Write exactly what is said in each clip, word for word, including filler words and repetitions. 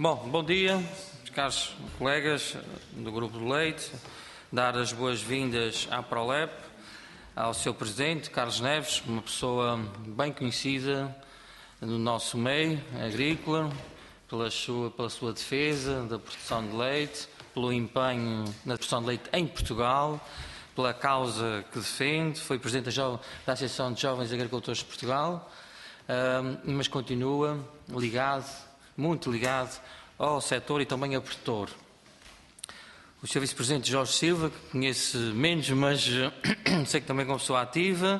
Bom, bom dia, caros colegas do Grupo do Leite. Dar as boas-vindas à ProLab, ao seu presidente, Carlos Neves, uma pessoa bem conhecida no nosso meio agrícola, pela sua, pela sua defesa da produção de leite, pelo empenho na produção de leite em Portugal, pela causa que defende. Foi presidente da, jo da Associação de Jovens Agricultores de Portugal, uh, mas continua ligado, muito ligado ao setor e também a produtor. O senhor Vice-Presidente Jorge Silva, que conheço menos, mas sei que também é uma pessoa ativa.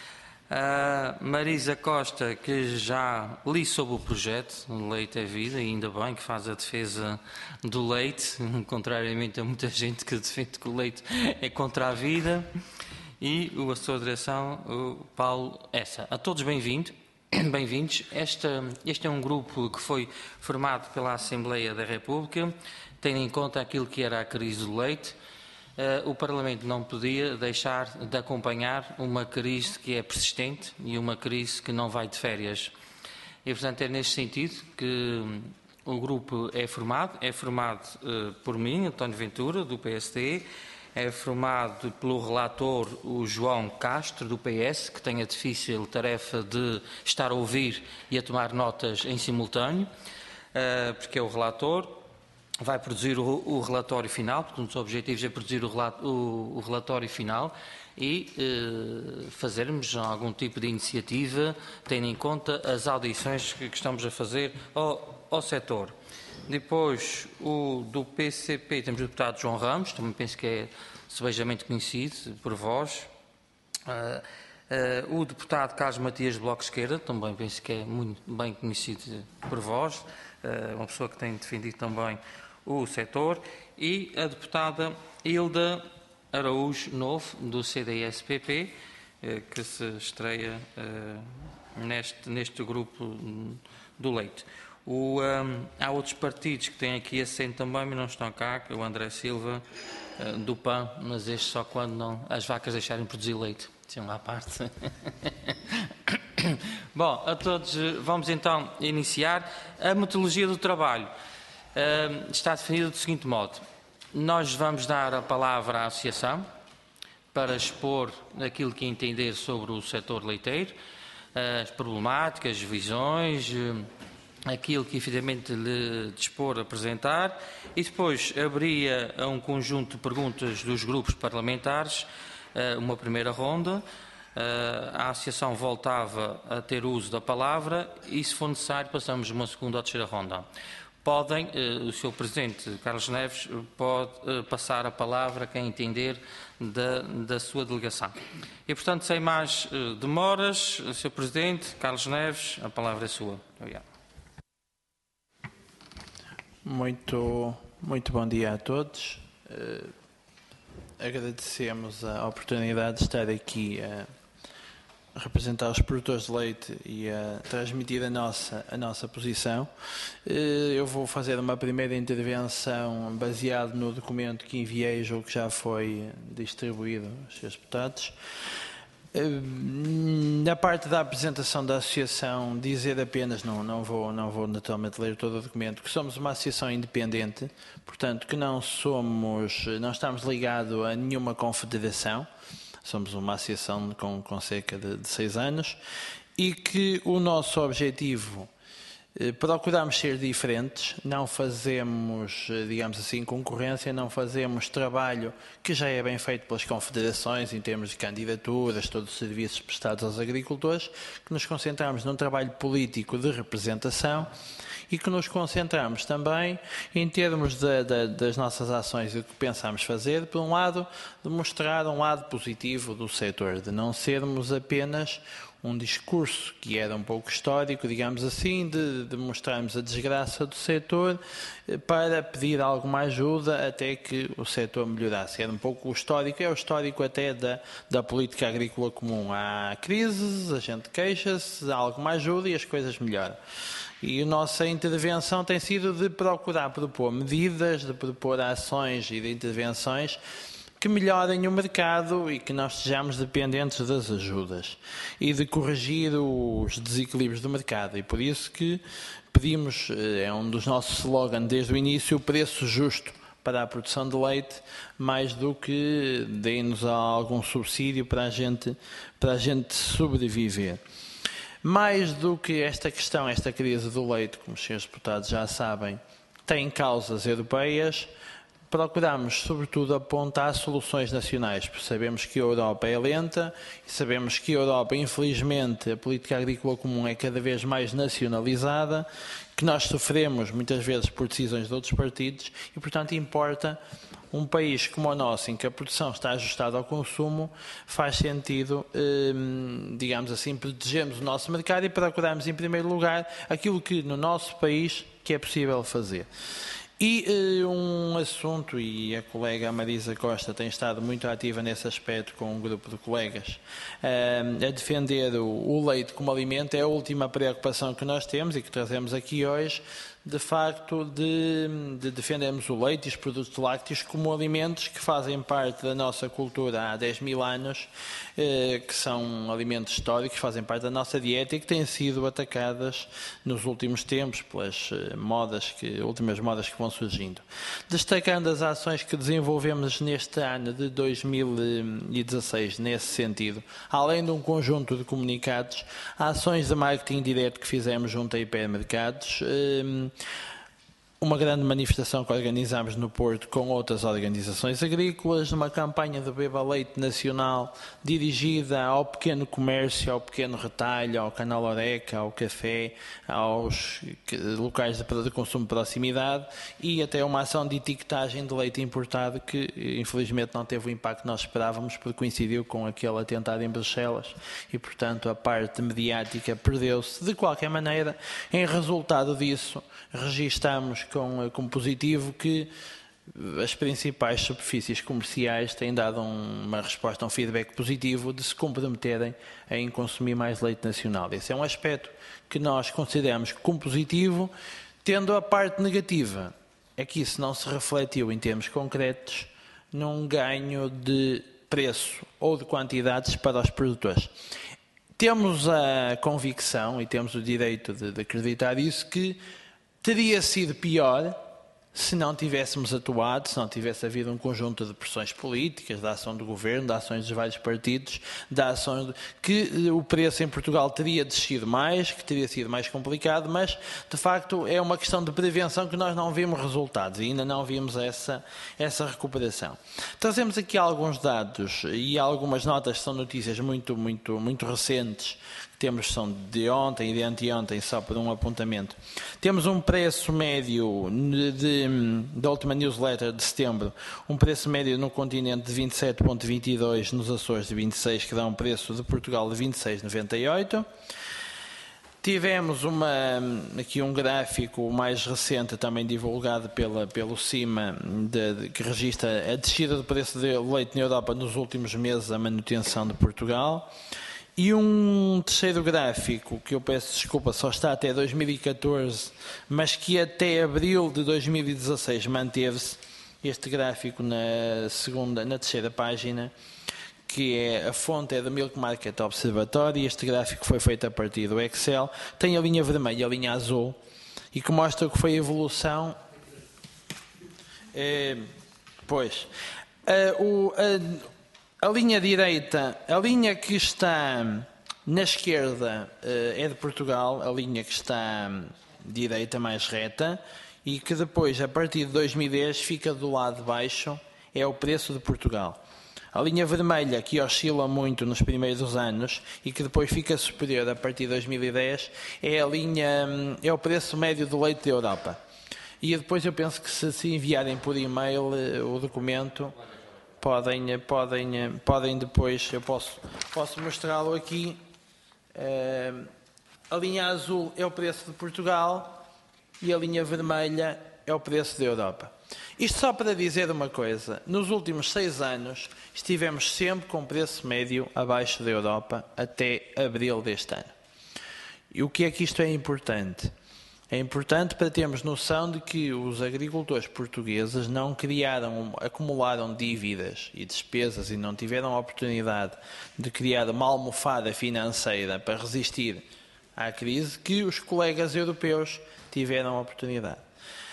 Uh, Marisa Costa, que já li sobre o projeto Leite é Vida, e ainda bem que faz a defesa do leite, contrariamente a muita gente que defende que o leite é contra a vida. E o assessor de direção, o Paulo Essa. A todos bem-vindos. Bem-vindos. Este, este é um grupo que foi formado pela Assembleia da República, tendo em conta aquilo que era a crise do leite. Uh, o Parlamento não podia deixar de acompanhar uma crise que é persistente e uma crise que não vai de férias. E, portanto, é neste sentido que o grupo é formado. É formado uh, por mim, António Ventura, do P S D, é formado pelo relator, o João Castro, do P S, que tem a difícil tarefa de estar a ouvir e a tomar notas em simultâneo, uh, porque é o relator. Vai produzir o, o relatório final, porque um dos objetivos é produzir o, o, o relatório final e eh, fazermos algum tipo de iniciativa, tendo em conta as audições que, que estamos a fazer ao, ao setor. Depois, o do P C P, temos o deputado João Ramos, também penso que é sebejamente conhecido por vós. Uh, uh, o deputado Carlos Matias, do Bloco de Esquerda, também penso que é muito bem conhecido por vós, uh, uma pessoa que tem defendido também o setor, e a deputada Hilda Araújo Novo, do C D S P P, que se estreia uh, neste, neste grupo do leite. O, um, há outros partidos que têm aqui assento também, mas não estão cá, que é o André Silva, uh, do P A N, mas este só quando não, as vacas deixarem produzir leite. Sim, lá à parte. Bom, a todos, vamos então iniciar a metodologia do trabalho. Uh, está definida do seguinte modo: nós vamos dar a palavra à Associação para expor aquilo que entender sobre o setor leiteiro, uh, as problemáticas, as visões, uh, aquilo que efetivamente lhe dispor a apresentar, e depois abria a um conjunto de perguntas dos grupos parlamentares, uh, uma primeira ronda. Uh, a Associação voltava a ter uso da palavra e, se for necessário, passamos uma segunda ou terceira ronda. Podem, eh, o senhor Presidente Carlos Neves pode eh, passar a palavra a quem entender da, da sua delegação. E, portanto, sem mais eh, demoras, senhor Presidente Carlos Neves, a palavra é sua. Obrigado. Muito, muito bom dia a todos. Uh, agradecemos a oportunidade de estar aqui a representar os produtores de leite e a transmitir a nossa, a nossa posição. Eu vou fazer uma primeira intervenção baseado no documento que enviei, julgo que já foi distribuído aos seus deputados. Na parte da apresentação da associação, dizer apenas, não, não, vou, não vou naturalmente ler todo o documento, que somos uma associação independente, portanto que não somos, não estamos ligados a nenhuma confederação. Somos uma associação com, com cerca de, de seis anos e que o nosso objetivo, eh, procuramos ser diferentes, não fazemos, digamos assim, concorrência, não fazemos trabalho que já é bem feito pelas confederações em termos de candidaturas, todos os serviços prestados aos agricultores, que nos concentramos num trabalho político de representação e que nos concentramos também em termos de, de, das nossas ações e do que pensamos fazer, por um lado, de mostrar um lado positivo do setor, de não sermos apenas um discurso que era um pouco histórico, digamos assim, de, de mostrarmos a desgraça do setor para pedir alguma ajuda até que o setor melhorasse. Era um pouco o histórico, é o histórico até da, da política agrícola comum. Há crises, a gente queixa-se, há alguma ajuda e as coisas melhoram. E a nossa intervenção tem sido de procurar propor medidas, de propor ações e de intervenções que melhorem o mercado e que nós sejamos dependentes das ajudas e de corrigir os desequilíbrios do mercado. E por isso que pedimos, é um dos nossos slogans desde o início, o preço justo para a produção de leite, mais do que deem-nos algum subsídio para a gente, para a gente sobreviver. Mais do que esta questão, esta crise do leite, como os senhores deputados já sabem, tem causas europeias, procuramos, sobretudo, apontar soluções nacionais, porque sabemos que a Europa é lenta e sabemos que a Europa, infelizmente, a política agrícola comum é cada vez mais nacionalizada, que nós sofremos muitas vezes por decisões de outros partidos e, portanto, importa um país como o nosso, em que a produção está ajustada ao consumo, faz sentido, digamos assim, protegermos o nosso mercado e procurarmos, em primeiro lugar, aquilo que no nosso país que é possível fazer. E uh, um assunto, e a colega Marisa Costa tem estado muito ativa nesse aspecto com um grupo de colegas, uh, a defender o, o leite como alimento, é a última preocupação que nós temos e que trazemos aqui hoje, de facto, de, de defendermos o leite e os produtos lácteos como alimentos que fazem parte da nossa cultura há dez mil anos, eh, que são alimentos históricos, fazem parte da nossa dieta e que têm sido atacadas nos últimos tempos pelas eh, modas, que, últimas modas que vão surgindo. Destacando as ações que desenvolvemos neste ano de dois mil e dezasseis, nesse sentido, além de um conjunto de comunicados, ações de marketing direto que fizemos junto a hipermercados, eh, uma grande manifestação que organizámos no Porto com outras organizações agrícolas, uma campanha de Beba Leite Nacional dirigida ao pequeno comércio, ao pequeno retalho, ao canal Oreca, ao café, aos locais de consumo de proximidade e até uma ação de etiquetagem de leite importado que infelizmente não teve o impacto que nós esperávamos porque coincidiu com aquele atentado em Bruxelas e portanto a parte mediática perdeu-se. De qualquer maneira, em resultado disso, registamos com, como positivo que as principais superfícies comerciais têm dado um, uma resposta, um feedback positivo de se comprometerem em consumir mais leite nacional. Esse é um aspecto que nós consideramos como positivo, tendo a parte negativa, é que isso não se refletiu em termos concretos num ganho de preço ou de quantidades para os produtores. Temos a convicção e temos o direito de, de acreditar isso que teria sido pior se não tivéssemos atuado, se não tivesse havido um conjunto de pressões políticas, da ação do governo, da ações dos vários partidos, da ação de, que o preço em Portugal teria descido mais, que teria sido mais complicado, mas de facto é uma questão de prevenção que nós não vimos resultados e ainda não vimos essa, essa recuperação. Trazemos aqui alguns dados e algumas notas que são notícias muito, muito, muito recentes. Temos são de ontem e de anteontem, só por um apontamento. Temos um preço médio de, de, da última newsletter de setembro, um preço médio no continente de vinte e sete vírgula vinte e dois, nos Açores de vinte e seis, que dá um preço de Portugal de vinte e seis vírgula noventa e oito. Tivemos uma, aqui um gráfico mais recente, também divulgado pela, pelo CIMA, de, de, que registra a descida do preço de leite na Europa nos últimos meses, a manutenção de Portugal. E um terceiro gráfico, que eu peço desculpa, só está até dois mil e catorze, mas que até abril de dois mil e dezasseis manteve-se, este gráfico na, segunda, na terceira página, que é a fonte é do Milk Market Observatory, este gráfico foi feito a partir do Excel, tem a linha vermelha e a linha azul, e que mostra o que foi a evolução. É, pois, a, o, a, A linha direita, a linha que está na esquerda é de Portugal, a linha que está direita mais reta e que depois, a partir de dois mil e dez, fica do lado de baixo, é o preço de Portugal. A linha vermelha, que oscila muito nos primeiros anos e que depois fica superior a partir de dois mil e dez, é, a linha, é o preço médio do leite da Europa. E depois eu penso que se, se enviarem por e-mail o documento... Podem, podem, podem depois, eu posso, posso mostrá-lo aqui. Uh, a linha azul é o preço de Portugal e a linha vermelha é o preço da Europa. Isto só para dizer uma coisa, nos últimos seis anos estivemos sempre com preço médio abaixo da Europa até abril deste ano. E o que é que isto é importante? É importante para termos noção de que os agricultores portugueses não criaram, acumularam dívidas e despesas e não tiveram a oportunidade de criar uma almofada financeira para resistir à crise que os colegas europeus tiveram a oportunidade.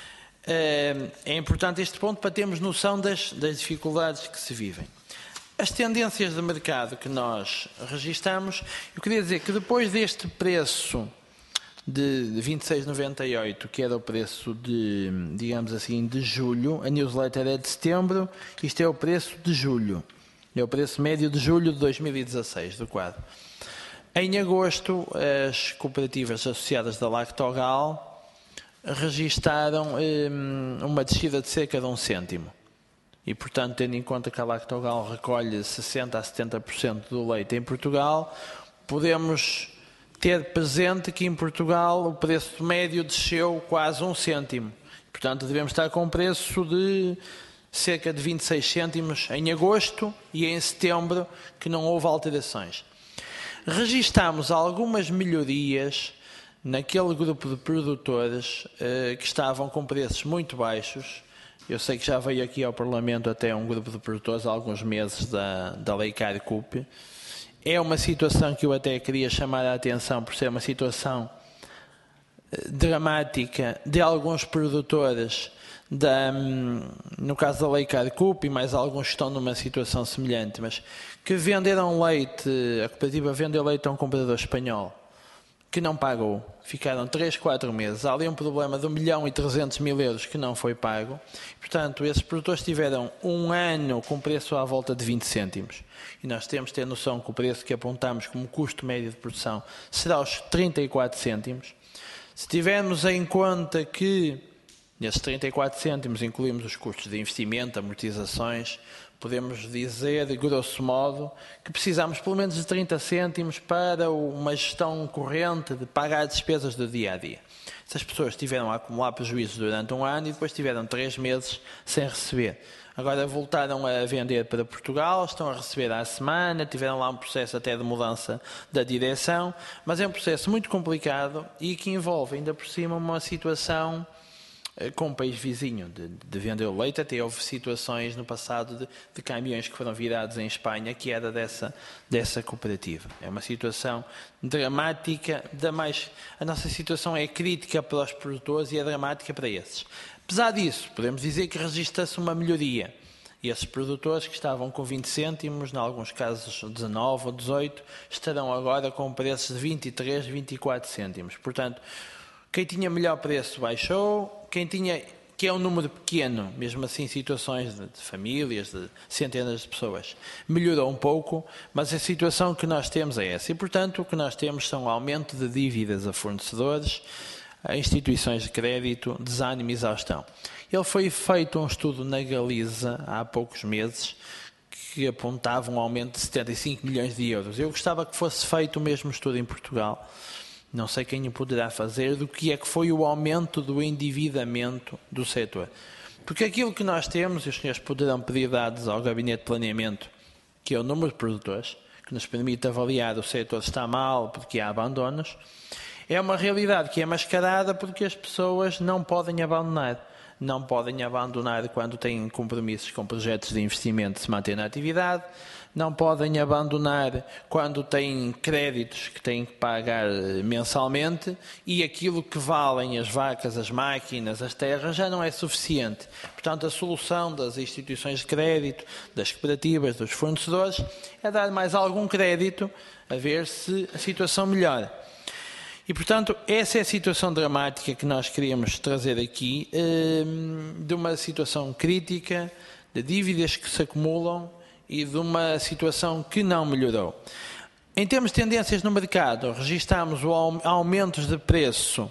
É importante este ponto para termos noção das, das dificuldades que se vivem. As tendências de mercado que nós registamos, eu queria dizer que depois deste preço de vinte e seis vírgula noventa e oito, que era o preço de, digamos assim, de julho, a newsletter é de setembro, isto é o preço de julho, é o preço médio de julho de dois mil e dezasseis, do quadro. Em agosto, as cooperativas associadas da Lactogal registaram hum, uma descida de cerca de um cêntimo. E, portanto, tendo em conta que a Lactogal recolhe sessenta a setenta por cento do leite em Portugal, podemos ter presente que em Portugal o preço médio desceu quase um cêntimo. Portanto, devemos estar com um preço de cerca de vinte e seis cêntimos em agosto e em setembro, que não houve alterações. Registámos algumas melhorias naquele grupo de produtores eh, que estavam com preços muito baixos. Eu sei que já veio aqui ao Parlamento até um grupo de produtores há alguns meses da, da Leicar Cup. É uma situação que eu até queria chamar a atenção por ser uma situação dramática de alguns produtores, da, no caso da Leicar Cup e mais alguns que estão numa situação semelhante, mas que venderam leite, a cooperativa vendeu leite a um comprador espanhol que não pagou, ficaram três, quatro meses, há ali um problema de um milhão e trezentos mil euros que não foi pago, portanto esses produtores tiveram um ano com preço à volta de vinte cêntimos, e nós temos de ter noção que o preço que apontamos como custo médio de produção será os trinta e quatro cêntimos. Se tivermos em conta que nesses trinta e quatro cêntimos incluímos os custos de investimento, amortizações, podemos dizer, grosso modo, que precisamos pelo menos de trinta cêntimos para uma gestão corrente de pagar despesas do dia a dia. Essas pessoas tiveram a acumular prejuízos durante um ano e depois tiveram três meses sem receber. Agora voltaram a vender para Portugal, estão a receber à semana, tiveram lá um processo até de mudança da direção, mas é um processo muito complicado e que envolve ainda por cima uma situação com um país vizinho de, de vender o leite. Até houve situações no passado de, de caminhões que foram virados em Espanha que era dessa, dessa cooperativa. É uma situação dramática, da mais, a nossa situação é crítica para os produtores e é dramática para esses. Apesar disso, podemos dizer que registra-se uma melhoria. E esses produtores que estavam com vinte cêntimos, em alguns casos dezanove ou dezoito, estarão agora com preços de vinte e três, vinte e quatro cêntimos. Portanto, quem tinha melhor preço baixou, quem tinha, que é um número pequeno, mesmo assim situações de, de famílias, de centenas de pessoas, melhorou um pouco, mas a situação que nós temos é essa. E, portanto, o que nós temos são aumento de dívidas a fornecedores, a instituições de crédito, desânimo e exaustão. Ele foi feito um estudo na Galiza há poucos meses que apontava um aumento de setenta e cinco milhões de euros. Eu gostava que fosse feito o mesmo estudo em Portugal. Não sei quem o poderá fazer, do que é que foi o aumento do endividamento do setor. Porque aquilo que nós temos, e os senhores poderão pedir dados ao Gabinete de Planeamento, que é o número de produtores, que nos permite avaliar o setor está mal porque há abandonos, é uma realidade que é mascarada porque as pessoas não podem abandonar. Não podem abandonar quando têm compromissos com projetos de investimento de se manter na atividade, não podem abandonar quando têm créditos que têm que pagar mensalmente e aquilo que valem as vacas, as máquinas, as terras já não é suficiente. Portanto, a solução das instituições de crédito, das cooperativas, dos fornecedores, é dar mais algum crédito a ver se a situação melhora. E, portanto, essa é a situação dramática que nós queríamos trazer aqui, de uma situação crítica, de dívidas que se acumulam e de uma situação que não melhorou. Em termos de tendências no mercado, registámos aumentos de preço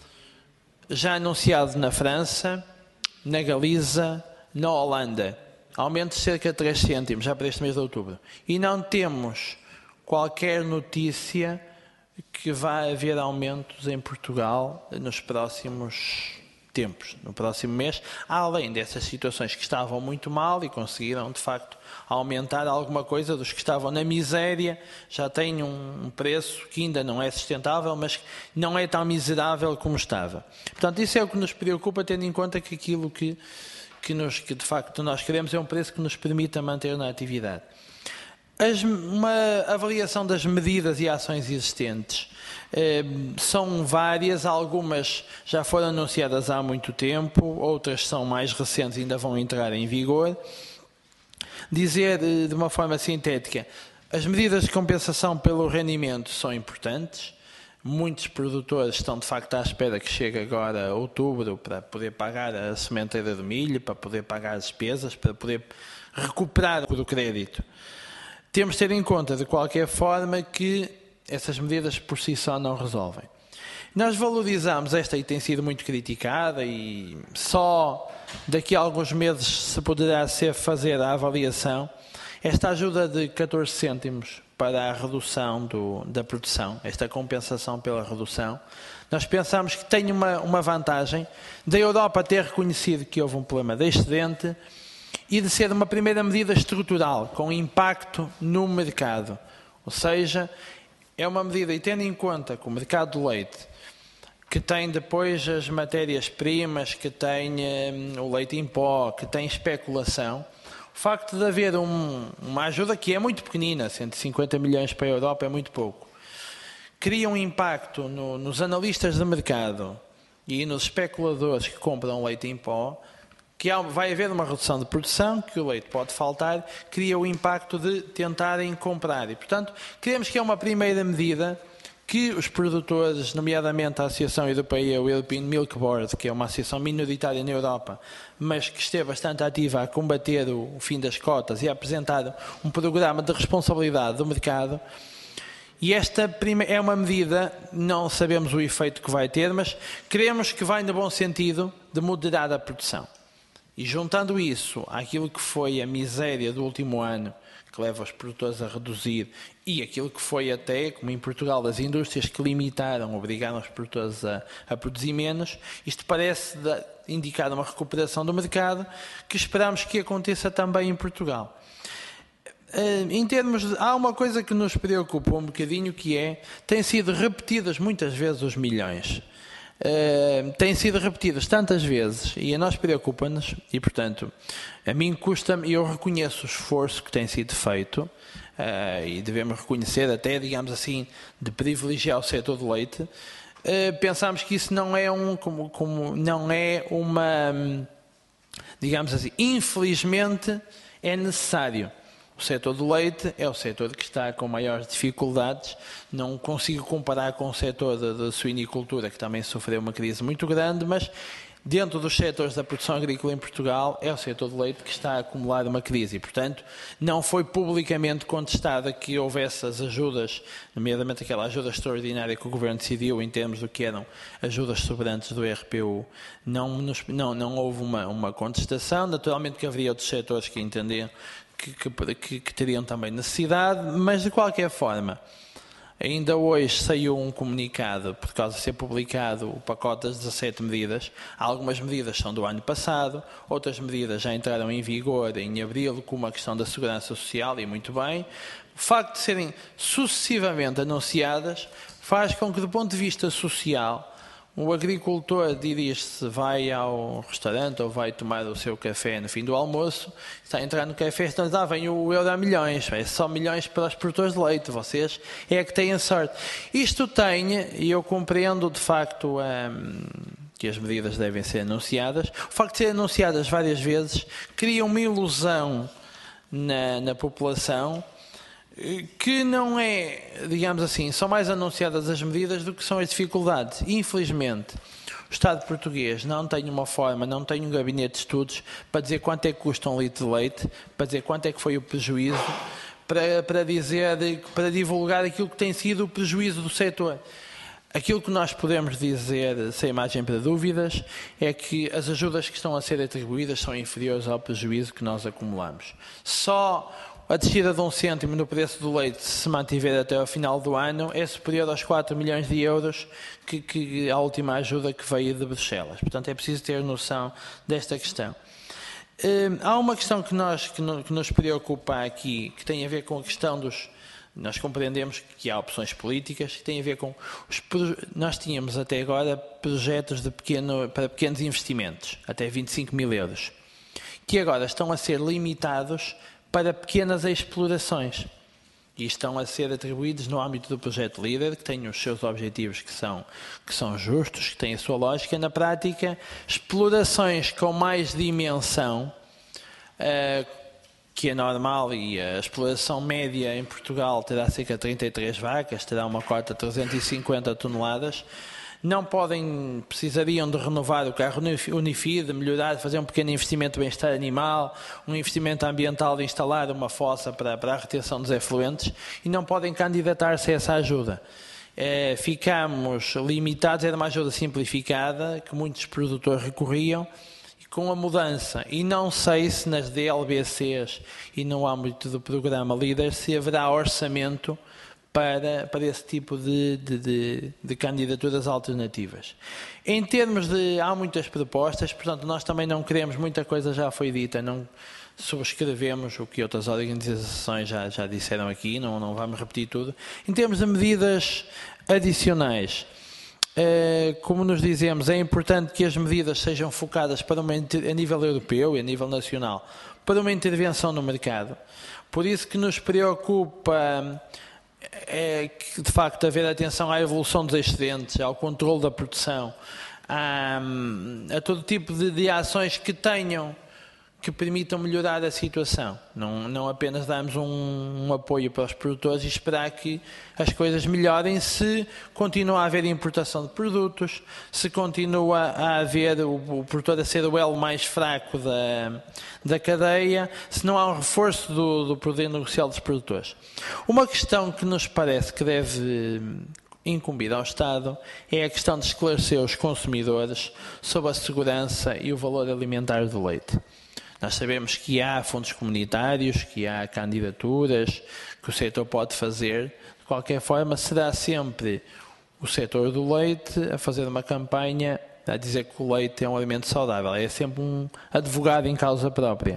já anunciado na França, na Galiza, na Holanda. Aumentos de cerca de três cêntimos já para este mês de outubro. E não temos qualquer notícia que vai haver aumentos em Portugal nos próximos tempos, no próximo mês, além dessas situações que estavam muito mal e conseguiram, de facto, aumentar alguma coisa. Dos que estavam na miséria já têm um preço que ainda não é sustentável, mas não é tão miserável como estava. Portanto, isso é o que nos preocupa, tendo em conta que aquilo que, que, nos, que de facto nós queremos é um preço que nos permita manter na atividade. As, uma avaliação das medidas e ações existentes eh, são várias, algumas já foram anunciadas há muito tempo, outras são mais recentes e ainda vão entrar em vigor. Dizer eh, de uma forma sintética, as medidas de compensação pelo rendimento são importantes. Muitos produtores estão de facto à espera que chegue agora outubro para poder pagar a sementeira do milho, para poder pagar as despesas, para poder recuperar o crédito. Temos de ter em conta, de qualquer forma, que essas medidas por si só não resolvem. Nós valorizamos esta e tem sido muito criticada e só daqui a alguns meses se poderá ser fazer a avaliação. Esta ajuda de catorze cêntimos para a redução do, da produção, esta compensação pela redução, nós pensamos que tem uma, uma vantagem da Europa ter reconhecido que houve um problema de excedente e de ser uma primeira medida estrutural, com impacto no mercado. Ou seja, é uma medida, e tendo em conta que o mercado do leite, que tem depois as matérias-primas, que tem um, o leite em pó, que tem especulação, o facto de haver um, uma ajuda que é muito pequenina, cento e cinquenta milhões para a Europa é muito pouco, cria um impacto no, nos analistas de mercado e nos especuladores que compram leite em pó, que vai haver uma redução de produção, que o leite pode faltar, cria o impacto de tentarem comprar. E, portanto, queremos que é uma primeira medida que os produtores, nomeadamente a Associação Europeia, o European Milk Board, que é uma associação minoritária na Europa, mas que esteve bastante ativa a combater o fim das cotas e a apresentar um programa de responsabilidade do mercado. E esta é uma medida, não sabemos o efeito que vai ter, mas queremos que vai no bom sentido de moderar a produção. E juntando isso àquilo que foi a miséria do último ano, que leva os produtores a reduzir, e aquilo que foi até, como em Portugal, as indústrias que limitaram, obrigaram os produtores a, a produzir menos, isto parece de, indicar uma recuperação do mercado que esperamos que aconteça também em Portugal. Uh, em termos de, há uma coisa que nos preocupa um bocadinho, que é, têm sido repetidas muitas vezes os milhões. Uh, têm sido repetidas tantas vezes e a nós preocupa-nos e, portanto, a mim custa-me, e eu reconheço o esforço que tem sido feito uh, e devemos reconhecer até, digamos assim, de privilegiar o setor do leite. Uh, pensamos que isso não é, um, como, como, não é uma, digamos assim, infelizmente é necessário. O setor do leite é o setor que está com maiores dificuldades. Não consigo comparar com o setor da suinicultura, que também sofreu uma crise muito grande, mas dentro dos setores da produção agrícola em Portugal é o setor do leite que está a acumular uma crise. E, portanto, não foi publicamente contestada que houvesse as ajudas, nomeadamente aquela ajuda extraordinária que o Governo decidiu em termos do que eram ajudas sobrantes do R P U. Não, nos, não, não houve uma, uma contestação. Naturalmente que haveria outros setores que entendiam Que, que, que teriam também necessidade, mas de qualquer forma, ainda hoje saiu um comunicado, por causa de ser publicado o pacote das dezassete medidas. Algumas medidas são do ano passado, outras medidas já entraram em vigor em abril, como a questão da segurança social, e muito bem. O facto de serem sucessivamente anunciadas faz com que, do ponto de vista social, o agricultor dirige-se, vai ao restaurante ou vai tomar o seu café no fim do almoço, está a entrar no café, então ah, vem o euro a milhões, é só milhões para os produtores de leite, vocês é que têm sorte. Isto tem, e eu compreendo de facto hum, que as medidas devem ser anunciadas, o facto de serem anunciadas várias vezes cria uma ilusão na, na população, que não é, digamos assim, são mais anunciadas as medidas do que são as dificuldades. Infelizmente, o Estado português não tem uma forma, não tem um gabinete de estudos para dizer quanto é que custa um litro de leite, para dizer quanto é que foi o prejuízo, para, para dizer, para divulgar aquilo que tem sido o prejuízo do setor. Aquilo que nós podemos dizer, sem margem para dúvidas, é que as ajudas que estão a ser atribuídas são inferiores ao prejuízo que nós acumulamos. Só a descida de um cêntimo no preço do leite, se se mantiver até ao final do ano, é superior aos quatro milhões de euros que, que a última ajuda que veio de Bruxelas. Portanto, é preciso ter noção desta questão. Uh, há uma questão que, nós, que, no, que nos preocupa aqui, que tem a ver com a questão dos... Nós compreendemos que há opções políticas que têm a ver com... Os, nós tínhamos até agora projetos de pequeno, para pequenos investimentos, até vinte e cinco mil euros, que agora estão a ser limitados para pequenas explorações e estão a ser atribuídos no âmbito do projeto LEADER, que tem os seus objetivos que são, que são justos, que têm a sua lógica. Na prática, explorações com mais dimensão, uh, que é normal, e a exploração média em Portugal terá cerca de trinta e três vacas, terá uma cota de trezentas e cinquenta toneladas, não podem, precisariam de renovar o carro Unifid, de melhorar, de fazer um pequeno investimento de bem-estar animal, um investimento ambiental de instalar uma fossa para, para a retenção dos efluentes, e não podem candidatar-se a essa ajuda. É, ficamos limitados, era uma ajuda simplificada, que muitos produtores recorriam, com a mudança, e não sei se nas D L B Cs e no âmbito do programa LEADER se haverá orçamento para, para esse tipo de, de, de, de candidaturas alternativas. Em termos de... há muitas propostas, portanto nós também não queremos, muita coisa já foi dita, não subscrevemos o que outras organizações já, já disseram aqui, não, não vamos repetir tudo. Em termos de medidas adicionais, como nos dizemos, é importante que as medidas sejam focadas para uma, a nível europeu e a nível nacional, para uma intervenção no mercado. Por isso que nos preocupa é que, de facto, haver atenção à evolução dos excedentes, ao controle da produção, a, a todo tipo de, de ações que tenham, que permitam melhorar a situação. Não, não apenas darmos um, um apoio para os produtores e esperar que as coisas melhorem se continua a haver importação de produtos, se continua a haver o, o produtor a ser o elo mais fraco da, da cadeia, se não há um reforço do, do poder negocial dos produtores. Uma questão que nos parece que deve incumbir ao Estado é a questão de esclarecer os consumidores sobre a segurança e o valor alimentar do leite. Nós sabemos que há fundos comunitários, que há candidaturas, que o setor pode fazer. De qualquer forma, será sempre o setor do leite a fazer uma campanha a dizer que o leite é um alimento saudável. É sempre um advogado em causa própria.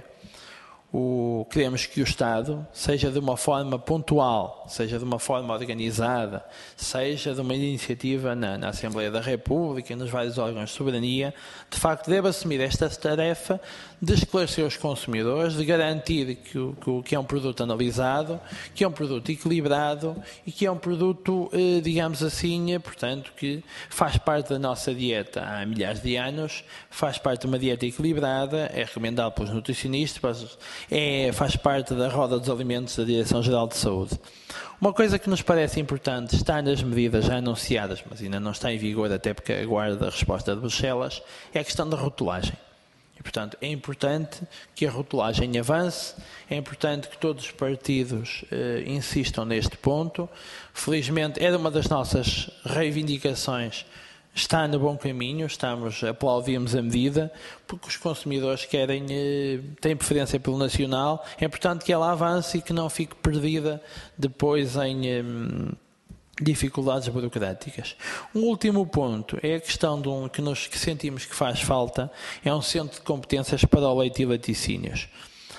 O, queremos que o Estado, seja de uma forma pontual, seja de uma forma organizada, seja de uma iniciativa na, na Assembleia da República e nos vários órgãos de soberania, de facto deve assumir esta tarefa de esclarecer os consumidores, de garantir que, o, que é um produto analisado, que é um produto equilibrado e que é um produto, eh, digamos assim, portanto, que faz parte da nossa dieta há milhares de anos, faz parte de uma dieta equilibrada, é recomendado pelos nutricionistas, É, faz parte da roda dos alimentos da Direção-Geral de Saúde. Uma coisa que nos parece importante está nas medidas já anunciadas, mas ainda não está em vigor até porque aguarda a resposta de Bruxelas, é a questão da rotulagem. E, portanto, é importante que a rotulagem avance, é importante que todos os partidos eh, insistam neste ponto. Felizmente, era uma das nossas reivindicações. Está no bom caminho, estamos, aplaudimos a medida, porque os consumidores querem, têm preferência pelo nacional, é importante que ela avance e que não fique perdida depois em hum, dificuldades burocráticas. Um último ponto é a questão de um que nós que sentimos que faz falta, é um centro de competências para o leite e laticínios.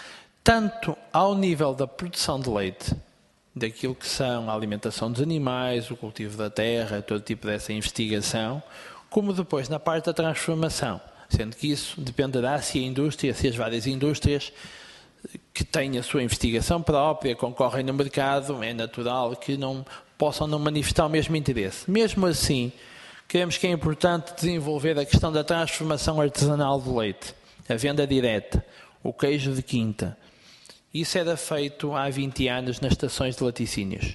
Tanto ao nível da produção de leite, daquilo que são a alimentação dos animais, o cultivo da terra, todo tipo dessa investigação, como depois na parte da transformação, sendo que isso dependerá se a indústria, se as várias indústrias que têm a sua investigação própria, concorrem no mercado, é natural que não possam não manifestar o mesmo interesse. Mesmo assim, creemos que é importante desenvolver a questão da transformação artesanal do leite, a venda direta, o queijo de quinta. Isso era feito há vinte anos nas estações de laticínios.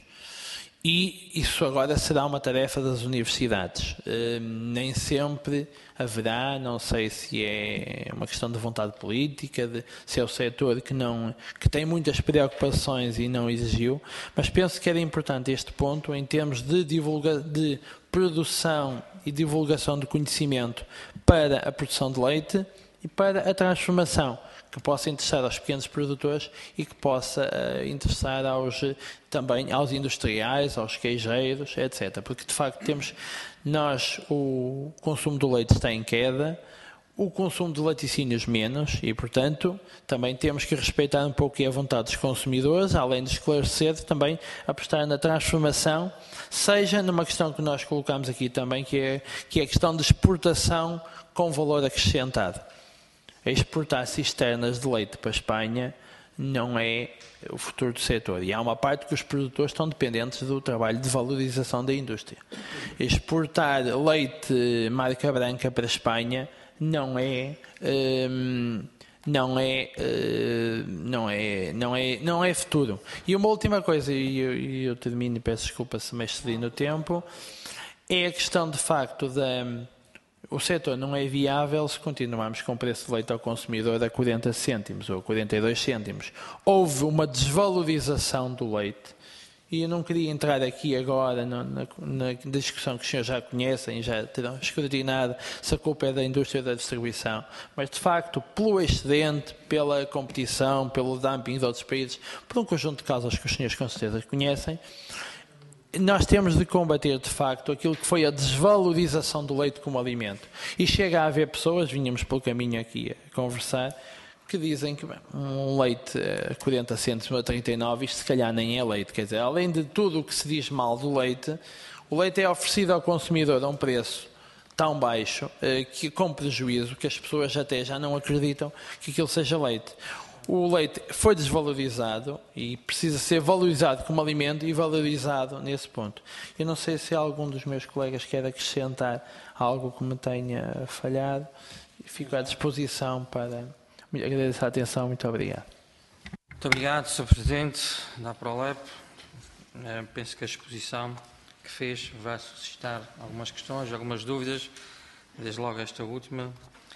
E isso agora será uma tarefa das universidades. Uh, nem sempre haverá, não sei se é uma questão de vontade política, de, se é o setor que, não, que tem muitas preocupações e não exigiu, mas penso que era importante este ponto em termos de, divulga, de produção e divulgação de conhecimento para a produção de leite e para a transformação que possa interessar aos pequenos produtores e que possa uh, interessar aos, também aos industriais, aos queijeiros, etcétera. Porque, de facto, temos nós, o consumo do leite está em queda, o consumo de laticínios menos e, portanto, também temos que respeitar um pouco a vontade dos consumidores, além de esclarecer, também apostar na transformação, seja numa questão que nós colocamos aqui também, que é, que é a questão de exportação com valor acrescentado. Exportar cisternas de leite para a Espanha não é o futuro do setor. E há uma parte que os produtores estão dependentes do trabalho de valorização da indústria. Exportar leite marca branca para a Espanha não é, hum, não é, hum, não é, não é, não é futuro. E uma última coisa, e eu, e eu termino e peço desculpa se me excedi no tempo, é a questão de facto da... O setor não é viável se continuarmos com o preço de leite ao consumidor a quarenta cêntimos ou quarenta e dois cêntimos. Houve uma desvalorização do leite e eu não queria entrar aqui agora na, na, na discussão que os senhores já conhecem, já terão escrutinado se a culpa é da indústria da distribuição, mas de facto pelo excedente, pela competição, pelo dumping de outros países, por um conjunto de causas que os senhores com certeza conhecem, nós temos de combater, de facto, aquilo que foi a desvalorização do leite como alimento. E chega a haver pessoas, vinhamos pelo caminho aqui a conversar, que dizem que bem, um leite a quarenta cêntimos a trinta e nove, isto se calhar nem é leite. Quer dizer, além de tudo o que se diz mal do leite, o leite é oferecido ao consumidor a um preço tão baixo, que, com prejuízo, que as pessoas até já não acreditam que aquilo seja leite. O leite foi desvalorizado e precisa ser valorizado como alimento e valorizado nesse ponto. Eu não sei se algum dos meus colegas quer acrescentar algo que me tenha falhado. Fico à disposição para agradecer a atenção. Muito obrigado. Muito obrigado, senhor Presidente da Prolep. Penso que a exposição que fez vai suscitar algumas questões, algumas dúvidas, desde logo esta última.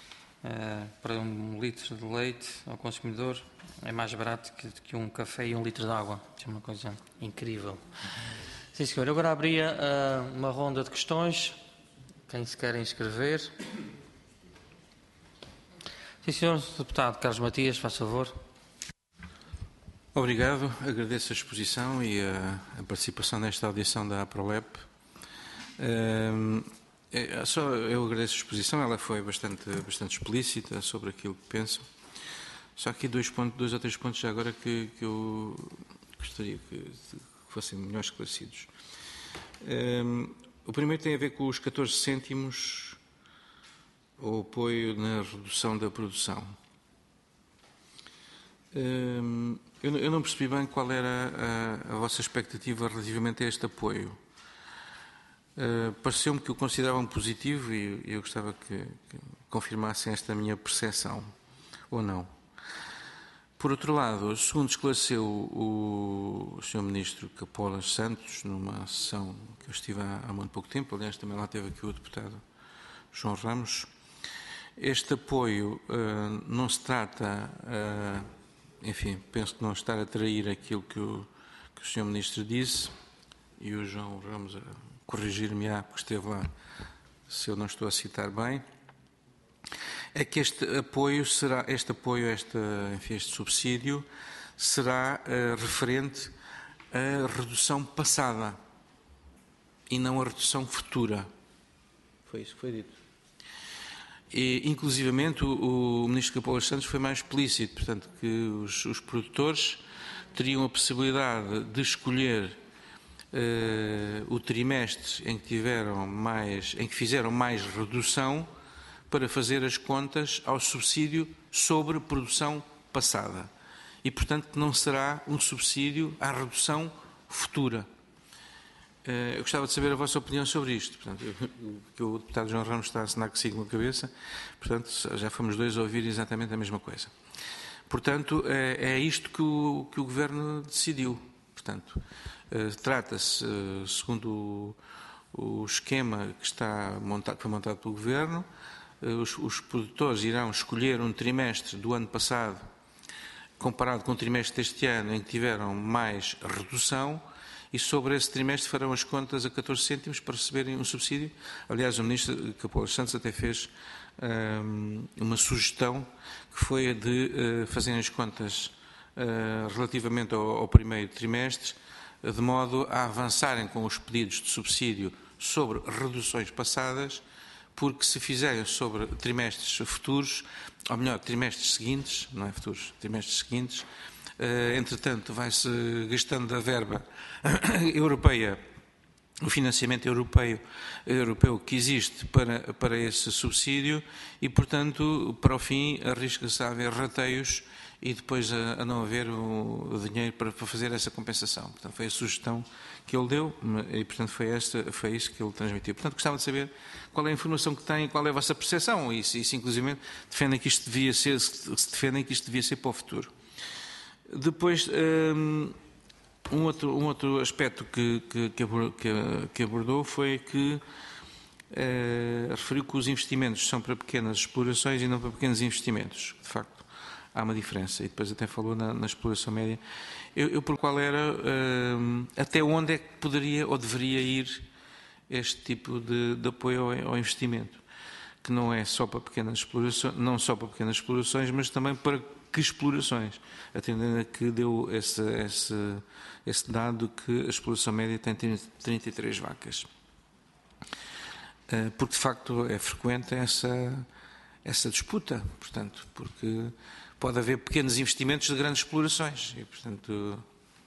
Uh, para um litro de leite ao consumidor é mais barato que, que um café e um litro de água. É uma coisa incrível. Sim, senhor. Eu agora abria uh, uma ronda de questões. Quem se quer inscrever? Sim, senhor. Deputado Carlos Matias, faz favor. Obrigado. Agradeço a exposição e a, a participação nesta audição da APROLEP. Uh, É, só eu agradeço a exposição, ela foi bastante, bastante explícita sobre aquilo que penso. Só aqui dois, pontos, dois ou três pontos já agora que, que eu gostaria que, que fossem melhor esclarecidos. Um, o primeiro tem a ver com os catorze cêntimos, o apoio na redução da produção. Um, eu, eu não percebi bem qual era a, a vossa expectativa relativamente a este apoio. Uh, pareceu-me que o consideravam positivo e eu gostava que, que confirmassem esta minha percepção, ou não. Por outro lado, segundo esclareceu o, o senhor Ministro Capolas Santos, numa sessão que eu estive há, há muito pouco tempo, aliás também lá teve aqui o deputado João Ramos, este apoio uh, não se trata, uh, enfim, penso que não está a trair aquilo que o, que o senhor Ministro disse, e o João Ramos uh, corrigir-me-á, porque esteve lá, se eu não estou a citar bem, é que este apoio será, este apoio, este, enfim, este subsídio, será uh, referente à redução passada e não à redução futura. Foi isso que foi dito. E, inclusivamente, o, o Ministro Capolas Santos foi mais explícito, portanto, que os, os produtores teriam a possibilidade de escolher Uh, o trimestre em que tiveram mais, em que fizeram mais redução para fazer as contas ao subsídio sobre produção passada e, portanto, que não será um subsídio à redução futura. Uh, eu gostava de saber a vossa opinião sobre isto. Portanto, eu, que o deputado João Ramos está a assinar que siga na cabeça, portanto, já fomos dois a ouvir exatamente a mesma coisa. Portanto, é, é isto que o, que o Governo decidiu. Portanto, Uh, trata-se, uh, segundo o, o esquema que, está montado, que foi montado pelo Governo, uh, os, os produtores irão escolher um trimestre do ano passado, comparado com o trimestre deste ano, em que tiveram mais redução, e sobre esse trimestre farão as contas a catorze cêntimos para receberem um subsídio. Aliás, o Ministro Capolas Santos até fez uma sugestão que foi a de uh, fazerem as contas uh, relativamente ao, ao primeiro trimestre, de modo a avançarem com os pedidos de subsídio sobre reduções passadas, porque se fizerem sobre trimestres futuros, ou melhor, trimestres seguintes, não é futuros, trimestres seguintes, uh, entretanto vai-se gastando a verba europeia, o financiamento europeu, europeu que existe para, para esse subsídio e, portanto, para o fim arrisca-se a haver rateios e depois a, a não haver o, o dinheiro para, para fazer essa compensação. Portanto, foi a sugestão que ele deu e, portanto, foi, esta, foi isso que ele transmitiu. Portanto, gostava de saber qual é a informação que tem e qual é a vossa percepção. E, se, inclusive, defendem que isto devia ser, se defendem que isto devia ser para o futuro. Depois... Hum, Um outro, um outro aspecto que, que, que abordou foi que eh, referiu que os investimentos são para pequenas explorações e não para pequenos investimentos. De facto, há uma diferença. E depois até falou na, na exploração média. Eu, eu por qual era, eh, até onde é que poderia ou deveria ir este tipo de, de apoio ao, ao investimento, que não é só para pequenas explorações, não só para pequenas explorações, mas também para que explorações, atendendo a que deu esse, esse, esse dado que a exploração média tem trinta e três vacas. Porque, de facto, é frequente essa, essa disputa, portanto, porque pode haver pequenos investimentos de grandes explorações e, portanto,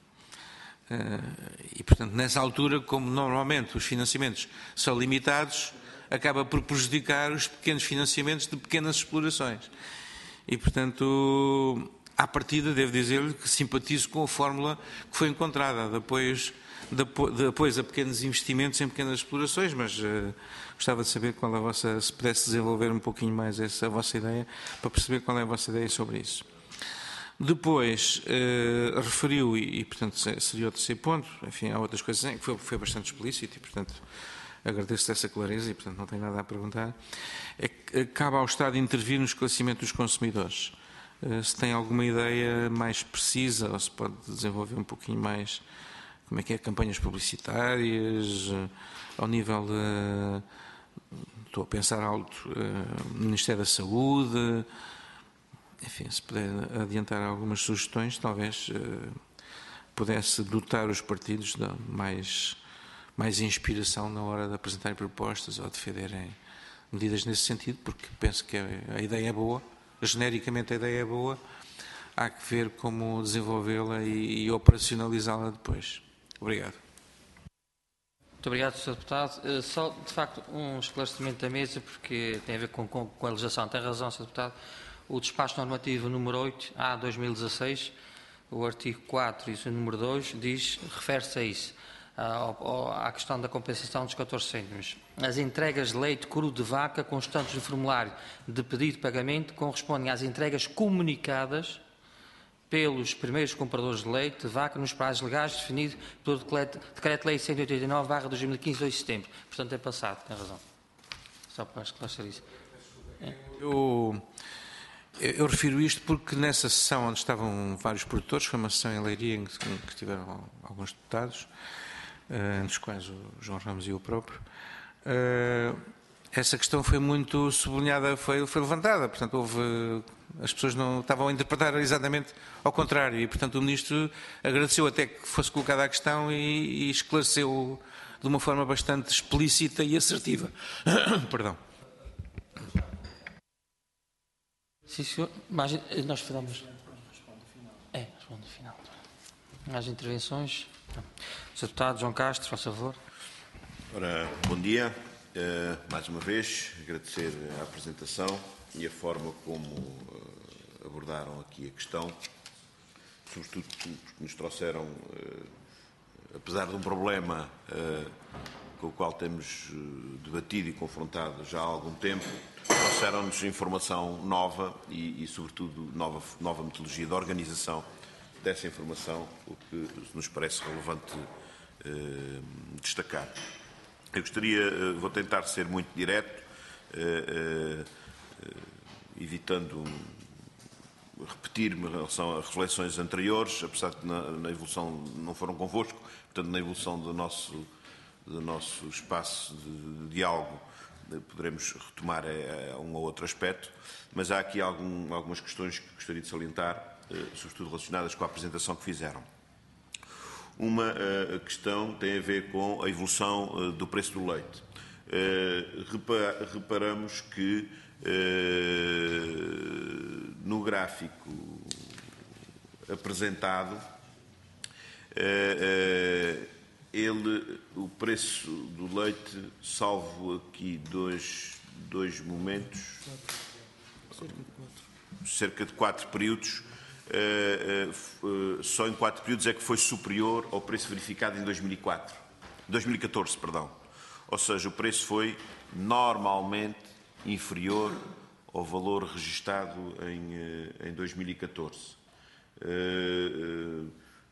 e, portanto nessa altura, como normalmente os financiamentos são limitados, acaba por prejudicar os pequenos financiamentos de pequenas explorações. E, portanto, à partida, devo dizer-lhe que simpatizo com a fórmula que foi encontrada, de apoios, de apoios a pequenos investimentos em pequenas explorações, mas uh, gostava de saber qual é a vossa, se pudesse desenvolver um pouquinho mais essa vossa ideia, para perceber qual é a vossa ideia sobre isso. Depois, uh, referiu, e, e, portanto, seria o terceiro ponto, enfim, há outras coisas que foi, foi bastante explícito e, portanto, agradeço essa clareza e, portanto, não tenho nada a perguntar. É que cabe ao Estado intervir no esclarecimento dos consumidores. Se tem alguma ideia mais precisa, ou se pode desenvolver um pouquinho mais como é que é campanhas publicitárias, ao nível de, estou a pensar alto, Ministério da Saúde, enfim, se puder adiantar algumas sugestões, talvez pudesse dotar os partidos de mais... mais inspiração na hora de apresentarem propostas ou defenderem medidas nesse sentido, porque penso que a ideia é boa, genericamente a ideia é boa, há que ver como desenvolvê-la e, e operacionalizá-la depois. Obrigado. Muito obrigado, senhor Deputado. Só, de facto, um esclarecimento da mesa, porque tem a ver com, com, com a legislação. Tem razão, senhor Deputado. O despacho normativo número oito, A dois mil e dezasseis, o artigo quatro e o número dois, diz, refere-se a isso. À questão da compensação dos catorze cêntimos. As entregas de leite cru de vaca constantes no formulário de pedido de pagamento correspondem às entregas comunicadas pelos primeiros compradores de leite de vaca nos prazos legais definidos pelo Decreto-Lei cento e oitenta e nove barra dois mil e quinze, dois de setembro. Portanto, é passado, tem razão. Só para esclarecer isso. É. Eu, eu refiro isto porque nessa sessão onde estavam vários produtores, foi uma sessão em Leiria em que, que tiveram alguns deputados, entre os quais o João Ramos e eu próprio, essa questão foi muito sublinhada, foi, foi levantada, portanto houve, as pessoas não estavam a interpretar exatamente ao contrário e, portanto, o Ministro agradeceu até que fosse colocada a questão e, e esclareceu de uma forma bastante explícita e assertiva. Perdão. Sim, senhor. Mas nós falamos... É, respondo no final. Mais intervenções? senhor Deputado João Castro, por favor. Ora, bom dia. Uh, mais uma vez, agradecer a apresentação e a forma como uh, abordaram aqui a questão, sobretudo porque nos trouxeram, uh, apesar de um problema uh, com o qual temos uh, debatido e confrontado já há algum tempo, trouxeram-nos informação nova e, e sobretudo, nova, nova metodologia de organização dessa informação, o que nos parece relevante uh, destacar. Eu gostaria, uh, vou tentar ser muito direto, uh, uh, uh, evitando repetir-me em relação a reflexões anteriores, apesar de que na, na evolução não foram convosco, portanto, na evolução do nosso, do nosso espaço de, de diálogo poderemos retomar a, a um ou outro aspecto, mas há aqui algum, algumas questões que gostaria de salientar, sobretudo relacionadas com a apresentação que fizeram. Uma uh, questão tem a ver com a evolução uh, do preço do leite. Uh, repara, reparamos que uh, no gráfico apresentado, uh, uh, ele, o preço do leite, salvo aqui dois, dois momentos, cerca de quatro períodos, Uh, uh, uh, só em quatro períodos é que foi superior ao preço verificado em dois mil e quatro, dois mil e catorze, perdão. Ou seja, o preço foi normalmente inferior ao valor registado em, uh, em dois mil e catorze. Uh, uh,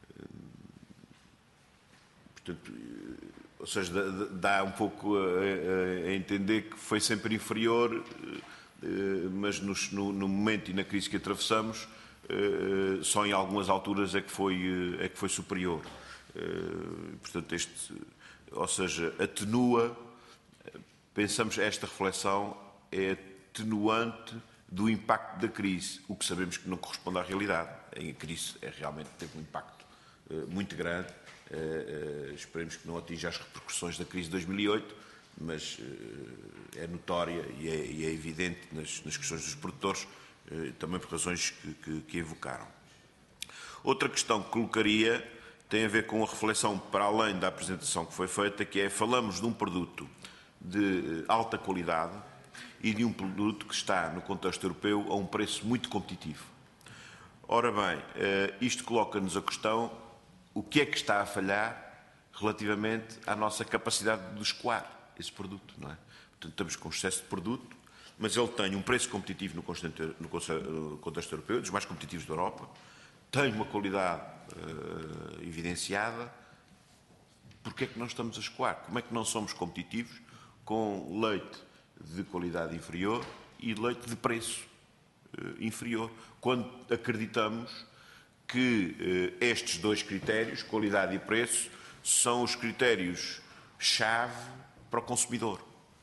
portanto, uh, ou seja, dá, dá um pouco a, a, a entender que foi sempre inferior, uh, uh, mas nos, no, no momento e na crise que atravessamos, Uh, só em algumas alturas é que foi, uh, é que foi superior. Uh, portanto, este, ou seja, atenua, pensamos esta reflexão é atenuante do impacto da crise, o que sabemos que não corresponde à realidade. A crise é, realmente teve um impacto uh, muito grande. Uh, uh, esperemos que não atinja as repercussões da crise de dois mil e oito, mas uh, é notória e é, e é evidente nas, nas questões dos produtores, também por razões que, que, que evocaram. Outra questão que colocaria tem a ver com a reflexão para além da apresentação que foi feita, que é, falamos de um produto de alta qualidade e de um produto que está, no contexto europeu, a um preço muito competitivo. Ora bem, isto coloca-nos a questão, o que é que está a falhar relativamente à nossa capacidade de escoar esse produto, não é? Portanto, estamos com excesso de produto, mas ele tem um preço competitivo no contexto europeu, dos mais competitivos da Europa, tem uma qualidade uh, evidenciada. Porquê é que não estamos a escoar? Como é que não somos competitivos com leite de qualidade inferior e leite de preço uh, inferior, quando acreditamos que uh, estes dois critérios, qualidade e preço, são os critérios-chave para o consumidor?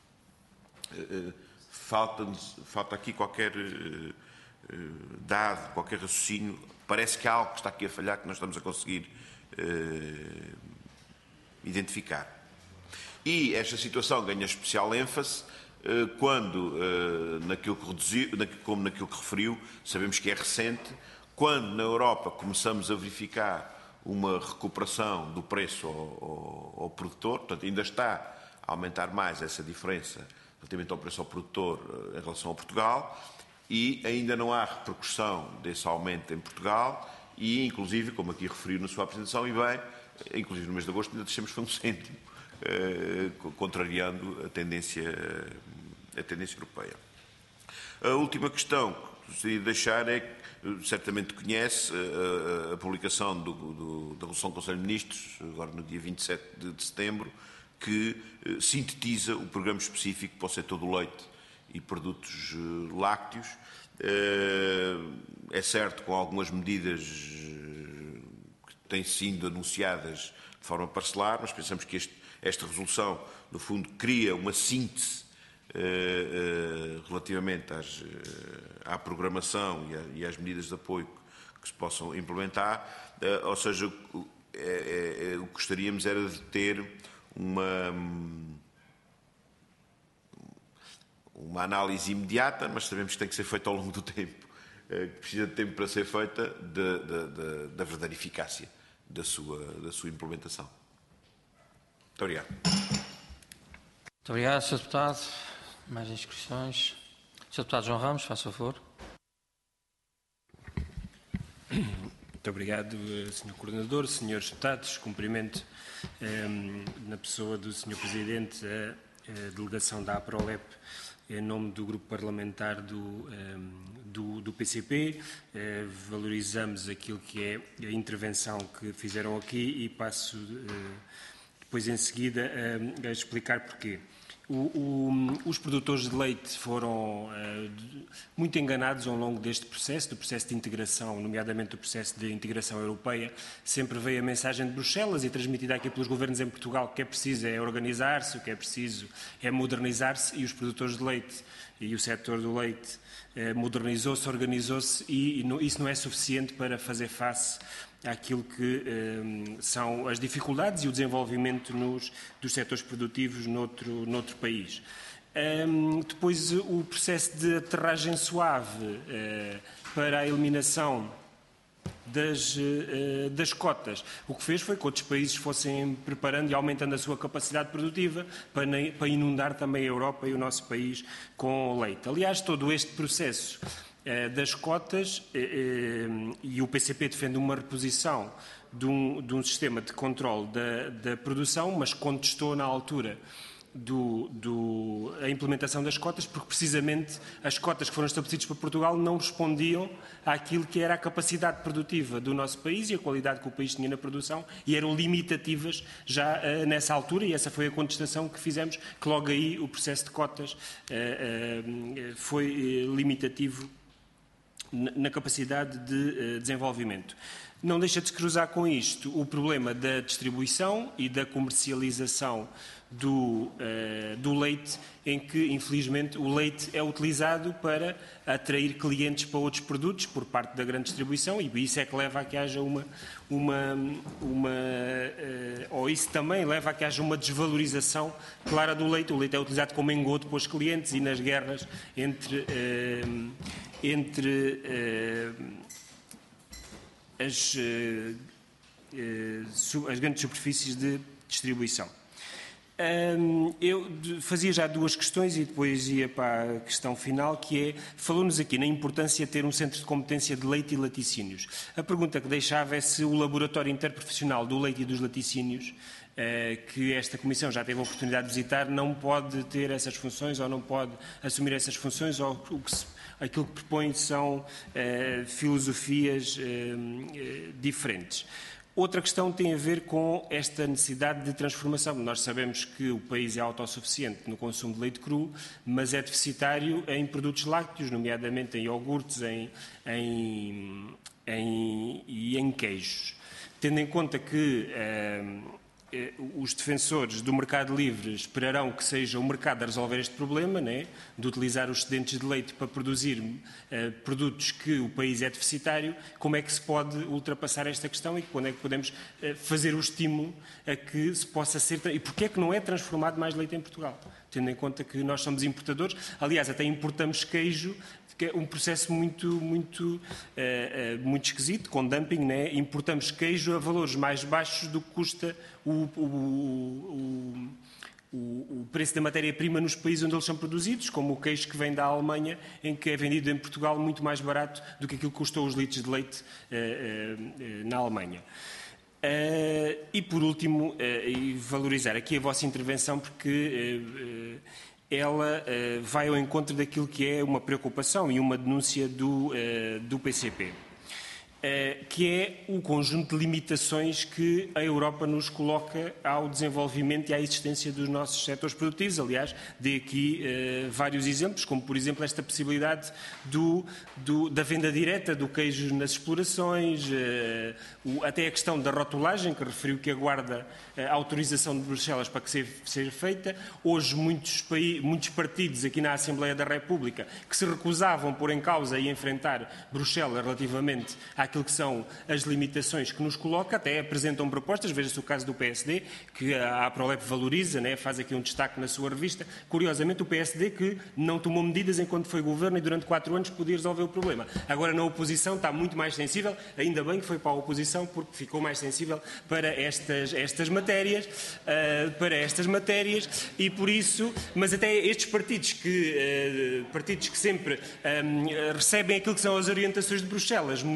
Uh, uh, Falta, falta aqui qualquer uh, uh, dado, qualquer raciocínio. Parece que há algo que está aqui a falhar que nós estamos a conseguir uh, identificar. E esta situação ganha especial ênfase uh, quando, uh, naquilo que reduziu, na, como naquilo que referiu, sabemos que é recente, quando na Europa começamos a verificar uma recuperação do preço ao, ao, ao produtor, portanto ainda está a aumentar mais essa diferença relativamente ao preço ao produtor em relação a Portugal, e ainda não há repercussão desse aumento em Portugal, e inclusive, como aqui referiu na sua apresentação, e bem, inclusive no mês de agosto ainda deixamos foi um cêntimo, eh, contrariando a tendência, a tendência europeia. A última questão que gostaria de deixar é que, certamente conhece, a, a, a publicação do, do, da Resolução do Conselho de Ministros, agora no dia vinte e sete de setembro, que eh, sintetiza o programa específico para o setor do leite e produtos eh, lácteos. Eh, é certo, com algumas medidas eh, que têm sido anunciadas de forma parcelar, mas pensamos que este, esta resolução, no fundo, cria uma síntese eh, eh, relativamente às, eh, à programação e, a, e às medidas de apoio que, que se possam implementar. Eh, ou seja, é, é, o que gostaríamos era de ter Uma, uma análise imediata, mas sabemos que tem que ser feita ao longo do tempo, que precisa de tempo para ser feita, de, de, de, da verdadeira eficácia da sua, da sua implementação. Muito obrigado. Muito obrigado, senhor Deputado. Mais inscrições. senhor Deputado João Ramos, faça favor. Muito obrigado, senhor Coordenador, senhores deputados. Cumprimento eh, na pessoa do senhor Presidente a, a delegação da APROLEP em nome do Grupo Parlamentar do, eh, do, do P C P. Eh, valorizamos aquilo que é a intervenção que fizeram aqui e passo eh, depois em seguida a, a explicar porquê. O, o, os produtores de leite foram uh, muito enganados ao longo deste processo, do processo de integração, nomeadamente do processo de integração europeia. Sempre veio a mensagem de Bruxelas e transmitida aqui pelos governos em Portugal que o que é preciso é organizar-se, o que é preciso é modernizar-se, e os produtores de leite e o setor do leite uh, modernizou-se, organizou-se, e, e isso não é suficiente para fazer face àquilo que um, são as dificuldades e o desenvolvimento nos, dos setores produtivos noutro, noutro país. Um, depois, o processo de aterragem suave uh, para a eliminação das, uh, das cotas. O que fez foi que outros países fossem preparando e aumentando a sua capacidade produtiva para, para inundar também a Europa e o nosso país com leite. Aliás, todo este processo das cotas, e o P C P defende uma reposição de um, de um sistema de controle da, da produção, mas contestou na altura do, do, a implementação das cotas, porque precisamente as cotas que foram estabelecidas para Portugal não respondiam àquilo que era a capacidade produtiva do nosso país e a qualidade que o país tinha na produção, e eram limitativas já uh, nessa altura, e essa foi a contestação que fizemos, que logo aí o processo de cotas uh, uh, foi uh, limitativo na capacidade de desenvolvimento. Não deixa de se cruzar com isto o problema da distribuição e da comercialização do, uh, do leite, em que, infelizmente, o leite é utilizado para atrair clientes para outros produtos por parte da grande distribuição, e isso é que leva a que haja uma... uma, uma uh, ou isso também leva a que haja uma desvalorização clara do leite. O leite é utilizado como engodo para os clientes, e nas guerras entre... Uh, entre uh, as, uh, uh, as grandes superfícies de distribuição. Um, eu fazia já duas questões e depois ia para a questão final, que é, falou-nos aqui na importância de ter um centro de competência de leite e laticínios. A pergunta que deixava é se o laboratório interprofissional do leite e dos laticínios, uh, que esta Comissão já teve a oportunidade de visitar, não pode ter essas funções ou não pode assumir essas funções, ou o que se, aquilo que propõe são uh, filosofias uh, uh, diferentes. Outra questão tem a ver com esta necessidade de transformação. Nós sabemos que o país é autossuficiente no consumo de leite cru, mas é deficitário em produtos lácteos, nomeadamente em iogurtes em, em, em, e em queijos. Tendo em conta que eh, os defensores do mercado livre esperarão que seja o mercado a resolver este problema, né, de utilizar os excedentes de leite para produzir uh, produtos que o país é deficitário, como é que se pode ultrapassar esta questão e quando é que podemos uh, fazer o estímulo a que se possa ser... E porquê é que não é transformado mais leite em Portugal? Tendo em conta que nós somos importadores, aliás, até importamos queijo, que é um processo muito, muito, uh, uh, muito esquisito, com dumping, né? Importamos queijo a valores mais baixos do que custa o, o, o, o, o preço da matéria-prima nos países onde eles são produzidos, como o queijo que vem da Alemanha, em que é vendido em Portugal muito mais barato do que aquilo que custou os litros de leite uh, uh, na Alemanha. Uh, e, por último, uh, e valorizar aqui a vossa intervenção, porque... Uh, uh, ela uh, vai ao encontro daquilo que é uma preocupação e uma denúncia do, uh, do P C P, uh, que é o conjunto de limitações que a Europa nos coloca ao desenvolvimento e à existência dos nossos setores produtivos. Aliás, dei aqui uh, vários exemplos, como, por exemplo, esta possibilidade do, do, da venda direta do queijo nas explorações, uh, o, até a questão da rotulagem, que referiu que aguarda a autorização de Bruxelas para que seja feita. Hoje, muitos, países, muitos partidos aqui na Assembleia da República que se recusavam a pôr em causa e enfrentar Bruxelas relativamente àquilo que são as limitações que nos coloca, até apresentam propostas, veja-se o caso do P S D, que a APROLEP valoriza, né, faz aqui um destaque na sua revista. Curiosamente, o P S D que não tomou medidas enquanto foi governo e durante quatro anos podia resolver o problema. Agora, na oposição, está muito mais sensível, ainda bem que foi para a oposição, porque ficou mais sensível para estas, estas matérias. Matérias, uh, para estas matérias, e por isso, mas até estes partidos que, uh, partidos que sempre um, recebem aquilo que são as orientações de Bruxelas muito pacificamente,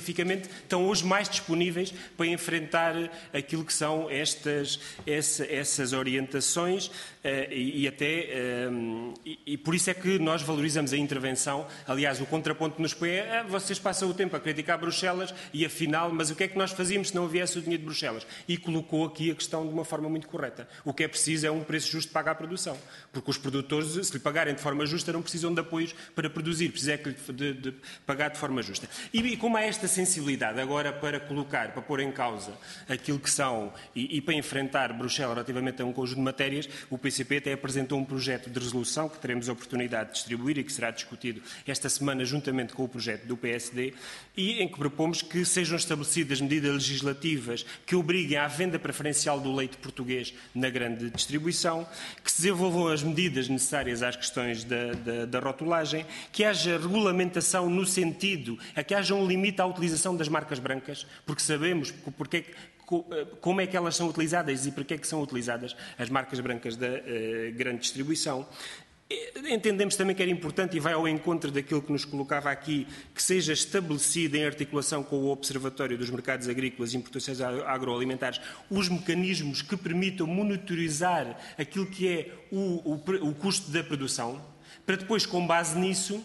pacificamente, estão hoje mais disponíveis para enfrentar aquilo que são estas, essa, essas orientações uh, e, e até um, e, e por isso é que nós valorizamos a intervenção. Aliás, o contraponto que nos põe é ah, vocês passam o tempo a criticar Bruxelas e afinal, mas o que é que nós fazíamos se não houvesse o dinheiro de Bruxelas? E colocou aqui a questão de uma forma muito correta. O que é preciso é um preço justo para a produção, porque os produtores, se lhe pagarem de forma justa, não precisam de apoios para produzir, precisam de, de, de pagar de forma justa. E, e como há esta sensibilidade agora para colocar, para pôr em causa aquilo que são e, e para enfrentar Bruxelas relativamente a um conjunto de matérias, o P C P até apresentou um projeto de resolução que teremos a oportunidade de distribuir e que será discutido esta semana juntamente com o projeto do P S D, e em que propomos que sejam estabelecidas medidas legislativas que obriguem à venda preferencial do leite português na grande distribuição, que se desenvolvam as medidas necessárias às questões da, da, da rotulagem, que haja regulamentação no sentido a que haja um limite à utilização das marcas brancas, porque sabemos porque, como é que elas são utilizadas e para que é que são utilizadas as marcas brancas da uh, grande distribuição. Entendemos também que era importante, e vai ao encontro daquilo que nos colocava aqui, que seja estabelecido em articulação com o Observatório dos Mercados Agrícolas e Importações Agroalimentares os mecanismos que permitam monitorizar aquilo que é o, o, o custo da produção, para depois, com base nisso,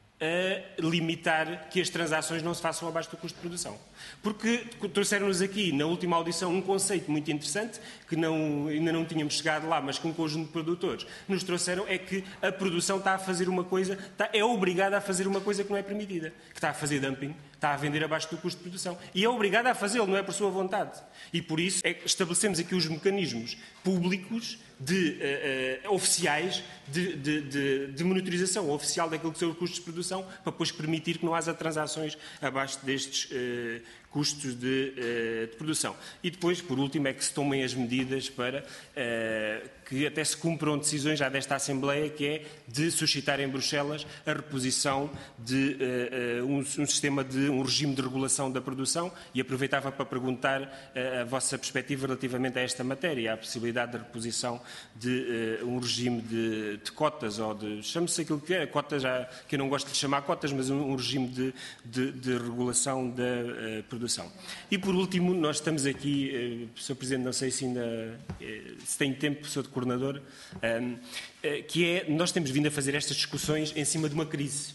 a limitar que as transações não se façam abaixo do custo de produção. Porque trouxeram-nos aqui, na última audição, um conceito muito interessante, que não, ainda não tínhamos chegado lá, mas que um conjunto de produtores nos trouxeram, é que a produção está a fazer uma coisa, está, é obrigada a fazer uma coisa que não é permitida, que está a fazer dumping, está a vender abaixo do custo de produção. E é obrigada a fazê-lo, não é por sua vontade. E por isso é que estabelecemos aqui os mecanismos públicos de, uh, uh, oficiais de, de, de, de monitorização oficial daquilo que são os custos de produção, para depois permitir que não haja transações abaixo destes uh, custos de, uh, de produção. E depois, por último, é que se tomem as medidas para uh, que até se cumpram decisões já desta Assembleia, que é de suscitar em Bruxelas a reposição de uh, uh, um, um sistema de um regime de regulação da produção, e aproveitava para perguntar uh, a vossa perspectiva relativamente a esta matéria, a possibilidade de reposição de uh, um regime de, de cotas, ou de, chame-se aquilo que é, cotas, já, que eu não gosto de chamar cotas, mas um, um regime de, de, de regulação da uh, produção. E por último, nós estamos aqui, uh, senhor Presidente, não sei se ainda uh, se tem tempo, senhor de Coordenador, um, uh, que é, nós temos vindo a fazer estas discussões em cima de uma crise.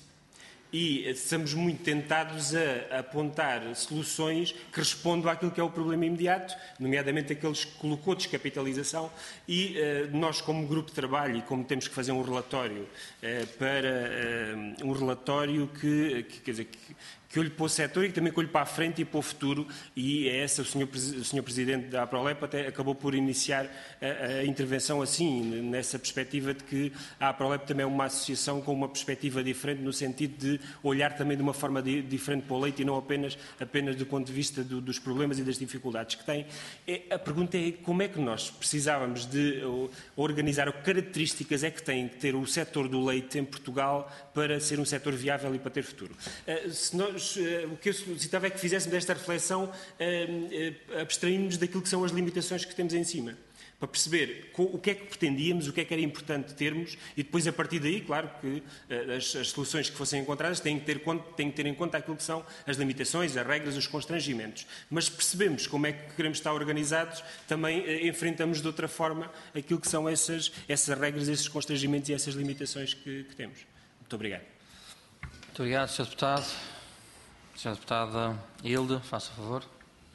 E estamos muito tentados a, a apontar soluções que respondam àquilo que é o problema imediato, nomeadamente aqueles que colocou descapitalização, e uh, nós, como grupo de trabalho, e como temos que fazer um relatório uh, para uh, um relatório que, que quer dizer, que, que olhe para o setor e que também olhe para a frente e para o futuro, e é essa, o senhor, o senhor Presidente da APROLEP até acabou por iniciar a, a intervenção assim, nessa perspectiva de que a APROLEP também é uma associação com uma perspectiva diferente, no sentido de olhar também de uma forma de, diferente para o leite e não apenas, apenas do ponto de vista do, dos problemas e das dificuldades que tem. É, a pergunta é como é que nós precisávamos de organizar, ou que características é que tem que ter o setor do leite em Portugal para ser um setor viável e para ter futuro. Uh, se nós o que eu solicitava é que fizéssemos esta reflexão uh, uh, abstraindo-nos daquilo que são as limitações que temos em cima, para perceber o que é que pretendíamos, o que é que era importante termos, e depois, a partir daí, claro que uh, as, as soluções que fossem encontradas têm que, ter, têm que ter em conta aquilo que são as limitações, as regras, os constrangimentos. Mas percebemos como é que queremos estar organizados, também uh, enfrentamos de outra forma aquilo que são essas, essas regras, esses constrangimentos e essas limitações que, que temos. Muito obrigado. Muito obrigado, senhor Deputado. senhora Deputada Hilde, faça favor.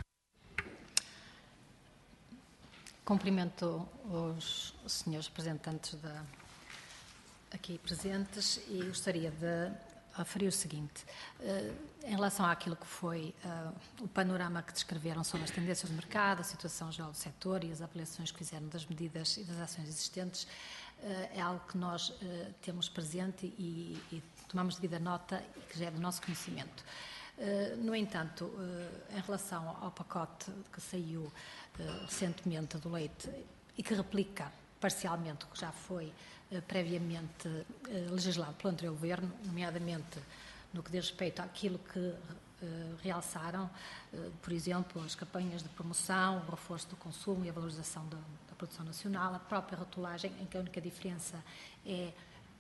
Cumprimento os, os senhores representantes da, aqui presentes e gostaria de referir o seguinte. Uh, em relação àquilo que foi uh, o panorama que descreveram sobre as tendências do mercado, a situação geral do setor e as avaliações que fizeram das medidas e das ações existentes, uh, é algo que nós uh, temos presente e, e tomamos devida nota e que já é do nosso conhecimento. Uh, no entanto, uh, em relação ao pacote que saiu uh, recentemente do leite e que replica parcialmente o que já foi uh, previamente uh, legislado pelo anterior Governo, nomeadamente no que diz respeito àquilo que uh, realçaram, uh, por exemplo, as campanhas de promoção, o reforço do consumo e a valorização da, da produção nacional, a própria rotulagem, em que a única diferença é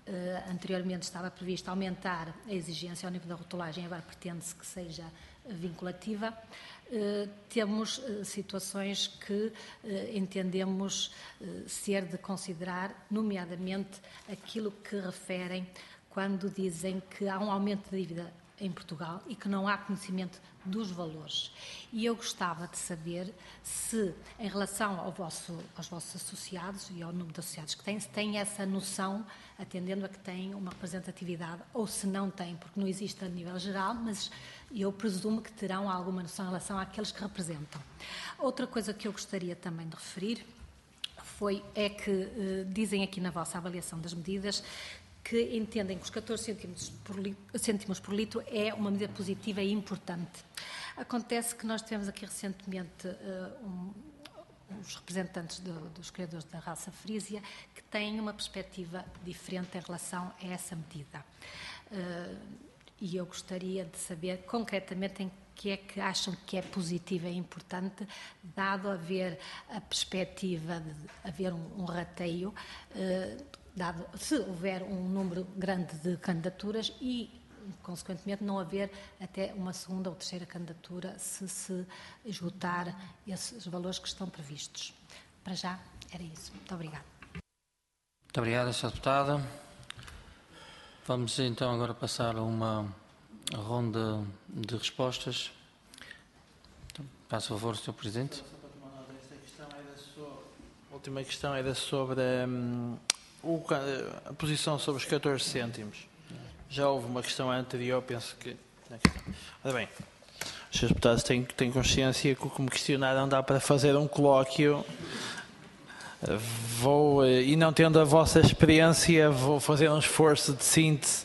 Uh, anteriormente estava previsto aumentar a exigência ao nível da rotulagem, agora pretende-se que seja vinculativa. Uh, temos uh, situações que uh, entendemos uh, ser de considerar, nomeadamente aquilo que referem quando dizem que há um aumento de dívida em Portugal e que não há conhecimento dos valores. E eu gostava de saber se, em relação ao vosso, aos vossos associados e ao número de associados que têm, se têm essa noção, atendendo a que têm uma representatividade, ou se não têm, porque não existe a nível geral, mas eu presumo que terão alguma noção em relação àqueles que representam. Outra coisa que eu gostaria também de referir foi, é que eh, dizem aqui na vossa avaliação das medidas que entendem que os catorze cêntimos por, litro, cêntimos por litro é uma medida positiva e importante. Acontece que nós tivemos aqui recentemente uh, um, os representantes do, dos criadores da raça frísia que têm uma perspectiva diferente em relação a essa medida. Uh, e eu gostaria de saber concretamente em que é que acham que é positiva e importante, dado haver a perspectiva de haver um, um rateio, uh, dado, se houver um número grande de candidaturas e, consequentemente, não haver até uma segunda ou terceira candidatura se se esgotar esses valores que estão previstos. Para já, era isso. Muito obrigada. Muito obrigado, senhora Deputada. Vamos então agora passar a uma ronda de respostas. Faça favor, senhor Presidente. A última questão era sobre hum, o, a posição sobre os catorze cêntimos. Já houve uma questão anterior, penso que... Ora bem, os senhores deputados têm, têm consciência que o que me questionaram dá para fazer um colóquio. Vou, e não tendo a vossa experiência, vou fazer um esforço de síntese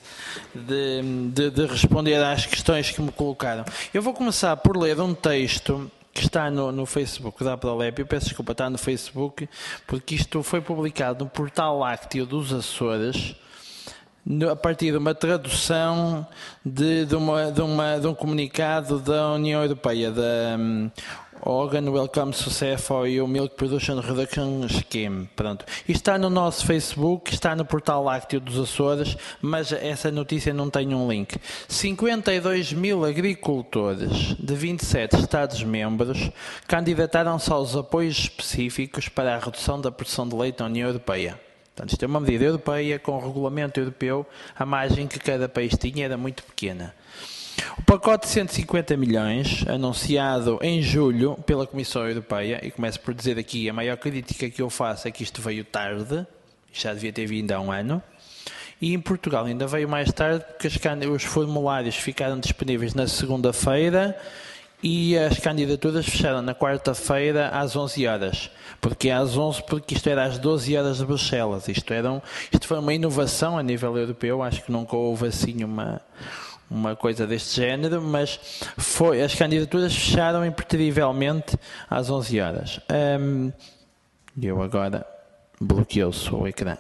de, de, de responder às questões que me colocaram. Eu vou começar por ler um texto que está no, no Facebook da Prolep. Eu peço desculpa, está no Facebook, porque isto foi publicado no Portal Lácteo dos Açores, no, a partir de uma tradução de, de, uma, de, uma, de um comunicado da União Europeia, da um, Organ Welcome Success for You Milk Production Reduction Scheme. Pronto. Isto está no nosso Facebook, está no Portal Lácteo dos Açores, mas essa notícia não tem um link. cinquenta e dois mil agricultores de vinte e sete Estados-membros candidataram-se aos apoios específicos para a redução da produção de leite na União Europeia. Portanto, isto é uma medida europeia com o regulamento europeu. A margem que cada país tinha era muito pequena. O pacote de cento e cinquenta milhões, anunciado em julho pela Comissão Europeia, e começo por dizer aqui, a maior crítica que eu faço é que isto veio tarde, já devia ter vindo há um ano, e em Portugal ainda veio mais tarde porque os formulários ficaram disponíveis na segunda-feira e as candidaturas fecharam na quarta-feira às onze horas. Porque às onze, porque isto era às doze horas de Bruxelas. Isto, era um, isto foi uma inovação a nível europeu, acho que nunca houve assim uma... uma coisa deste género, mas foi, as candidaturas fecharam impreterivelmente às onze horas. Um, eu agora bloqueou-se o ecrã.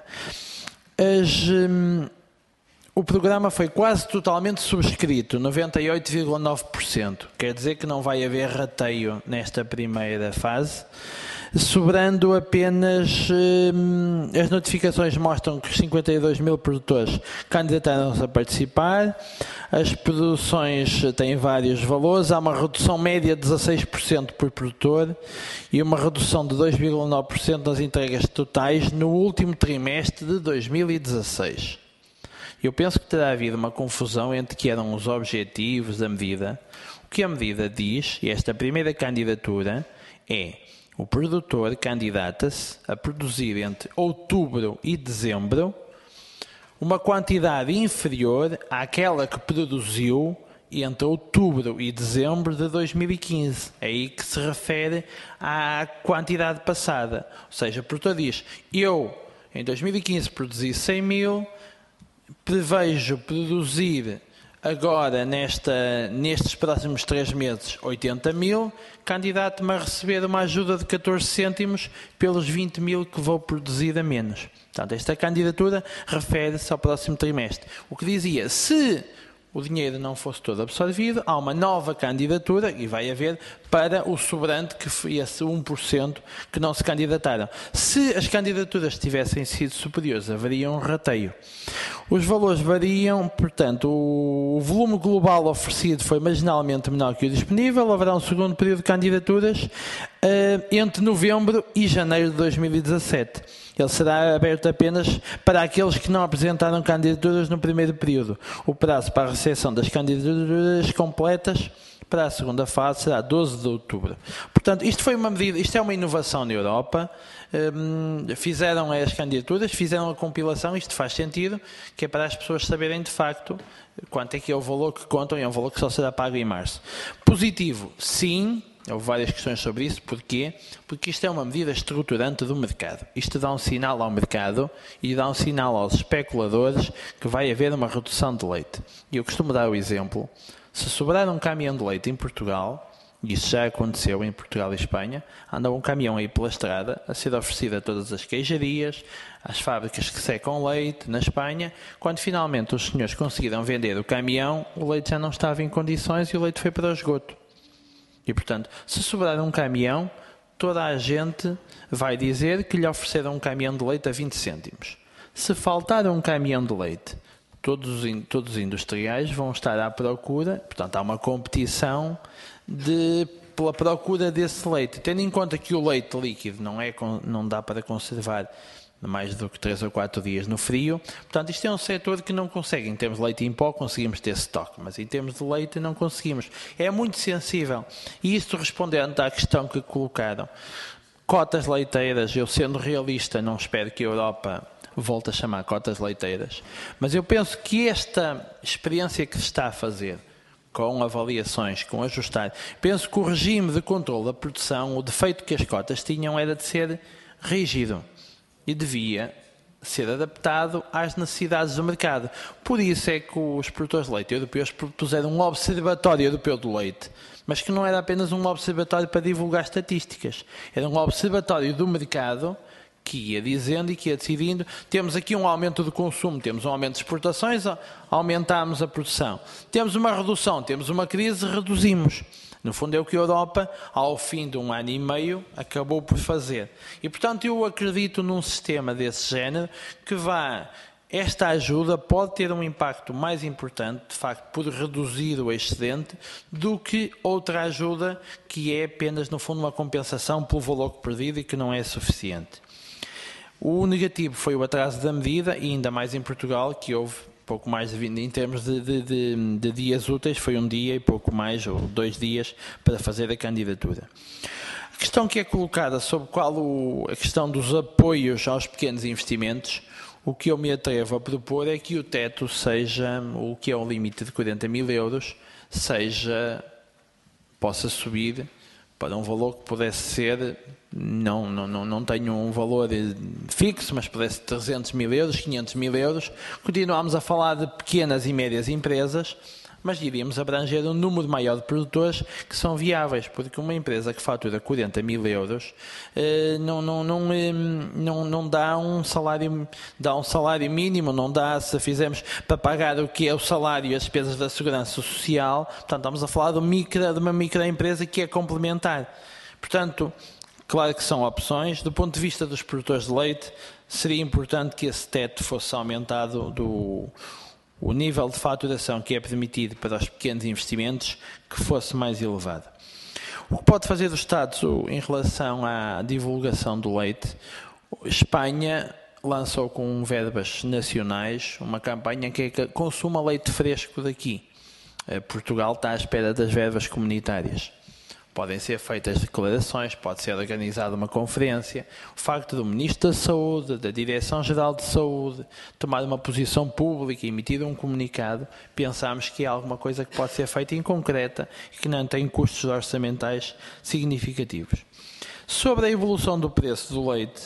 As, um, o programa foi quase totalmente subscrito, noventa e oito vírgula nove por cento. Quer dizer que não vai haver rateio nesta primeira fase. Sobrando apenas, hum, as notificações mostram que cinquenta e dois mil produtores candidataram-se a participar, as produções têm vários valores, há uma redução média de dezasseis por cento por produtor e uma redução de dois vírgula nove por cento nas entregas totais no último trimestre de dois mil e dezasseis. Eu penso que terá havido uma confusão entre que eram os objetivos da medida. O que a medida diz, e esta primeira candidatura, é: o produtor candidata-se a produzir entre outubro e dezembro uma quantidade inferior àquela que produziu entre outubro e dezembro de dois mil e quinze. É aí que se refere à quantidade passada. Ou seja, o produtor diz: eu em dois mil e quinze produzi cem mil, prevejo produzir agora, nesta, nestes próximos três meses, oitenta mil, candidato-me a receber uma ajuda de catorze cêntimos pelos vinte mil que vou produzir a menos. Portanto, esta candidatura refere-se ao próximo trimestre. O que dizia, se o dinheiro não fosse todo absorvido, há uma nova candidatura, e vai haver, para o sobrante, que foi esse um por cento que não se candidataram. Se as candidaturas tivessem sido superiores, haveria um rateio. Os valores variam, portanto, o volume global oferecido foi marginalmente menor que o disponível, haverá um segundo período de candidaturas uh, entre novembro e janeiro de dois mil e dezassete. Ele será aberto apenas para aqueles que não apresentaram candidaturas no primeiro período. O prazo para a recepção das candidaturas completas para a segunda fase será doze de outubro. Portanto, isto foi uma medida, isto é uma inovação na Europa. Um, fizeram as candidaturas, fizeram a compilação, isto faz sentido, que é para as pessoas saberem de facto quanto é que é o valor que contam, e é um valor que só será pago em março. Positivo, sim. Houve várias questões sobre isso. Porquê? Porque isto é uma medida estruturante do mercado. Isto dá um sinal ao mercado e dá um sinal aos especuladores que vai haver uma redução de leite. E eu costumo dar o exemplo. Se sobrar um caminhão de leite em Portugal, e isso já aconteceu em Portugal e Espanha, anda um caminhão aí pela estrada a ser oferecido a todas as queijarias, às fábricas que secam leite na Espanha. Quando finalmente os senhores conseguiram vender o caminhão, o leite já não estava em condições e o leite foi para o esgoto. E, portanto, se sobrar um caminhão, toda a gente vai dizer que lhe ofereceram um caminhão de leite a vinte cêntimos. Se faltar um caminhão de leite, todos os, todos os industriais vão estar à procura, portanto, há uma competição de, pela procura desse leite. Tendo em conta que o leite líquido não, é, não dá para conservar mais do que três ou quatro dias no frio. Portanto, isto é um setor que não consegue. Em termos de leite em pó, conseguimos ter estoque, mas em termos de leite não conseguimos. É muito sensível. E isto respondendo à questão que colocaram. Cotas leiteiras, eu sendo realista, não espero que a Europa volte a chamar cotas leiteiras, mas eu penso que esta experiência que se está a fazer, com avaliações, com ajustar, penso que o regime de controle da produção, o defeito que as cotas tinham era de ser rígido. E devia ser adaptado às necessidades do mercado. Por isso é que os produtores de leite europeus propuseram um observatório europeu do leite, mas que não era apenas um observatório para divulgar estatísticas. Era um observatório do mercado que ia dizendo e que ia decidindo. Temos aqui um aumento do consumo, temos um aumento de exportações, aumentamos a produção. Temos uma redução, temos uma crise, reduzimos. No fundo é o que a Europa, ao fim de um ano e meio, acabou por fazer. E, portanto, eu acredito num sistema desse género que vá... Esta ajuda pode ter um impacto mais importante, de facto, por reduzir o excedente, do que outra ajuda que é apenas, no fundo, uma compensação pelo valor perdido e que não é suficiente. O negativo foi o atraso da medida, e ainda mais em Portugal, que houve pouco mais de vinte, em termos de, de, de, de dias úteis, foi um dia e pouco mais, ou dois dias, para fazer a candidatura. A questão que é colocada sobre qual o, a questão dos apoios aos pequenos investimentos, o que eu me atrevo a propor é que o teto seja, o que é o limite de quarenta mil euros, seja, possa subir para um valor que pudesse ser, não, não, não, não tenho um valor fixo, mas pudesse ser trezentos mil euros, quinhentos mil euros. Continuamos a falar de pequenas e médias empresas, mas iríamos abranger um número maior de produtores que são viáveis, porque uma empresa que fatura quarenta mil euros eh, não, não, não, não, não dá um salário, dá um salário mínimo, não dá, se fizermos para pagar o que é o salário e as despesas da segurança social. Portanto, estamos a falar de, micro, de uma microempresa que é complementar. Portanto, claro que são opções. Do ponto de vista dos produtores de leite, seria importante que esse teto fosse aumentado do... o nível de faturação que é permitido para os pequenos investimentos que fosse mais elevado. O que pode fazer o Estado em relação à divulgação do leite? Espanha lançou com verbas nacionais uma campanha que é que consuma leite fresco daqui. Portugal está à espera das verbas comunitárias. Podem ser feitas declarações, pode ser organizada uma conferência. O facto do Ministro da Saúde, da Direção-Geral de Saúde, tomar uma posição pública e emitir um comunicado, pensamos que é alguma coisa que pode ser feita em concreta e que não tem custos orçamentais significativos. Sobre a evolução do preço do leite,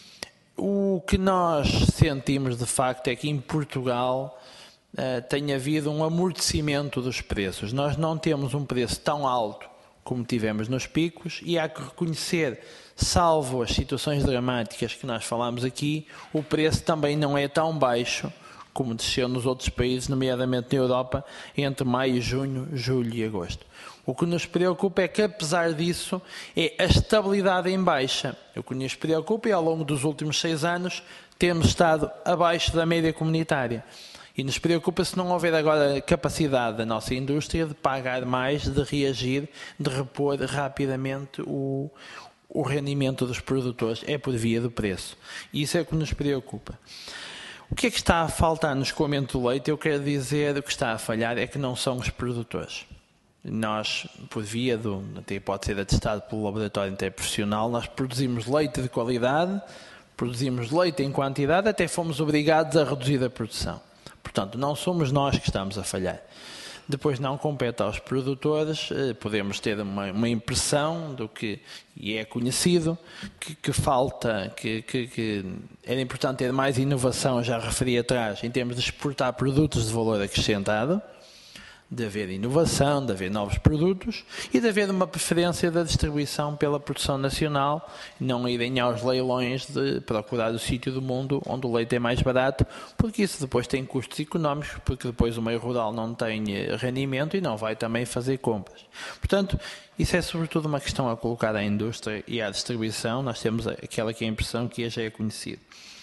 o que nós sentimos de facto é que em Portugal uh, tem havido um amortecimento dos preços. Nós não temos um preço tão alto como tivemos nos picos, e há que reconhecer, salvo as situações dramáticas que nós falamos aqui, o preço também não é tão baixo como desceu nos outros países, nomeadamente na Europa, entre maio, junho, julho e agosto. O que nos preocupa é que, apesar disso, é a estabilidade em baixa. O que nos preocupa é, ao longo dos últimos seis anos, termos estado abaixo da média comunitária. E nos preocupa se não houver agora capacidade da nossa indústria de pagar mais, de reagir, de repor rapidamente o, o rendimento dos produtores. É por via do preço. E isso é o que nos preocupa. O que é que está a faltar no escoamento do leite? Eu quero dizer, o que está a falhar é que não são os produtores. Nós, por via do, até pode ser atestado pelo laboratório interprofissional, nós produzimos leite de qualidade, produzimos leite em quantidade, até fomos obrigados a reduzir a produção. Portanto, não somos nós que estamos a falhar. Depois não compete aos produtores, podemos ter uma, uma impressão do que, e é conhecido, que, que falta, que, que, que era importante ter mais inovação, já referi atrás, em termos de exportar produtos de valor acrescentado, de haver inovação, de haver novos produtos e de haver uma preferência da distribuição pela produção nacional, não irem aos leilões de procurar o sítio do mundo onde o leite é mais barato, porque isso depois tem custos económicos, porque depois o meio rural não tem rendimento e não vai também fazer compras. Portanto, isso é sobretudo uma questão a colocar à indústria e à distribuição. Nós temos aquela que é a impressão que já é conhecida.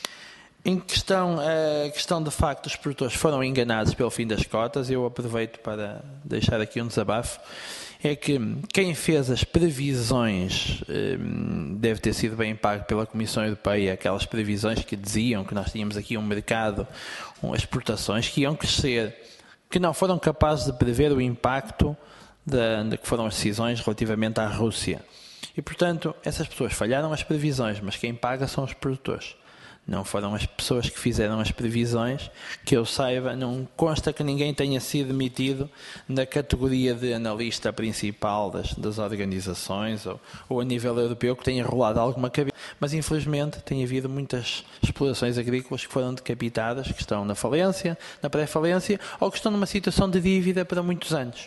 Em questão, a questão de facto os produtores foram enganados pelo fim das cotas, eu aproveito para deixar aqui um desabafo, é que quem fez as previsões deve ter sido bem pago pela Comissão Europeia, aquelas previsões que diziam que nós tínhamos aqui um mercado, um, exportações que iam crescer, que não foram capazes de prever o impacto de, de que foram as decisões relativamente à Rússia. E portanto, essas pessoas falharam as previsões, mas quem paga são os produtores. Não foram as pessoas que fizeram as previsões, que eu saiba, não consta que ninguém tenha sido demitido na categoria de analista principal das, das organizações ou, ou a nível europeu que tenha rolado alguma cabeça. Mas infelizmente tem havido muitas explorações agrícolas que foram decapitadas, que estão na falência, na pré-falência ou que estão numa situação de dívida para muitos anos.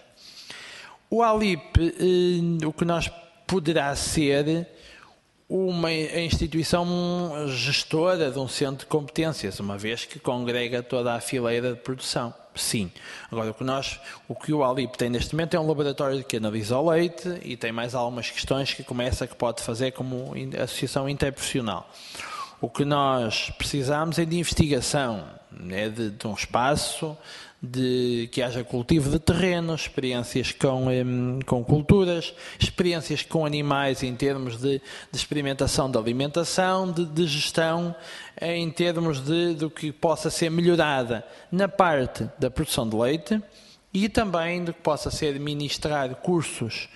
O ALIP, eh, o que nós poderá ser uma instituição gestora de um centro de competências, uma vez que congrega toda a fileira de produção. Sim. Agora, o que, nós, o que o ALIP tem neste momento é um laboratório que analisa o leite e tem mais algumas questões que começa, que pode fazer como associação interprofissional. O que nós precisamos é de investigação, é de, de um espaço, de que haja cultivo de terreno, experiências com, um, com culturas, experiências com animais em termos de, de experimentação de alimentação, de, de gestão, em termos de, do que possa ser melhorada na parte da produção de leite e também do que possa ser ministrar cursos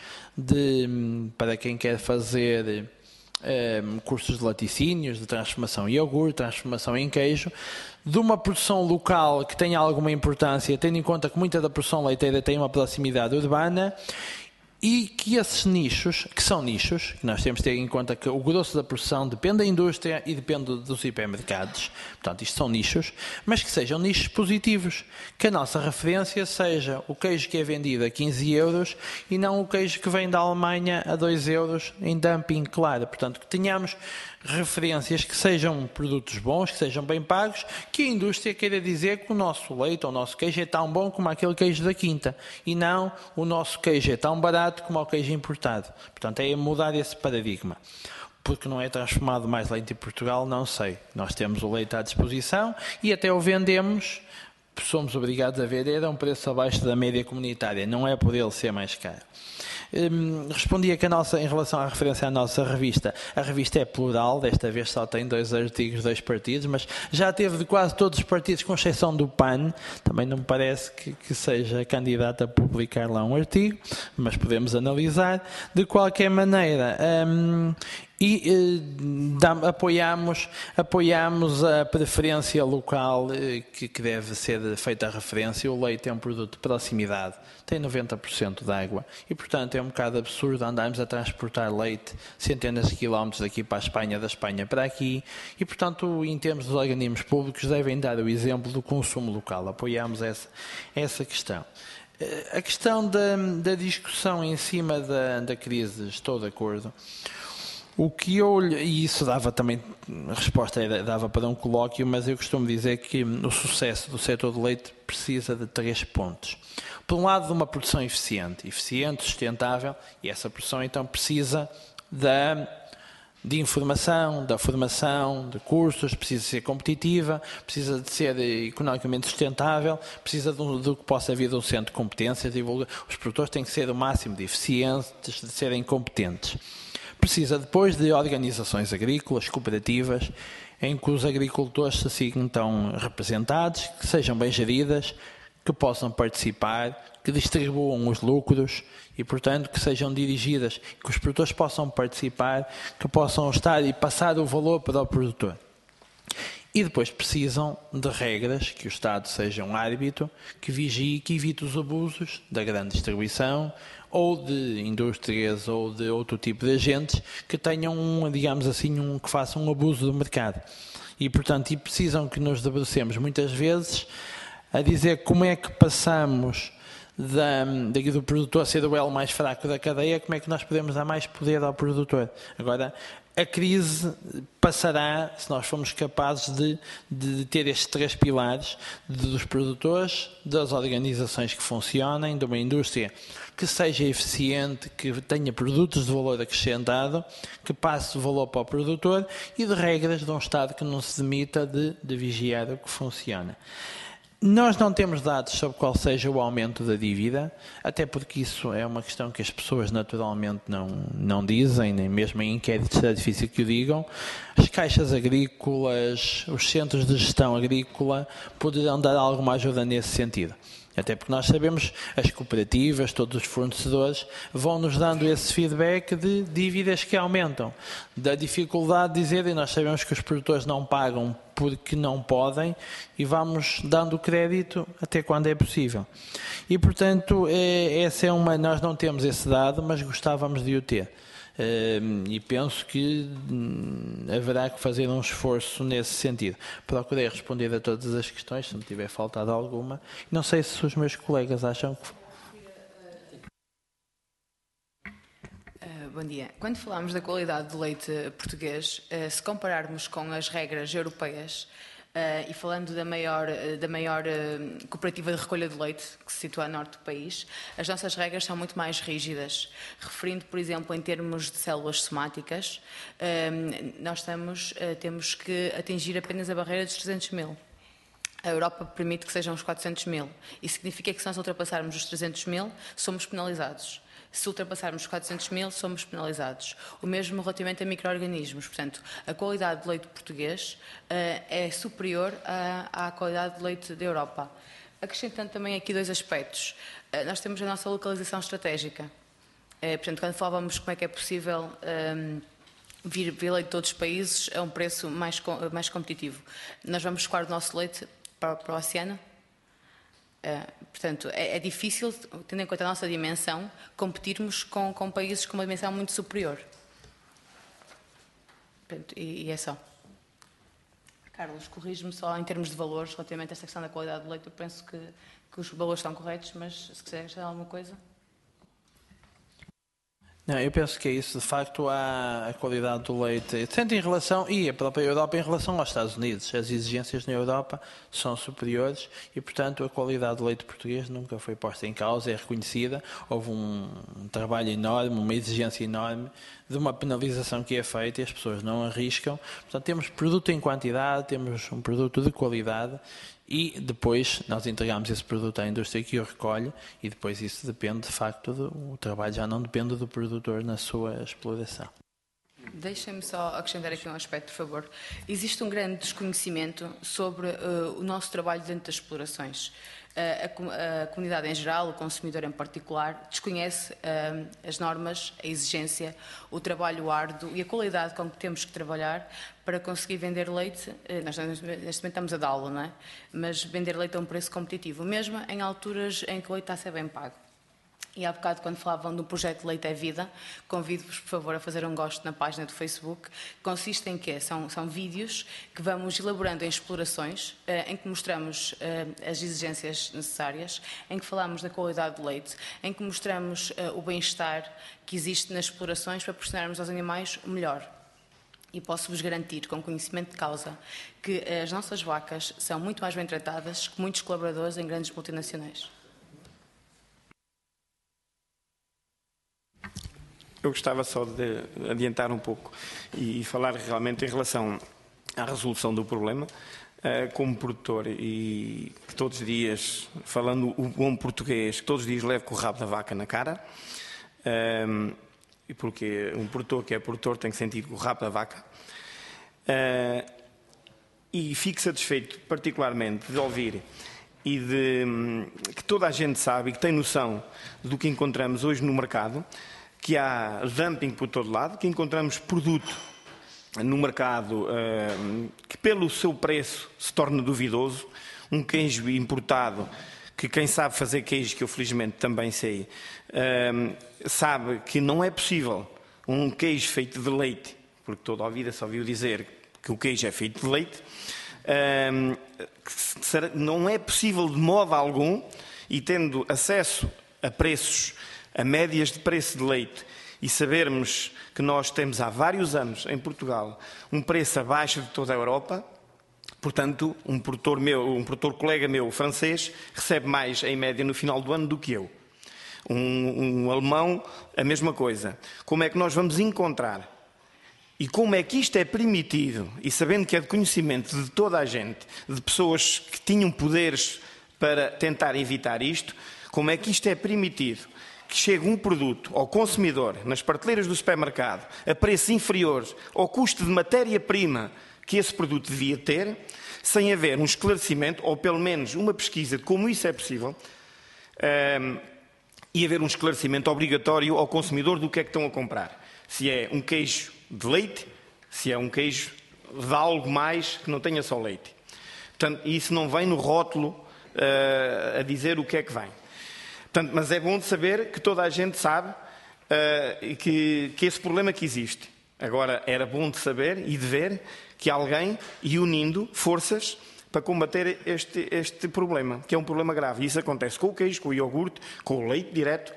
de, para quem quer fazer um, cursos de laticínios, de transformação em iogurte, transformação em queijo, de uma produção local que tenha alguma importância, tendo em conta que muita da produção leiteira tem uma proximidade urbana e que esses nichos, que são nichos, que nós temos de ter em conta que o grosso da produção depende da indústria e depende dos hipermercados, portanto isto são nichos, mas que sejam nichos positivos, que a nossa referência seja o queijo que é vendido a quinze euros e não o queijo que vem da Alemanha a dois euros em dumping, claro, portanto que tenhamos referências que sejam produtos bons, que sejam bem pagos, que a indústria queira dizer que o nosso leite ou o nosso queijo é tão bom como aquele queijo da Quinta e não o nosso queijo é tão barato como o queijo importado. Portanto, é mudar esse paradigma. Porque não é transformado mais leite em Portugal, não sei. Nós temos o leite à disposição e até o vendemos, somos obrigados a vender a um preço abaixo da média comunitária, não é por ele ser mais caro. Hum, respondia que a nossa, em relação à referência à nossa revista, a revista é plural, desta vez só tem dois artigos, dois partidos, mas já teve de quase todos os partidos, com exceção do P A N, também não me parece que, que seja candidato a publicar lá um artigo, mas podemos analisar. De qualquer maneira, hum, e eh, dá, apoiamos, apoiamos a preferência local eh, que, que deve ser feita a referência. O leite é um produto de proximidade, tem noventa por cento de água e, portanto, é um bocado absurdo andarmos a transportar leite centenas de quilómetros daqui para a Espanha, da Espanha para aqui e, portanto, em termos dos organismos públicos, devem dar o exemplo do consumo local. Apoiamos essa, essa questão. A questão da, da discussão em cima da, da crise, estou de acordo. O que eu, e isso dava também, a resposta dava para um colóquio, mas eu costumo dizer que o sucesso do setor do leite precisa de três pontos. Por um lado, de uma produção eficiente, eficiente, sustentável, e essa produção então precisa da, de informação, da formação, de custos, precisa ser competitiva, precisa de ser economicamente sustentável, precisa do, do que possa vir de um centro de competências. Os produtores têm que ser o máximo de eficientes, de serem competentes. Precisa depois de organizações agrícolas, cooperativas, em que os agricultores se sintam representados, que sejam bem geridas, que possam participar, que distribuam os lucros e, portanto, que sejam dirigidas, que os produtores possam participar, que possam estar e passar o valor para o produtor. E depois precisam de regras, que o Estado seja um árbitro, que vigie, que evite os abusos da grande distribuição, ou de indústrias ou de outro tipo de agentes que tenham, um, digamos assim, um, que façam um abuso do mercado. E, portanto, e precisam que nos debrucemos muitas vezes a dizer como é que passamos da, do produtor ser o elo mais fraco da cadeia, como é que nós podemos dar mais poder ao produtor. Agora, a crise passará se nós formos capazes de, de ter estes três pilares de, dos produtores, das organizações que funcionem, de uma indústria que seja eficiente, que tenha produtos de valor acrescentado, que passe o valor para o produtor e de regras de um Estado que não se demita de, de vigiar o que funciona. Nós não temos dados sobre qual seja o aumento da dívida, até porque isso é uma questão que as pessoas naturalmente não, não dizem, nem mesmo em inquéritos é difícil que o digam. As caixas agrícolas, os centros de gestão agrícola poderão dar alguma ajuda nesse sentido. Até porque nós sabemos, as cooperativas, todos os fornecedores, vão nos dando esse feedback de dívidas que aumentam, da dificuldade de dizer, e nós sabemos que os produtores não pagam porque não podem, e vamos dando crédito até quando é possível. E, portanto, é, essa é uma, nós não temos esse dado, mas gostávamos de o ter. Uh, e penso que hum, haverá que fazer um esforço nesse sentido. Procurei responder a todas as questões, se não tiver faltado alguma. Não sei se os meus colegas acham que... Uh, bom dia. Quando falamos da qualidade do leite português, uh, se compararmos com as regras europeias, Uh, e falando da maior, uh, da maior uh, cooperativa de recolha de leite, que se situa a norte do país, as nossas regras são muito mais rígidas. Referindo, por exemplo, em termos de células somáticas, uh, nós estamos, uh, temos que atingir apenas a barreira dos trezentos mil. A Europa permite que sejam os quatrocentos mil. Isso significa que se nós ultrapassarmos os trezentos mil, somos penalizados. Se ultrapassarmos os quatrocentos mil, somos penalizados. O mesmo relativamente a micro-organismos. Portanto, a qualidade de leite português uh, é superior à, à qualidade de leite da Europa. Acrescentando também aqui dois aspectos. Uh, nós temos a nossa localização estratégica. Uh, portanto, quando falávamos como é que é possível um, vir, vir leite de todos os países a um preço mais, mais competitivo. Nós vamos escoar o nosso leite para, para o oceano. Uh, portanto, é, é difícil, tendo em conta a nossa dimensão, competirmos com, com países com uma dimensão muito superior. Portanto, e, e é só. Carlos, corrige-me só em termos de valores relativamente a esta questão da qualidade do leite. Eu penso que, que os valores estão corretos, mas se quiser dizer alguma coisa... Não, eu penso que é isso. De facto, há a qualidade do leite, tanto em relação, e a própria Europa em relação aos Estados Unidos. As exigências na Europa são superiores e, portanto, a qualidade do leite português nunca foi posta em causa, é reconhecida. Houve um, um trabalho enorme, uma exigência enorme de uma penalização que é feita e as pessoas não arriscam. Portanto, temos produto em quantidade, temos um produto de qualidade. E depois nós entregamos esse produto à indústria que o recolhe e depois isso depende, de facto, do, o trabalho já não depende do produtor na sua exploração. Deixem-me só acrescentar aqui um aspecto, por favor. Existe um grande desconhecimento sobre uh, o nosso trabalho dentro das explorações. Uh, a, a comunidade em geral, o consumidor em particular, desconhece uh, as normas, a exigência, o trabalho árduo e a qualidade com que temos que trabalhar para conseguir vender leite. Uh, nós neste momento estamos a dá-lo, não é? Mas vender leite a um preço competitivo, mesmo em alturas em que o leite está a ser bem pago. E há bocado, quando falavam do projeto Leite é Vida, convido-vos, por favor, a fazer um gosto na página do Facebook. Consiste em quê? São, são vídeos que vamos elaborando em explorações, eh, em que mostramos eh, as exigências necessárias, em que falamos da qualidade do leite, em que mostramos eh, o bem-estar que existe nas explorações para proporcionarmos aos animais o melhor. E posso-vos garantir, com conhecimento de causa, que as nossas vacas são muito mais bem tratadas que muitos colaboradores em grandes multinacionais. Eu gostava só de adiantar um pouco e falar realmente em relação à resolução do problema. Como produtor e que todos os dias, falando o bom português, que todos os dias levo com o rabo da vaca na cara, porque um produtor que é produtor tem que sentir com o rabo da vaca, e fico satisfeito particularmente de ouvir e de que toda a gente sabe e que tem noção do que encontramos hoje no mercado, que há dumping por todo lado, que encontramos produto no mercado uh, que pelo seu preço se torna duvidoso, um queijo importado, que quem sabe fazer queijo, que eu felizmente também sei, uh, sabe que não é possível um queijo feito de leite, porque toda a vida só ouviu dizer que o queijo é feito de leite, uh, que não é possível de modo algum, e tendo acesso a preços, a médias de preço de leite, e sabermos que nós temos há vários anos em Portugal um preço abaixo de toda a Europa, portanto, um produtor meu, um produtor colega meu francês recebe mais em média no final do ano do que eu. Um, um alemão, a mesma coisa. Como é que nós vamos encontrar? E como é que isto é permitido? E sabendo que é de conhecimento de toda a gente, de pessoas que tinham poderes para tentar evitar isto, como é que isto é permitido? Que chegue um produto ao consumidor nas prateleiras do supermercado a preços inferiores ao custo de matéria-prima que esse produto devia ter, sem haver um esclarecimento, ou pelo menos uma pesquisa de como isso é possível, um, e haver um esclarecimento obrigatório ao consumidor do que é que estão a comprar. Se é um queijo de leite, se é um queijo de algo mais que não tenha só leite. Portanto, isso não vem no rótulo uh, a dizer o que é que vem. Portanto, mas é bom de saber que toda a gente sabe uh, que, que esse problema que existe. Agora, era bom de saber e de ver que alguém, e unindo forças para combater este, este problema, que é um problema grave. E isso acontece com o queijo, com o iogurte, com o leite direto.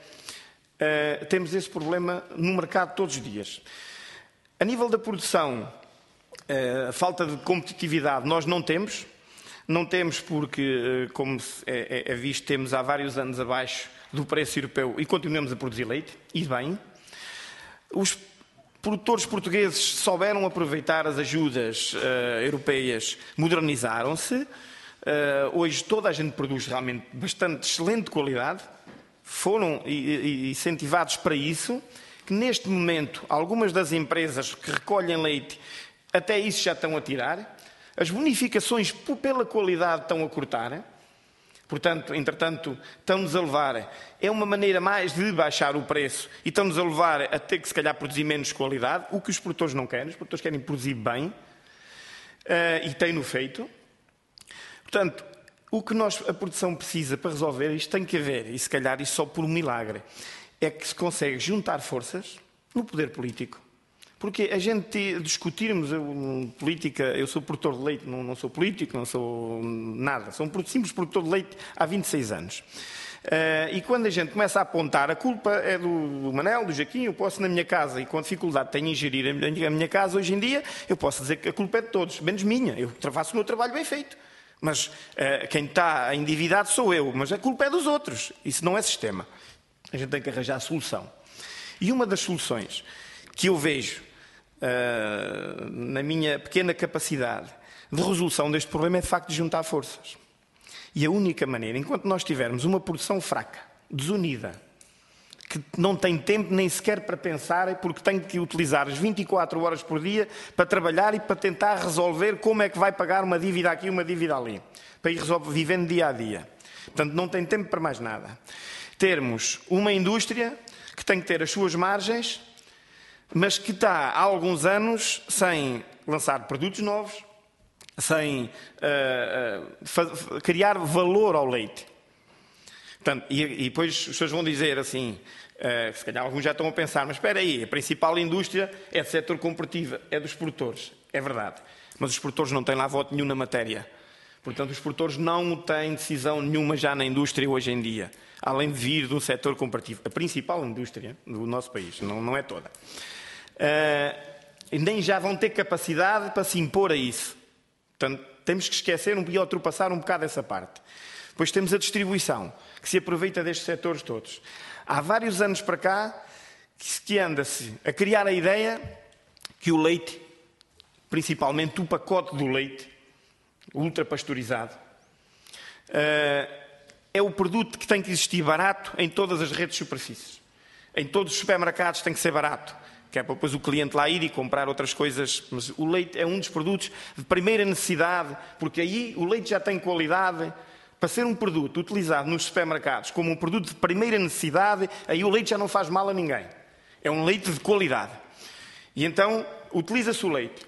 Uh, temos esse problema no mercado todos os dias. A nível da produção, uh, a falta de competitividade nós não temos. Não temos porque, como é, é visto, temos há vários anos abaixo do preço europeu e continuamos a produzir leite, e bem. Os produtores portugueses souberam aproveitar as ajudas uh, europeias, modernizaram-se. Uh, hoje toda a gente produz realmente bastante excelente qualidade. Foram incentivados para isso, que neste momento algumas das empresas que recolhem leite até isso já estão a tirar. As bonificações pela qualidade estão a cortar, portanto, entretanto, estão-nos a levar, é uma maneira mais de baixar o preço e estão-nos a levar a ter que, se calhar, produzir menos qualidade, o que os produtores não querem. Os produtores querem produzir bem uh, e têm-no feito. Portanto, o que nós, a produção precisa para resolver isto tem que haver, e se calhar isso só por um milagre, é que se consegue juntar forças no poder político. Porque a gente discutirmos eu, política, eu sou produtor de leite, não, não sou político, não sou nada, sou um simples produtor de leite há vinte e seis anos. Uh, e quando a gente começa a apontar, a culpa é do, do Manel, do Jaquim, eu posso na minha casa, e com dificuldade tenho em gerir a minha, a minha casa hoje em dia, eu posso dizer que a culpa é de todos, menos minha, eu faço o meu trabalho bem feito. Mas uh, quem está endividado sou eu, mas a culpa é dos outros. Isso não é sistema. A gente tem que arranjar a solução. E uma das soluções que eu vejo Uh, na minha pequena capacidade de resolução deste problema é de facto de juntar forças. E a única maneira, enquanto nós tivermos uma produção fraca, desunida, que não tem tempo nem sequer para pensar, porque tem que utilizar as vinte e quatro horas por dia para trabalhar e para tentar resolver como é que vai pagar uma dívida aqui e uma dívida ali, para ir resolver, vivendo dia a dia. Portanto, não tem tempo para mais nada. Termos uma indústria que tem que ter as suas margens, mas que está há alguns anos sem lançar produtos novos, sem uh, uh, criar valor ao leite. Portanto, e, e depois as pessoas vão dizer assim, uh, se calhar alguns já estão a pensar, mas espera aí, a principal indústria é do setor cooperativo, é dos produtores. É verdade. Mas os produtores não têm lá voto nenhum na matéria. Portanto, os produtores não têm decisão nenhuma já na indústria hoje em dia, além de vir do setor cooperativo. A principal indústria do nosso país, não, não é toda. Uh, nem já vão ter capacidade para se impor a isso. Portanto, temos que esquecer e ultrapassar um bocado essa parte. Depois temos a distribuição, que se aproveita destes setores todos. Há vários anos para cá que anda-se a criar a ideia que o leite, principalmente o pacote do leite, ultrapasteurizado, é o produto que tem que existir barato em todas as redes de superfícies. Em todos os supermercados tem que ser barato, que é para depois o cliente lá ir e comprar outras coisas. Mas o leite é um dos produtos de primeira necessidade, porque aí o leite já tem qualidade. Para ser um produto utilizado nos supermercados como um produto de primeira necessidade, aí o leite já não faz mal a ninguém. É um leite de qualidade. E então, utiliza-se o leite.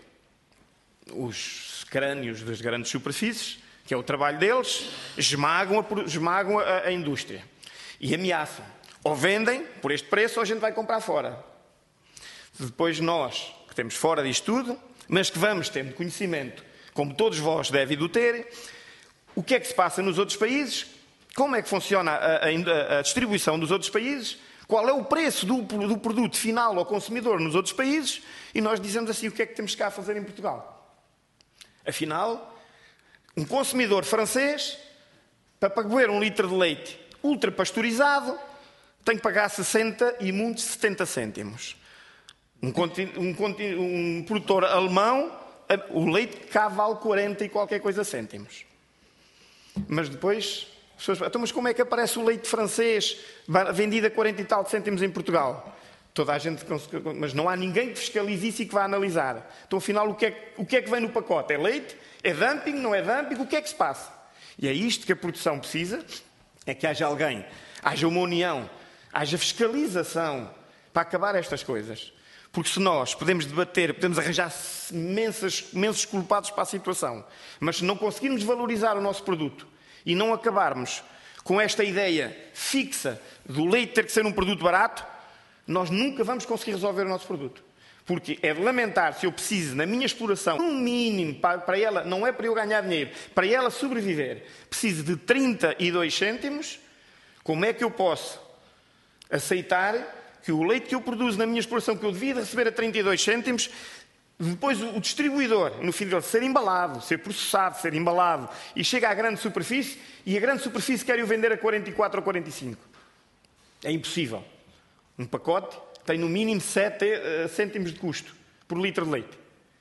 Os crânios das grandes superfícies, que é o trabalho deles, esmagam a, esmagam a, a indústria. E ameaçam. Ou vendem por este preço, ou a gente vai comprar fora. Depois nós, que temos fora disto tudo, mas que vamos tendo conhecimento, como todos vós devem do ter, o que é que se passa nos outros países? Como é que funciona a, a, a distribuição dos outros países? Qual é o preço do, do produto final ao consumidor nos outros países? E nós dizemos assim, o que é que temos cá a fazer em Portugal? Afinal, um consumidor francês, para beber um litro de leite ultrapasteurizado, tem que pagar sessenta e muitos setenta cêntimos. Um, um, um produtor alemão, o leite cá vale quarenta e qualquer coisa cêntimos. Mas depois, as pessoas falam, então, mas como é que aparece o leite francês vendido a quarenta e tal cêntimos em Portugal? Toda a gente, mas não há ninguém que fiscalize isso e que vá analisar. Então, afinal, o que, é, o que é que vem no pacote? É leite? É dumping? Não é dumping? O que é que se passa? E é isto que a produção precisa, é que haja alguém, haja uma união, haja fiscalização para acabar estas coisas. Porque se nós podemos debater, podemos arranjar imensas, imensos culpados para a situação, mas se não conseguirmos valorizar o nosso produto e não acabarmos com esta ideia fixa do leite ter que ser um produto barato, nós nunca vamos conseguir resolver o nosso produto. Porque é de lamentar se eu preciso, na minha exploração, um mínimo para, para ela, não é para eu ganhar dinheiro, para ela sobreviver, preciso de trinta e dois cêntimos, como é que eu posso aceitar que o leite que eu produzo na minha exploração, que eu devia receber a trinta e dois cêntimos, depois o distribuidor, no fim dele, ser embalado, ser processado, ser embalado, e chega à grande superfície, e a grande superfície quer o vender a quarenta e quatro ou quarenta e cinco. É impossível. Um pacote tem no mínimo sete cêntimos de custo por litro de leite.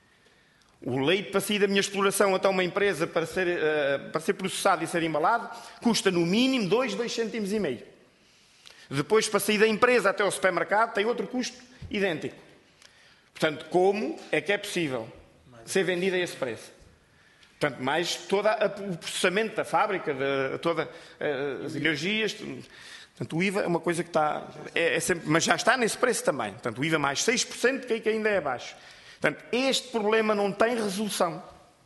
O leite para sair da minha exploração até uma empresa para ser, uh, para ser processado e ser embalado, custa no mínimo dois, dois cêntimos e meio. Depois, para sair da empresa até ao supermercado, tem outro custo idêntico. Portanto, como é que é possível ser vendida a esse preço? Portanto, mais todo o processamento da fábrica, de, todas as energias. Portanto, o I V A é uma coisa que está... É, é sempre, mas já está nesse preço também. Portanto, o I V A mais seis por cento, que ainda é baixo. Portanto, este problema não tem resolução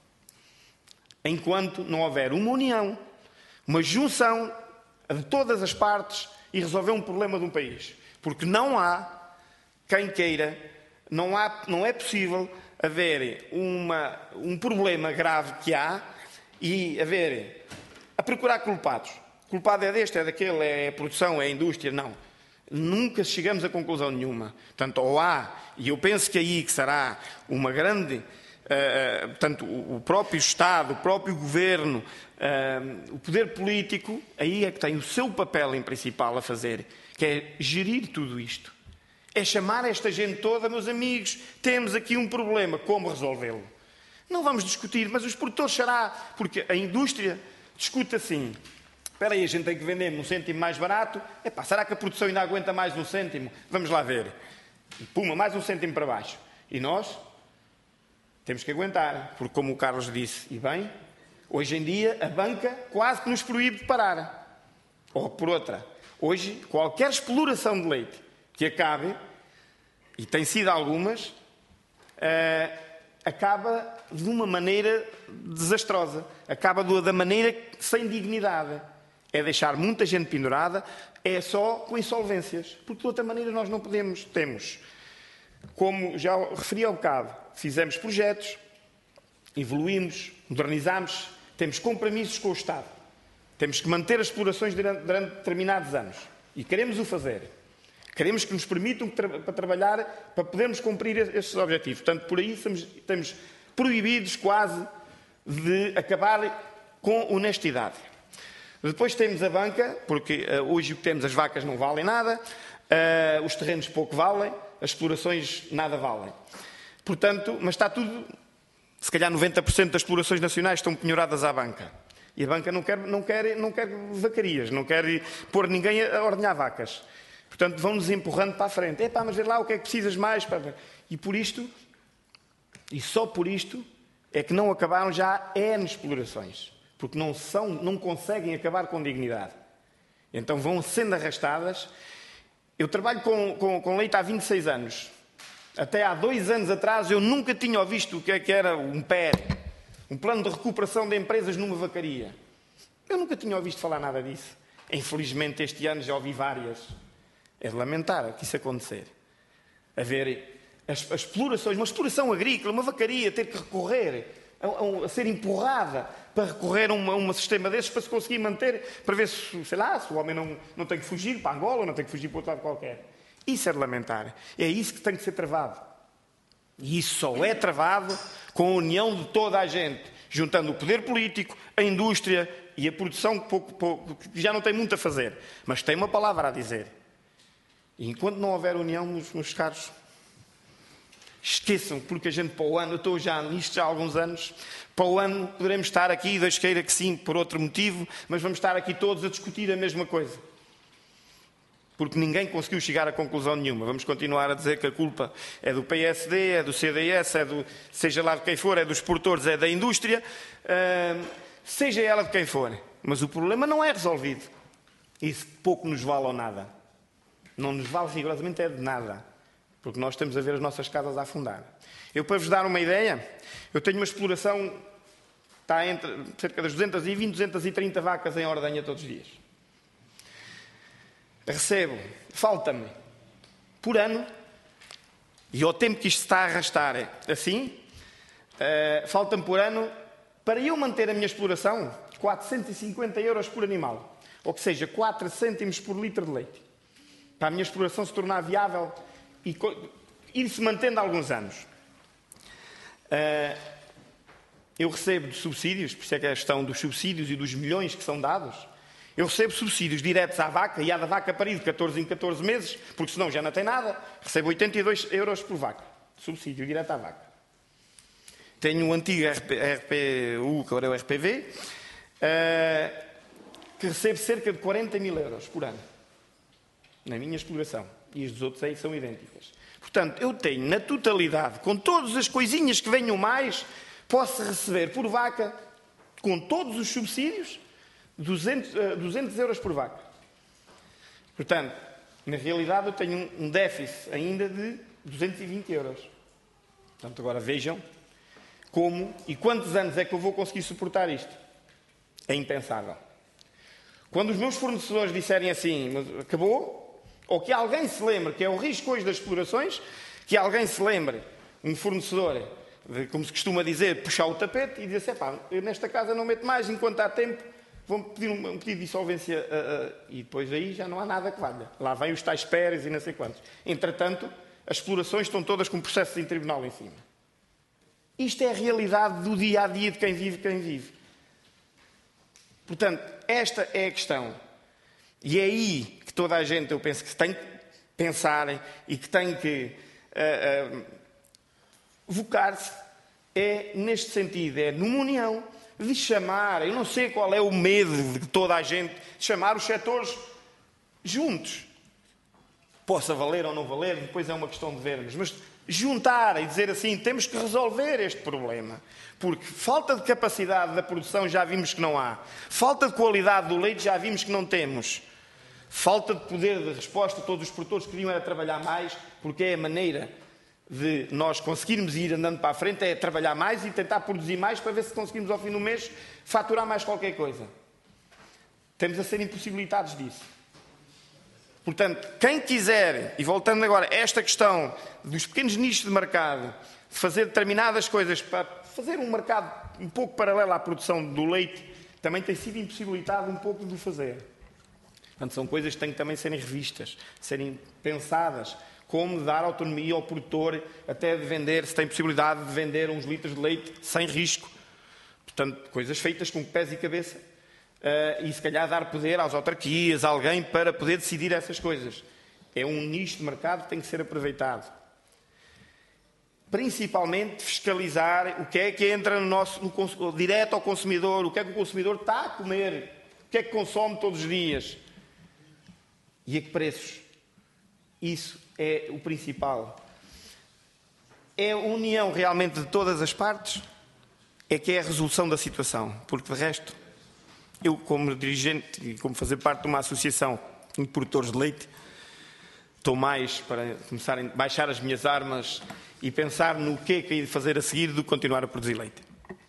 enquanto não houver uma união, uma junção de todas as partes e resolver um problema de um país. Porque não há quem queira, não, há, não é possível haver uma, um problema grave que há e haver a procurar culpados. O culpado é deste, é daquele, é a produção, é a indústria. Não. Nunca chegamos a conclusão nenhuma. Portanto, ou há, e eu penso que aí que será uma grande... Uh, portanto, o próprio Estado, o próprio Governo, uh, o poder político, aí é que tem o seu papel em principal a fazer, que é gerir tudo isto. É chamar esta gente toda, meus amigos, temos aqui um problema, como resolvê-lo? Não vamos discutir, mas os produtores será, porque a indústria discute assim, espera aí, a gente tem que vender um cêntimo mais barato, epá, será que a produção ainda aguenta mais um cêntimo? Vamos lá ver. Puma, mais um cêntimo para baixo. E nós... temos que aguentar, porque como o Carlos disse, e bem, hoje em dia a banca quase que nos proíbe de parar. Ou por outra, hoje qualquer exploração de leite que acabe, e tem sido algumas, uh, acaba de uma maneira desastrosa. Acaba da maneira sem dignidade. é deixar muita gente pendurada, é só com insolvências, porque de outra maneira nós não podemos, temos, como já referi ao bocado, fizemos projetos, evoluímos, modernizámos, temos compromissos com o Estado, temos que manter as explorações durante, durante determinados anos e queremos o fazer. Queremos que nos permitam tra para trabalhar, para podermos cumprir estes objetivos. Portanto, por aí estamos, estamos proibidos quase de acabar com honestidade. Depois temos a banca, porque uh, hoje o que temos, as vacas não valem nada, uh, os terrenos pouco valem, as explorações nada valem. Portanto, mas está tudo, se calhar noventa por cento das explorações nacionais estão penhoradas à banca. E a banca não quer, não quer, não quer vacarias, não quer pôr ninguém a ordenhar vacas. Portanto, vão-nos empurrando para a frente. É pá, mas vê lá o que é que precisas mais. Para... E por isto, e só por isto, é que não acabaram já N explorações. Porque não, são, não conseguem acabar com dignidade. Então vão sendo arrastadas. Eu trabalho com, com, com leite há vinte e seis anos. Até há dois anos atrás eu nunca tinha visto o que é que era um P E R, um plano de recuperação de empresas numa vacaria. Eu nunca tinha ouvido falar nada disso. Infelizmente este ano já ouvi várias. É de lamentar que isso acontecer. Haver as, as explorações, uma exploração agrícola, uma vacaria, ter que recorrer a, a, a ser empurrada para recorrer a um sistema desses para se conseguir manter, para ver se, sei lá, se o homem não, não tem que fugir para Angola, não tem que fugir para outro lado qualquer. Isso é de lamentar. É isso que tem que ser travado. E isso só é travado com a união de toda a gente, juntando o poder político, a indústria e a produção que, pouco, pouco, que já não tem muito a fazer, mas tem uma palavra a dizer. E enquanto não houver união, meus, meus caros, esqueçam, porque a gente para o ano, eu estou já nisto já há alguns anos, para o ano poderemos estar aqui, Deus queira que sim, por outro motivo, mas vamos estar aqui todos a discutir a mesma coisa. Porque ninguém conseguiu chegar a conclusão nenhuma. Vamos continuar a dizer que a culpa é do P S D, é do C D S, é do, seja lá de quem for, é dos produtores, é da indústria, uh, seja ela de quem for. Mas o problema não é resolvido. Isso pouco nos vale ou nada. Não nos vale rigorosamente é de nada. Porque nós estamos a ver as nossas casas a afundar. Eu, para vos dar uma ideia, eu tenho uma exploração, está entre cerca das duzentas e vinte, duzentas e trinta vacas em ordenha todos os dias. Recebo, falta-me, por ano, e ao tempo que isto está a arrastar assim, uh, falta-me por ano, para eu manter a minha exploração, quatrocentos e cinquenta euros por animal. Ou que seja, quatro cêntimos por litro de leite. Para a minha exploração se tornar viável e ir-se mantendo há alguns anos. Uh, eu recebo de subsídios, por isso é que é a questão dos subsídios e dos milhões que são dados. Eu recebo subsídios diretos à vaca e à da vaca parida de catorze em catorze meses, porque senão já não tem nada. Recebo oitenta e dois euros por vaca. Subsídio direto à vaca. Tenho um antigo R P U, que agora é o R P V, uh, que recebe cerca de quarenta mil euros por ano. Na minha exploração. E as dos outros aí são idênticas. Portanto, eu tenho na totalidade, com todas as coisinhas que venham mais, posso receber por vaca, com todos os subsídios, duzentos, duzentos euros por vaca. Portanto, na realidade eu tenho um déficit ainda de duzentos e vinte euros. Portanto, agora vejam como e quantos anos é que eu vou conseguir suportar isto. É impensável. Quando os meus fornecedores disserem assim, mas acabou, ou que alguém se lembre, que é o risco hoje das explorações, que alguém se lembre, um fornecedor, de, como se costuma dizer, puxar o tapete e dizer assim, pá, eu nesta casa não meto mais, enquanto há tempo, vão pedir um, um pedido de insolvência uh, uh, e depois aí já não há nada que valha. Lá vem os tais pérez e não sei quantos. Entretanto, as explorações estão todas com processos em tribunal em cima. Isto é a realidade do dia-a-dia de quem vive quem vive. Portanto, esta é a questão. E é aí que toda a gente, eu penso, que tem que pensar e que tem que uh, uh, vocar-se, é neste sentido, é numa união de chamar, eu não sei qual é o medo de toda a gente, de chamar os setores juntos. Possa valer ou não valer, depois é uma questão de vermos, mas juntar e dizer assim, temos que resolver este problema. Porque falta de capacidade da produção já vimos que não há. Falta de qualidade do leite já vimos que não temos. Falta de poder de resposta, todos os produtores queriam era trabalhar mais, porque é a maneira de nós conseguirmos ir andando para a frente, é trabalhar mais e tentar produzir mais para ver se conseguimos ao fim do mês faturar mais qualquer coisa. Estamos a ser impossibilitados disso. Portanto, quem quiser, e voltando agora a esta questão dos pequenos nichos de mercado, de fazer determinadas coisas para fazer um mercado um pouco paralelo à produção do leite, também tem sido impossibilitado um pouco de o fazer. Portanto, são coisas que têm que também serem revistas, serem pensadas, como dar autonomia ao produtor até de vender, se tem possibilidade de vender uns litros de leite sem risco. Portanto, coisas feitas com pés e cabeça. Uh, e se calhar dar poder às autarquias, a alguém para poder decidir essas coisas. É um nicho de mercado que tem que ser aproveitado. Principalmente fiscalizar o que é que entra no nosso, no, direto ao consumidor, o que é que o consumidor está a comer, o que é que consome todos os dias e a que preços. Isso é o principal. É a união realmente de todas as partes, é que é a resolução da situação, porque de resto, eu como dirigente e como fazer parte de uma associação de produtores de leite, estou mais para começar a baixar as minhas armas e pensar no que é que é de fazer a seguir do que continuar a produzir leite.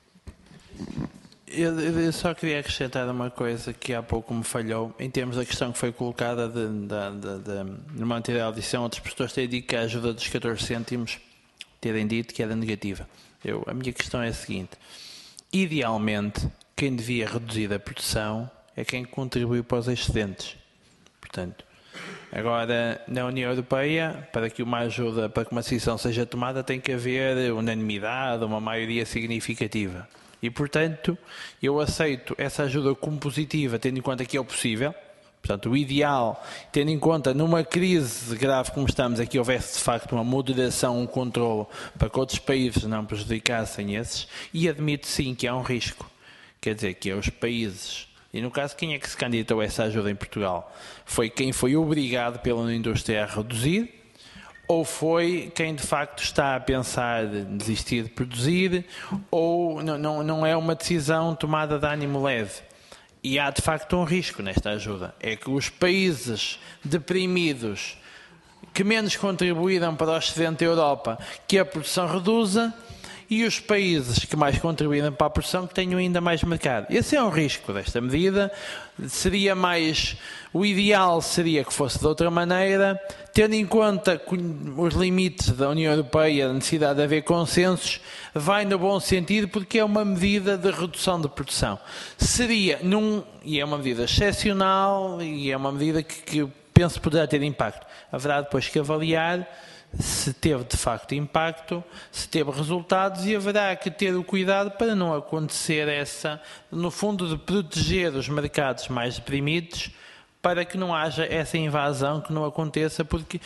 Eu, eu só queria acrescentar uma coisa que há pouco me falhou, em termos da questão que foi colocada de, de, de, de, numa anterior audição, outras pessoas têm dito que a ajuda dos catorze cêntimos terem dito que era negativa. Eu, a minha questão é a seguinte: idealmente, quem devia reduzir a produção é quem contribui para os excedentes. Portanto, agora, na União Europeia, para que uma ajuda, para que uma decisão seja tomada, tem que haver unanimidade, uma maioria significativa. E, portanto, eu aceito essa ajuda como positiva, tendo em conta que é o possível. Portanto, o ideal, tendo em conta, numa crise grave como estamos, é que houvesse, de facto, uma moderação, um controle, para que outros países não prejudicassem esses, e admito, sim, que há um risco. Quer dizer, que é os países, e no caso, quem é que se candidatou a essa ajuda em Portugal? Foi quem foi obrigado pela indústria a reduzir, ou foi quem de facto está a pensar em desistir de produzir, ou não, não, não é uma decisão tomada de ânimo leve? E há de facto um risco nesta ajuda, é que os países deprimidos que menos contribuíram para o excedente da Europa, que a produção reduza, e os países que mais contribuíram para a produção que tenham ainda mais mercado. Esse é um risco desta medida. Seria mais... O ideal seria que fosse de outra maneira, tendo em conta os limites da União Europeia, a necessidade de haver consensos, vai no bom sentido porque é uma medida de redução de produção. Seria, num, e é uma medida excepcional, e é uma medida que, que penso poderá ter impacto. Haverá depois que avaliar se teve de facto impacto, se teve resultados, e haverá que ter o cuidado para não acontecer essa, no fundo, de proteger os mercados mais deprimidos, para que não haja essa invasão, que não aconteça, porque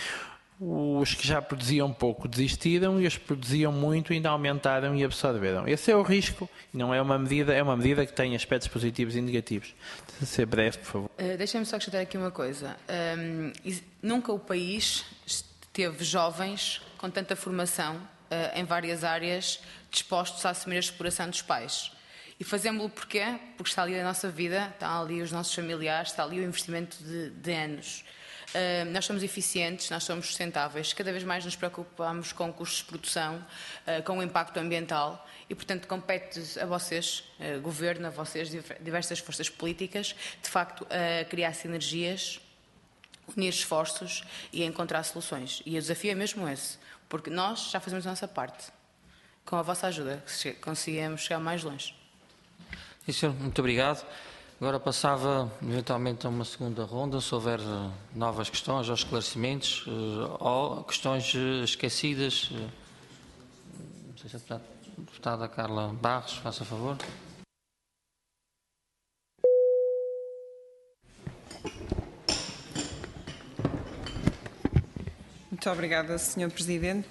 os que já produziam pouco desistiram e os que produziam muito ainda aumentaram e absorveram. Esse é o risco, não é uma medida, é uma medida que tem aspectos positivos e negativos. Se ser breve, por favor. Uh, Deixem-me só acrescentar aqui uma coisa. Um, nunca o país teve jovens com tanta formação uh, em várias áreas dispostos a assumir a exploração dos pais. E fazemos-lo porquê? Porque está ali a nossa vida, estão ali os nossos familiares, está ali o investimento de, de anos. Uh, nós somos eficientes, nós somos sustentáveis, cada vez mais nos preocupamos com custos de produção, uh, com o impacto ambiental e, portanto, compete a vocês, uh, Governo, a vocês, diversas forças políticas, de facto, a uh, criar sinergias, unir esforços e encontrar soluções. E o desafio é mesmo esse, porque nós já fazemos a nossa parte. Com a vossa ajuda, conseguimos chegar mais longe. Sim, senhor, muito obrigado. Agora passava eventualmente a uma segunda ronda, se houver novas questões ou esclarecimentos, ou questões esquecidas. Não sei se a deputada Carla Barros, faça favor. Muito obrigada, senhor Presidente.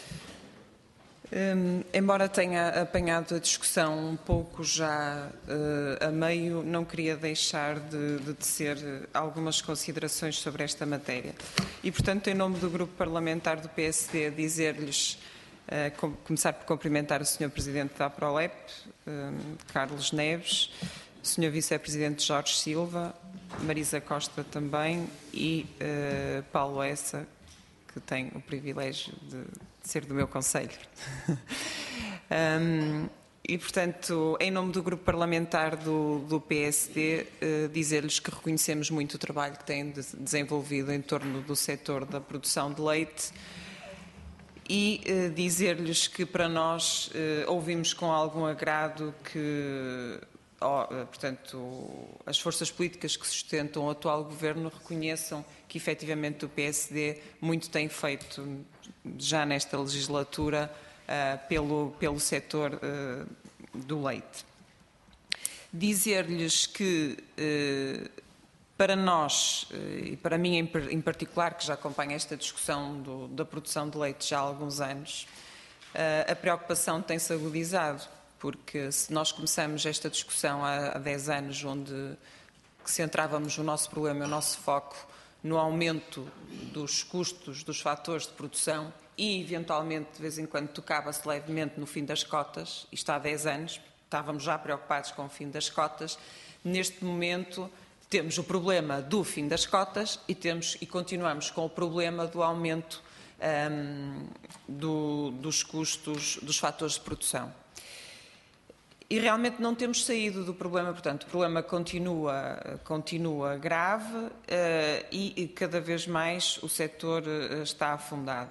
Um, embora tenha apanhado a discussão um pouco já uh, a meio, não queria deixar de, de tecer algumas considerações sobre esta matéria. E, portanto, em nome do Grupo Parlamentar do P S D, dizer-lhes, uh, com, começar por cumprimentar o senhor Presidente da APROLEP, um, Carlos Neves, o senhor Vice-Presidente Jorge Silva, Marisa Costa também e uh, Paulo Essa, que tem o privilégio de ser do meu conselho. um, E, portanto, em nome do grupo parlamentar do, do P S D, eh, dizer-lhes que reconhecemos muito o trabalho que têm de, desenvolvido em torno do setor da produção de leite e eh, dizer-lhes que, para nós, eh, ouvimos com algum agrado que, oh, portanto, as forças políticas que sustentam o atual governo reconheçam que, efetivamente, o P S D muito tem feito, já nesta legislatura, Uh, pelo, pelo setor uh, do leite. Dizer-lhes que, uh, para nós, uh, e para mim em, em particular, que já acompanho esta discussão do, da produção de leite já há alguns anos, uh, a preocupação tem-se agudizado, porque se nós começamos esta discussão há, há dez anos, onde centrávamos o nosso problema, o nosso foco no aumento dos custos dos fatores de produção e, eventualmente, de vez em quando, tocava-se levemente no fim das cotas, isto há dez anos, estávamos já preocupados com o fim das cotas. Neste momento, temos o problema do fim das cotas e, temos, e continuamos com o problema do aumento um, do, dos custos dos fatores de produção. E realmente não temos saído do problema, portanto, o problema continua, continua grave uh, e, e cada vez mais o setor uh, está afundado.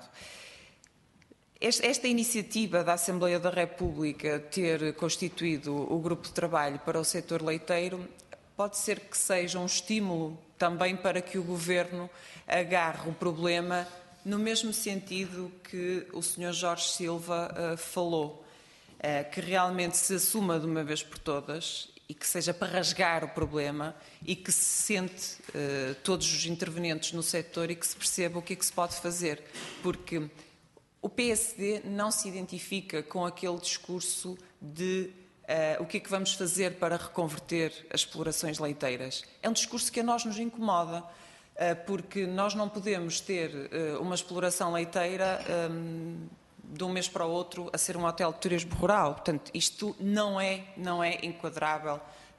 Esta iniciativa da Assembleia da República ter constituído o grupo de trabalho para o setor leiteiro pode ser que seja um estímulo também para que o Governo agarre o problema no mesmo sentido que o senhor Jorge Silva uh, falou, uh, que realmente se assuma de uma vez por todas e que seja para rasgar o problema e que se sente uh, todos os intervenientes no setor e que se perceba o que é que se pode fazer, porque o P S D não se identifica com aquele discurso de uh, o que é que vamos fazer para reconverter as explorações leiteiras. É um discurso que a nós nos incomoda, uh, porque nós não podemos ter uh, uma exploração leiteira um, de um mês para o outro a ser um hotel de turismo rural. Portanto, isto não é, não é enquadrável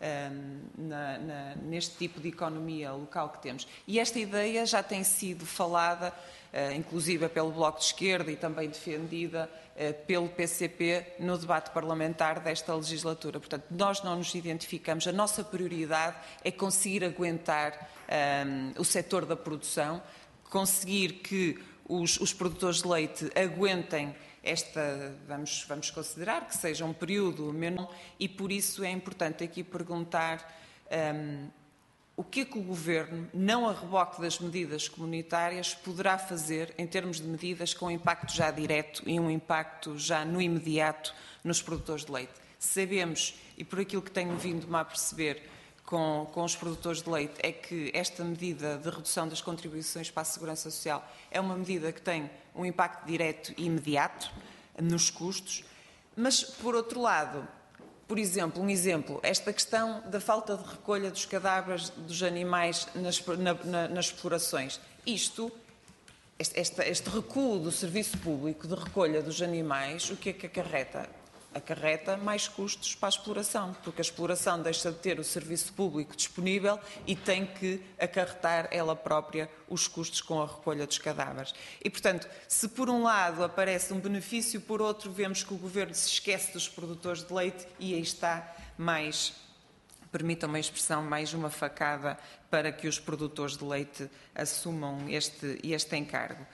um, na, na, neste tipo de economia local que temos. E esta ideia já tem sido falada, Uh, inclusive pelo Bloco de Esquerda e também defendida uh, pelo P C P no debate parlamentar desta legislatura. Portanto, nós não nos identificamos, a nossa prioridade é conseguir aguentar um, o setor da produção, conseguir que os, os produtores de leite aguentem esta, vamos, vamos considerar que seja um período menos, e por isso é importante aqui perguntar um, o que é que o Governo, não a reboque das medidas comunitárias, poderá fazer em termos de medidas com impacto já direto e um impacto já no imediato nos produtores de leite. Sabemos, e por aquilo que tenho vindo-me a perceber com, com os produtores de leite, é que esta medida de redução das contribuições para a Segurança Social é uma medida que tem um impacto direto e imediato nos custos, mas, por outro lado, por exemplo, um exemplo, esta questão da falta de recolha dos cadáveres dos animais nas, na, na, nas explorações. Isto, este, este, este recuo do serviço público de recolha dos animais, o que é que acarreta? Acarreta mais custos para a exploração, porque a exploração deixa de ter o serviço público disponível e tem que acarretar ela própria os custos com a recolha dos cadáveres. E, portanto, se por um lado aparece um benefício, por outro vemos que o Governo se esquece dos produtores de leite e aí está mais, permitam-me a expressão, mais uma facada para que os produtores de leite assumam este, este encargo.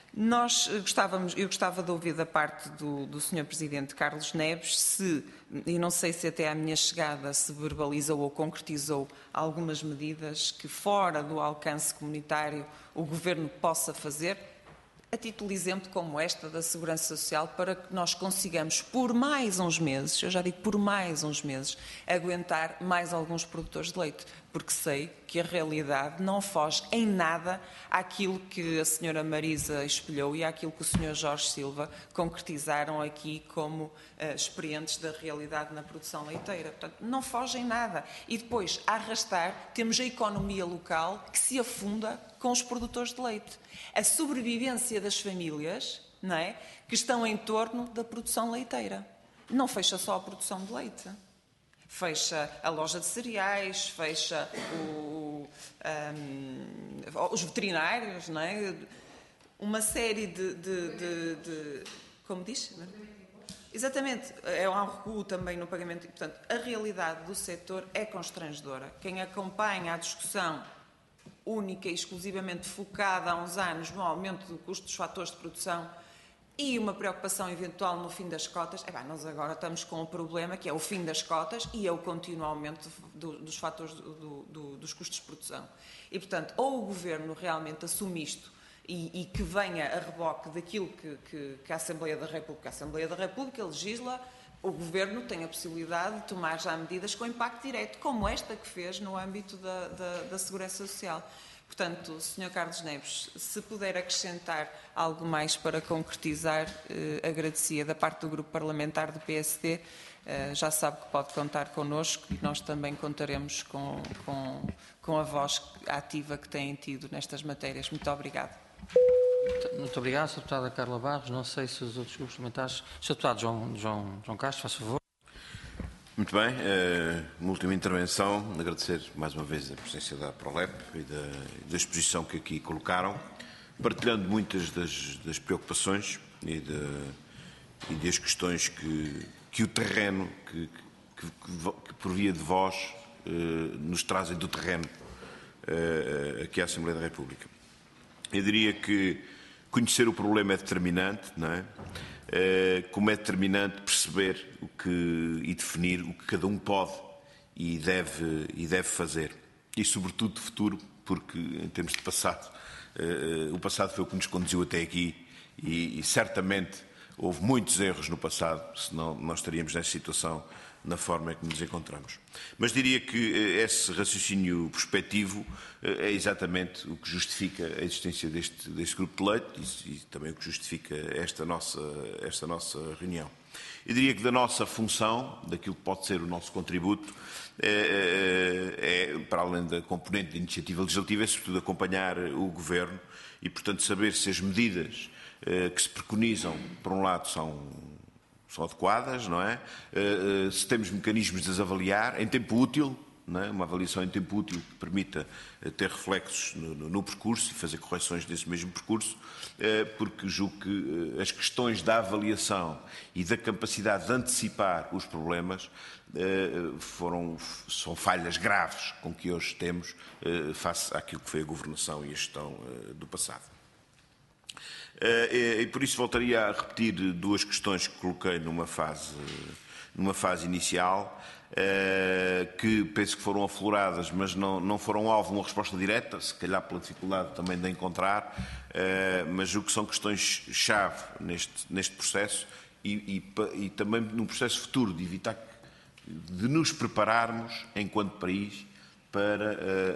Nós gostávamos, eu gostava de ouvir da parte do, do senhor Presidente Carlos Neves se, e não sei se até à minha chegada se verbalizou ou concretizou algumas medidas que fora do alcance comunitário o Governo possa fazer, a título de exemplo como esta da Segurança Social, para que nós consigamos por mais uns meses, eu já digo por mais uns meses, aguentar mais alguns produtores de leite, porque sei que a realidade não foge em nada àquilo que a senhora Marisa espelhou e àquilo que o senhor Jorge Silva concretizaram aqui como uh, experientes da realidade na produção leiteira. Portanto, não foge em nada. E depois, a arrastar, temos a economia local que se afunda com os produtores de leite. A sobrevivência das famílias, não é, que estão em torno da produção leiteira. Não fecha só a produção de leite. Fecha a loja de cereais, fecha o, um, os veterinários, não é? Uma série de, de, de, de... Como diz? Exatamente, é um recuo também no pagamento. E, portanto, a realidade do setor é constrangedora. Quem acompanha a discussão única e exclusivamente focada há uns anos no aumento do custo dos fatores de produção e uma preocupação eventual no fim das cotas, é bem, nós agora estamos com o problema que é o fim das cotas e é o contínuo aumento do, dos fatores do, do, dos custos de produção. E, portanto, ou o Governo realmente assume isto e, e que venha a reboque daquilo que, que, que a Assembleia da República, a Assembleia da República legisla, o Governo tem a possibilidade de tomar já medidas com impacto direto, como esta que fez no âmbito da, da, da Segurança Social. Portanto, senhor Carlos Neves, se puder acrescentar algo mais para concretizar, eh, agradecia da parte do Grupo Parlamentar do P S D. Eh, já sabe que pode contar connosco e nós também contaremos com, com, com a voz ativa que têm tido nestas matérias. Muito obrigado. Muito obrigado, senhora Deputada Carla Barros. Não sei se os outros grupos parlamentares... senhor Deputado João, João, João Castro, faz favor. Muito bem, uh, uma última intervenção, agradecer mais uma vez a presença da ProLep e da, da exposição que aqui colocaram, partilhando muitas das, das preocupações e, de, e das questões que, que o terreno, que, que, que, que por via de vós, uh, nos trazem do terreno uh, aqui à Assembleia da República. Eu diria que conhecer o problema é determinante, não é? Como é determinante perceber o que, e definir o que cada um pode e deve, e deve fazer. E, sobretudo, de futuro, porque, em termos de passado, o passado foi o que nos conduziu até aqui e, e certamente, houve muitos erros no passado, senão nós estaríamos nesta situação na forma em que nos encontramos. Mas diria que esse raciocínio prospectivo é exatamente o que justifica a existência deste, deste grupo de leite e, e também o que justifica esta nossa, esta nossa reunião. Eu diria que da nossa função, daquilo que pode ser o nosso contributo, é, é, para além da componente de iniciativa legislativa, é sobretudo acompanhar o Governo e, portanto, saber se as medidas que se preconizam, por um lado, são... são adequadas, não é? Se temos mecanismos de as avaliar em tempo útil, não é? Uma avaliação em tempo útil que permita ter reflexos no, no, no percurso e fazer correções desse mesmo percurso, porque julgo que as questões da avaliação e da capacidade de antecipar os problemas foram, são falhas graves com que hoje temos face àquilo que foi a governação e a gestão do passado. E por isso voltaria a repetir duas questões que coloquei numa fase, numa fase inicial, que penso que foram afloradas, mas não, não foram alvo de uma resposta direta, se calhar pela dificuldade também de encontrar, mas o que são questões-chave neste, neste processo e, e, e também num processo futuro de evitar, de nos prepararmos enquanto país para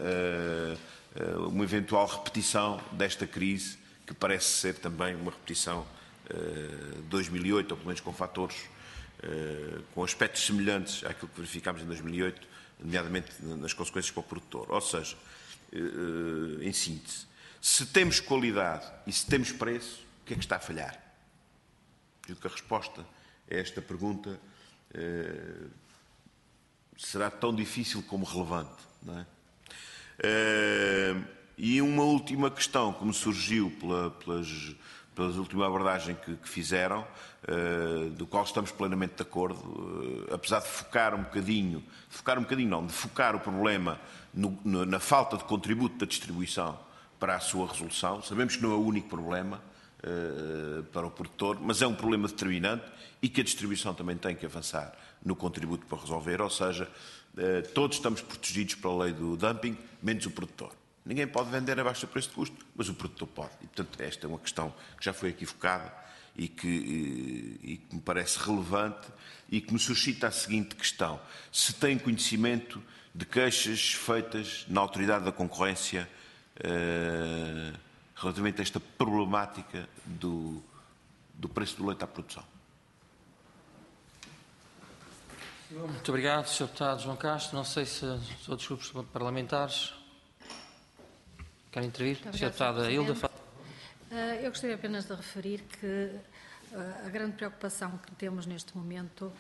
uma eventual repetição desta crise, que parece ser também uma repetição de uh, dois mil e oito, ou pelo menos com fatores, uh, com aspectos semelhantes àquilo que verificámos em dois mil e oito, nomeadamente nas consequências para o produtor. Ou seja, uh, em síntese, se temos qualidade e se temos preço, o que é que está a falhar? Eu que a resposta a esta pergunta uh, será tão difícil como relevante, não é? Uh, E uma última questão que me surgiu pela, pelas, pelas última abordagem que, que fizeram, uh, do qual estamos plenamente de acordo, uh, apesar de focar um bocadinho, de focar um bocadinho não, de focar o problema no, no, na falta de contributo da distribuição para a sua resolução. Sabemos que não é o único problema uh, para o produtor, mas é um problema determinante e que a distribuição também tem que avançar no contributo para resolver, ou seja, uh, todos estamos protegidos pela lei do dumping, menos o produtor. Ninguém pode vender abaixo do preço de custo, mas o produtor pode. E, portanto, esta é uma questão que já foi aqui focada e que, e, e que me parece relevante e que me suscita a seguinte questão. Se tem conhecimento de queixas feitas na Autoridade da Concorrência uh, relativamente a esta problemática do, do preço do leite à produção? Muito obrigado, senhor Deputado João Castro. Não sei se os outros grupos parlamentares querem intervir. senhora Deputada Hilda. Eu gostaria apenas de referir que a grande preocupação que temos neste momento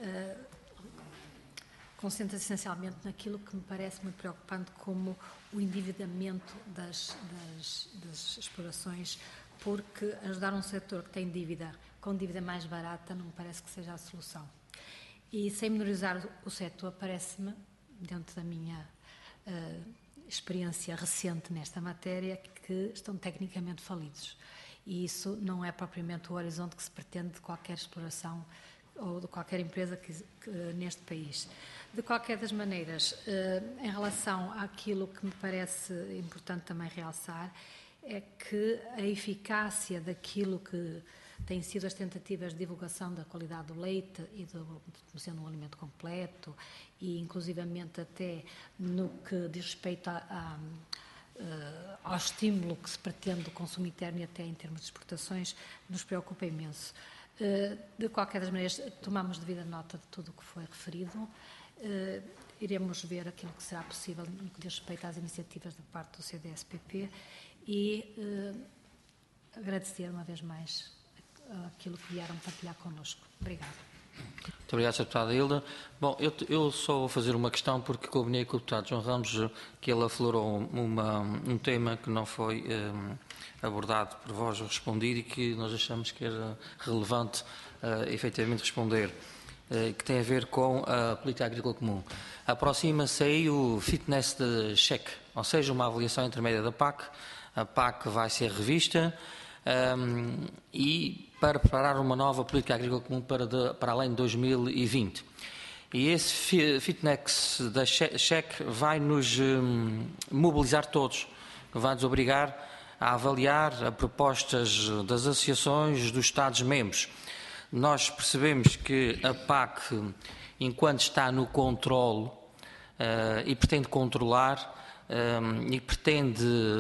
concentra-se essencialmente naquilo que me parece muito preocupante, como o endividamento das, das, das explorações porque ajudar um setor que tem dívida, com dívida mais barata, não me parece que seja a solução. E sem menorizar o setor, parece-me, dentro da minha uh, experiência recente nesta matéria, que estão tecnicamente falidos. E isso não é propriamente o horizonte que se pretende de qualquer exploração ou de qualquer empresa que, que, neste país. De qualquer das maneiras, uh, em relação àquilo que me parece importante também realçar, é que a eficácia daquilo que têm sido as tentativas de divulgação da qualidade do leite e do, sendo um alimento completo e inclusivamente até no que diz respeito a, a, a, ao estímulo que se pretende do consumo interno e até em termos de exportações, nos preocupa imenso. De qualquer das maneiras, tomamos devida nota de tudo o que foi referido. Iremos ver aquilo que será possível no que diz respeito às iniciativas da parte do C D S P P e agradecer uma vez mais aquilo que vieram partilhar connosco. Obrigada. Muito obrigado, senhora Deputada Hilda. Bom, eu, eu só vou fazer uma questão porque combinei com o Deputado João Ramos que ele aflorou uma, um tema que não foi um, abordado por vós ou respondido e que nós achamos que era relevante uh, efetivamente responder, uh, que tem a ver com a política agrícola comum. Aproxima-se aí o fitness de check, ou seja, uma avaliação intermédia da P A C. A P A C vai ser revista um, e para preparar uma nova política agrícola comum para, de, para além de dois mil e vinte. E esse fitness da cheque vai nos um, mobilizar todos, vai nos obrigar a avaliar as propostas das associações dos Estados-membros. Nós percebemos que a P A C, enquanto está no controle uh, e pretende controlar um, e pretende,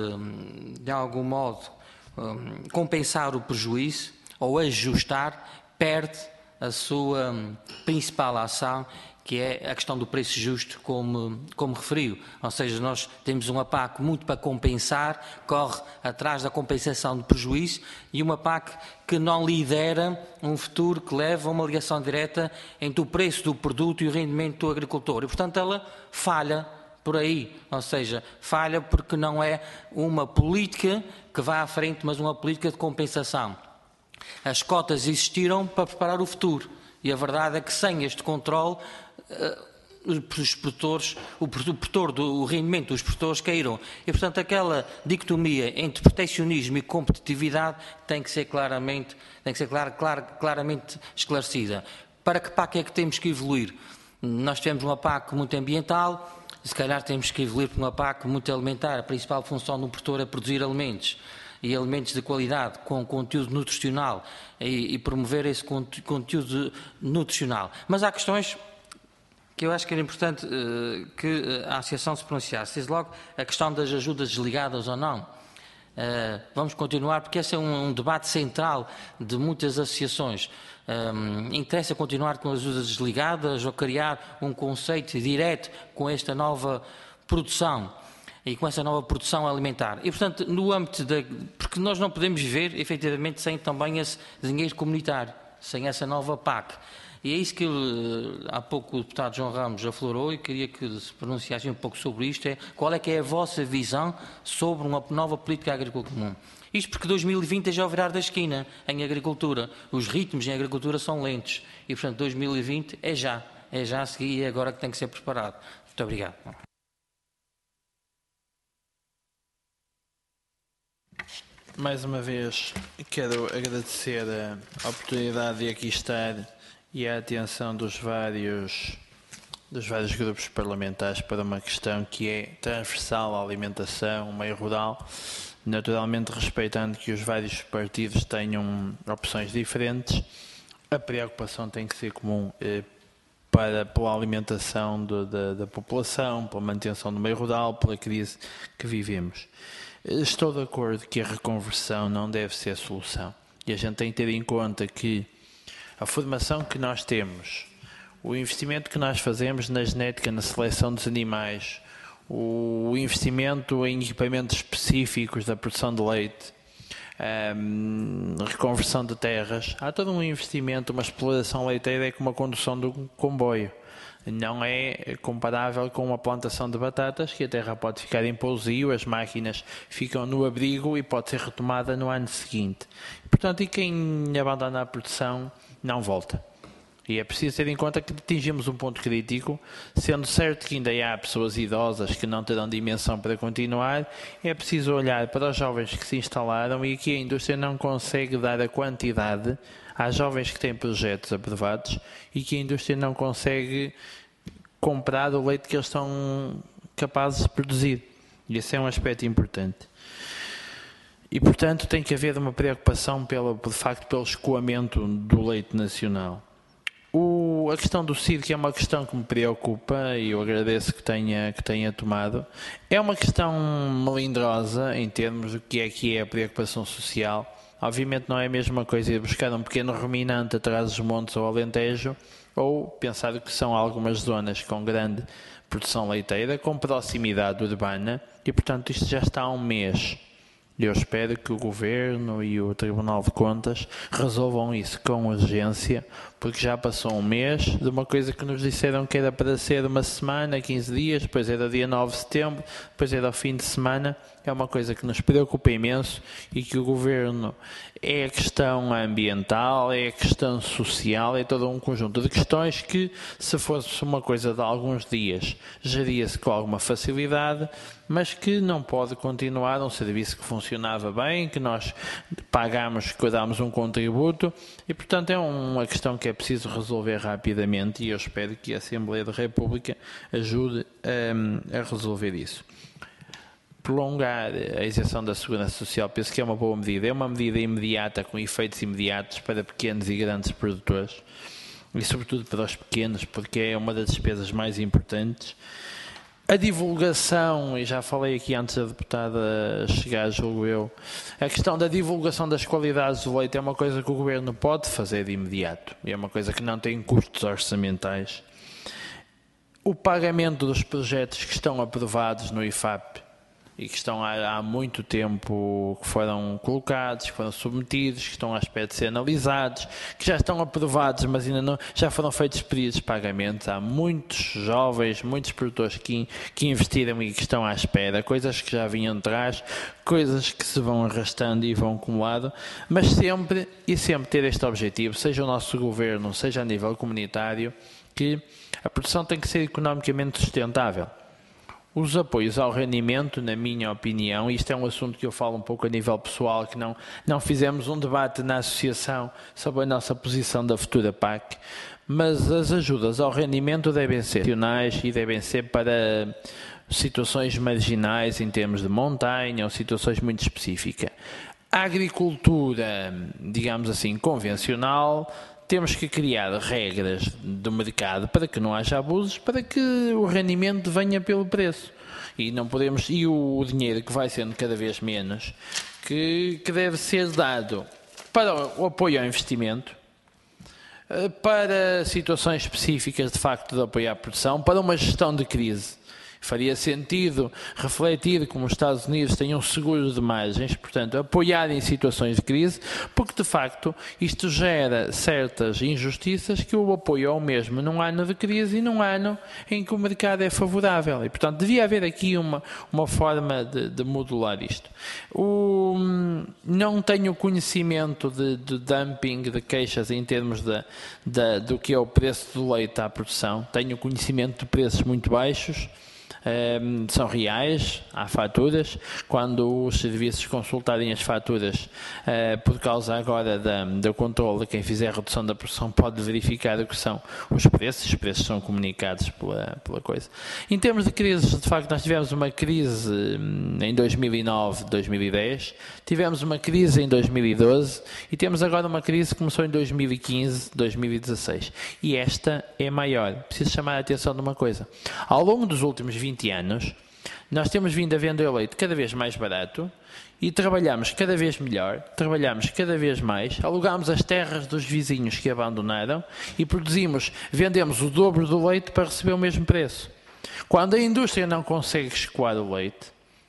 de algum modo, um, compensar o prejuízo, ou ajustar, perde a sua principal ação, que é a questão do preço justo, como, como referiu. Ou seja, nós temos uma P A C muito para compensar, corre atrás da compensação de prejuízo, e uma P A C que não lidera um futuro que leva a uma ligação direta entre o preço do produto e o rendimento do agricultor. E, portanto, ela falha por aí, ou seja, falha porque não é uma política que vá à frente, mas uma política de compensação. As cotas existiram para preparar o futuro e a verdade é que sem este controle os produtores, o produtor do o rendimento dos produtores caíram e, portanto, aquela dicotomia entre proteccionismo e competitividade tem que ser claramente, tem que ser clar, clar, claramente esclarecida. Para que P A C é que temos que evoluir? Nós tivemos uma P A C muito ambiental, se calhar temos que evoluir para uma P A C muito alimentar. A principal função do produtor é produzir alimentos e alimentos de qualidade com conteúdo nutricional e, e promover esse conteúdo nutricional. Mas há questões que eu acho que era importante uh, que a Associação se pronunciasse. Desde logo, a questão das ajudas desligadas ou não. Uh, vamos continuar, porque esse é um, um debate central de muitas associações. Um, interessa continuar com as ajudas desligadas ou criar um conceito direto com esta nova produção e com essa nova produção alimentar. E, portanto, no âmbito da... Porque nós não podemos viver, efetivamente, sem também esse dinheiro comunitário, sem essa nova P A C. E é isso que há pouco o deputado João Ramos aflorou e queria que se pronunciassem um pouco sobre isto, é qual é que é a vossa visão sobre uma nova política agrícola comum. Isto porque dois mil e vinte é já o virar da esquina em agricultura. Os ritmos em agricultura são lentos e, portanto, dois mil e vinte é já, é já a seguir e é agora que tem que ser preparado. Muito obrigado. Mais uma vez, quero agradecer a oportunidade de aqui estar e a atenção dos vários, dos vários grupos parlamentares para uma questão que é transversal à alimentação, meio rural, naturalmente respeitando que os vários partidos tenham opções diferentes. A preocupação tem que ser comum eh, para, pela alimentação do, da, da população, pela manutenção do meio rural, pela crise que vivemos. Estou de acordo que a reconversão não deve ser a solução. E a gente tem que ter em conta que a formação que nós temos, o investimento que nós fazemos na genética, na seleção dos animais, o investimento em equipamentos específicos da produção de leite, Um, reconversão de terras, há todo um investimento, uma exploração leiteira é como a condução de um comboio, não é comparável com uma plantação de batatas que a terra pode ficar em pousio, as máquinas ficam no abrigo e pode ser retomada no ano seguinte. Portanto, e quem abandona a produção não volta. E é preciso ter em conta que atingimos um ponto crítico, sendo certo que ainda há pessoas idosas que não terão dimensão para continuar, é preciso olhar para os jovens que se instalaram e que a indústria não consegue dar a quantidade às jovens que têm projetos aprovados e que a indústria não consegue comprar o leite que eles estão capazes de produzir. E esse é um aspecto importante. E, portanto, tem que haver uma preocupação, pelo, de facto, pelo escoamento do leite nacional. O, a questão do C I D, que é uma questão que me preocupa, e eu agradeço que tenha, que tenha tomado, é uma questão melindrosa em termos do que é que é a preocupação social. Obviamente não é a mesma coisa ir buscar um pequeno ruminante atrás dos montes ou Alentejo, ou pensar que são algumas zonas com grande produção leiteira, com proximidade urbana, e portanto isto já está há um mês. Eu espero que o Governo e o Tribunal de Contas resolvam isso com urgência, porque já passou um mês de uma coisa que nos disseram que era para ser uma semana, quinze dias, depois era dia nove de setembro, depois era o fim de semana. É uma coisa que nos preocupa imenso e que o Governo é a questão ambiental, é a questão social, é todo um conjunto de questões que, se fosse uma coisa de alguns dias, geria-se com alguma facilidade, mas que não pode continuar um serviço que funcionava bem, que nós pagámos, que dámos um contributo, e portanto é uma questão que é preciso resolver rapidamente e eu espero que a Assembleia da República ajude a, a resolver isso. Prolongar a isenção da Segurança Social, penso que é uma boa medida, é uma medida imediata, com efeitos imediatos para pequenos e grandes produtores, e sobretudo para os pequenos, porque é uma das despesas mais importantes. A divulgação, e já falei aqui antes da deputada chegar, julgo eu, a questão da divulgação das qualidades do leite é uma coisa que o Governo pode fazer de imediato, é uma coisa que não tem custos orçamentais. O pagamento dos projetos que estão aprovados no I F A P e que estão há, há muito tempo, que foram colocados, que foram submetidos, que estão à espera de ser analisados, que já estão aprovados, mas ainda não, já foram feitos pedidos de pagamento. Há muitos jovens, muitos produtores que, que investiram e que estão à espera, coisas que já vinham de trás, coisas que se vão arrastando e vão acumulando, mas sempre, e sempre ter este objetivo, seja o nosso governo, seja a nível comunitário, que a produção tem que ser economicamente sustentável. Os apoios ao rendimento, na minha opinião, isto é um assunto que eu falo um pouco a nível pessoal, que não, não fizemos um debate na associação sobre a nossa posição da futura P A C, mas as ajudas ao rendimento devem ser nacionais e devem ser para situações marginais em termos de montanha ou situações muito específicas. A agricultura, digamos assim, convencional, temos que criar regras do mercado para que não haja abusos, para que o rendimento venha pelo preço. E não podemos, e o dinheiro que vai sendo cada vez menos, que, que deve ser dado para o apoio ao investimento, para situações específicas de facto de apoio à produção, para uma gestão de crise. Faria sentido refletir como os Estados Unidos têm um seguro de margens, portanto, apoiar em situações de crise, porque de facto isto gera certas injustiças que o apoio ao mesmo num ano de crise e num ano em que o mercado é favorável. E, portanto, devia haver aqui uma, uma forma de, de modular isto. O, não tenho conhecimento de, de dumping, de queixas em termos de, de, do que é o preço do leite à produção. Tenho conhecimento de preços muito baixos. Um, são reais, há faturas. Quando os serviços consultarem as faturas, uh, por causa agora da, do controle, quem fizer a redução da produção pode verificar o que são os preços. Os preços são comunicados pela, pela coisa. Em termos de crises, de facto, nós tivemos uma crise em dois mil e nove, dois mil e dez, tivemos uma crise em dois mil e doze e temos agora uma crise que começou em dois mil e quinze, dois mil e dezasseis. E esta é maior. Preciso chamar a atenção de uma coisa. Ao longo dos últimos vinte anos, nós temos vindo a vender leite cada vez mais barato e trabalhamos cada vez melhor, trabalhamos cada vez mais, alugamos as terras dos vizinhos que abandonaram e produzimos, vendemos o dobro do leite para receber o mesmo preço. Quando a indústria não consegue escoar o leite,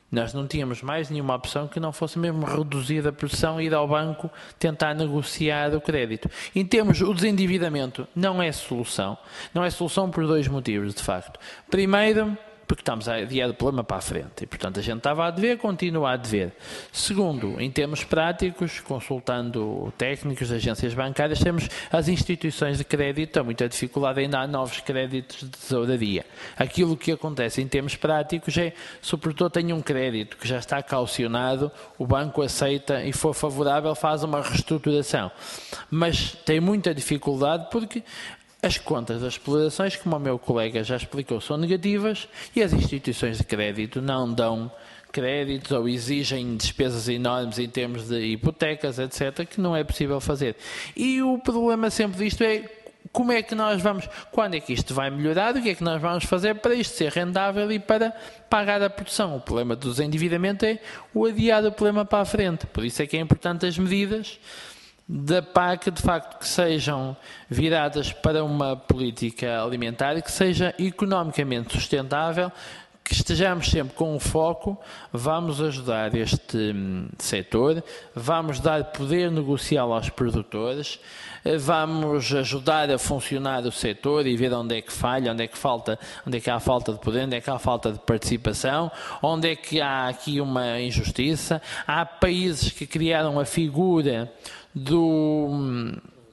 Nós não tínhamos mais nenhuma opção que não fosse mesmo reduzir a pressão e ir ao banco tentar negociar o crédito. Em termos, o desendividamento não é solução. Não é solução por dois motivos, de facto. Primeiro, porque estamos a adiar o problema para a frente e, portanto, a gente estava a dever, continua a dever. Segundo, em termos práticos, consultando técnicos de agências bancárias, temos as instituições de crédito, têm muita dificuldade ainda há novos créditos de tesouraria. Aquilo que acontece em termos práticos é, se o produtor tem um crédito que já está calcionado, o banco aceita e for favorável, faz uma reestruturação. Mas tem muita dificuldade porque as contas das explorações, como o meu colega já explicou, são negativas e as instituições de crédito não dão créditos ou exigem despesas enormes em termos de hipotecas, etcétera, que não é possível fazer. E o problema sempre disto é como é que nós vamos, quando é que isto vai melhorar, o que é que nós vamos fazer para isto ser rendável e para pagar a produção. O problema do desendividamento é o adiar o problema para a frente. Por isso é que é importante as medidas da P A C, de facto, que sejam viradas para uma política alimentar e que seja economicamente sustentável, que estejamos sempre com um foco, vamos ajudar este setor, vamos dar poder negocial aos produtores, vamos ajudar a funcionar o setor e ver onde é que falha, onde é que falta, onde é que há falta de poder, onde é que há falta de participação, onde é que há aqui uma injustiça. Há países que criaram a figura do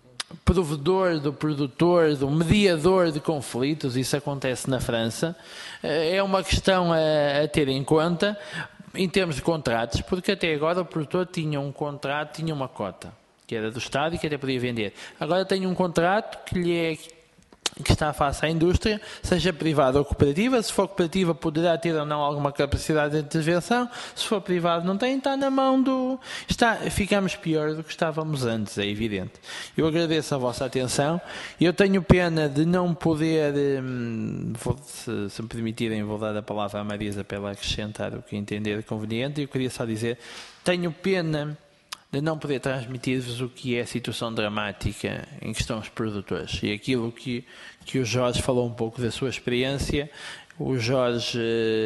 provedor, do produtor, do mediador de conflitos. Isso acontece na França. É uma questão a, a ter em conta em termos de contratos, porque até agora o produtor tinha um contrato, tinha uma cota, que era do Estado e que até podia vender. Agora tem um contrato que lhe é que está face à indústria, seja privada ou cooperativa. Se for cooperativa, poderá ter ou não alguma capacidade de intervenção. Se for privado, não tem, está na mão do... Está, ficamos pior do que estávamos antes, é evidente. Eu agradeço a vossa atenção. Eu tenho pena de não poder, hum, vou, se, se me permitirem, vou dar a palavra à Marisa para ela acrescentar o que entender conveniente. Eu queria só dizer, tenho pena de não poder transmitir-vos o que é a situação dramática em que estão os produtores. E aquilo que, que o Jorge falou um pouco da sua experiência, o Jorge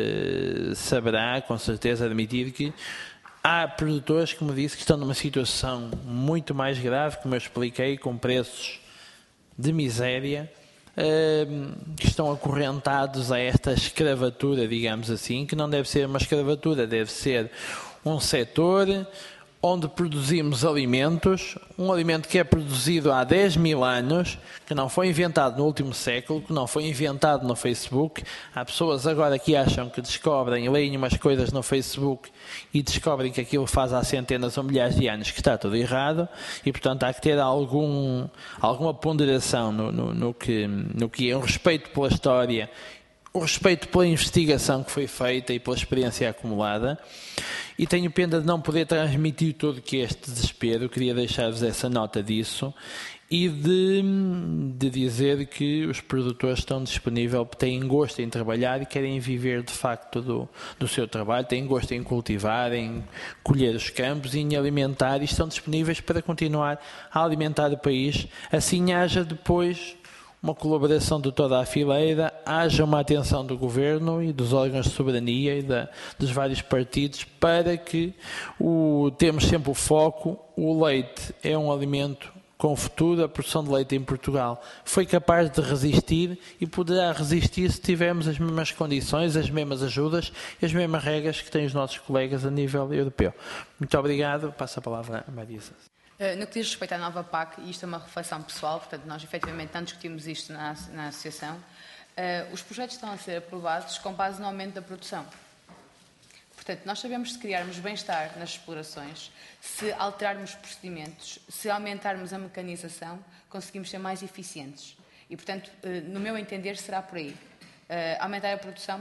eh, saberá, com certeza, admitir que há produtores, como disse, que estão numa situação muito mais grave, como eu expliquei, com preços de miséria, eh, que estão acorrentados a esta escravatura, digamos assim, que não deve ser uma escravatura, deve ser um setor onde produzimos alimentos, um alimento que é produzido há dez mil anos, que não foi inventado no último século, que não foi inventado no Facebook. Há pessoas agora que acham que descobrem, leem umas coisas no Facebook e descobrem que aquilo faz há centenas ou milhares de anos, que está tudo errado, e portanto há que ter algum, alguma ponderação no, no, no, que, no que é um respeito pela história, o respeito pela investigação que foi feita e pela experiência acumulada. E tenho pena de não poder transmitir todo que este desespero. Eu queria deixar-vos essa nota disso e de, de dizer que os produtores estão disponíveis, têm gosto em trabalhar e querem viver de facto do, do seu trabalho, têm gosto em cultivar, em colher os campos e em alimentar, e estão disponíveis para continuar a alimentar o país. Assim haja depois uma colaboração de toda a fileira, haja uma atenção do Governo e dos órgãos de soberania e da, dos vários partidos para que o, temos sempre o foco. O leite é um alimento com futuro. A produção de leite em Portugal foi capaz de resistir e poderá resistir se tivermos as mesmas condições, as mesmas ajudas e as mesmas regras que têm os nossos colegas a nível europeu. Muito obrigado. Passo a palavra a Marisa. No que diz respeito à nova P A C, e isto é uma reflexão pessoal, portanto nós efetivamente não discutimos isto na, na associação, uh, os projetos estão a ser aprovados com base no aumento da produção. Portanto, nós sabemos que se criarmos bem-estar nas explorações, se alterarmos procedimentos, se aumentarmos a mecanização, conseguimos ser mais eficientes. E, portanto, uh, no meu entender, será por aí. Uh, aumentar a produção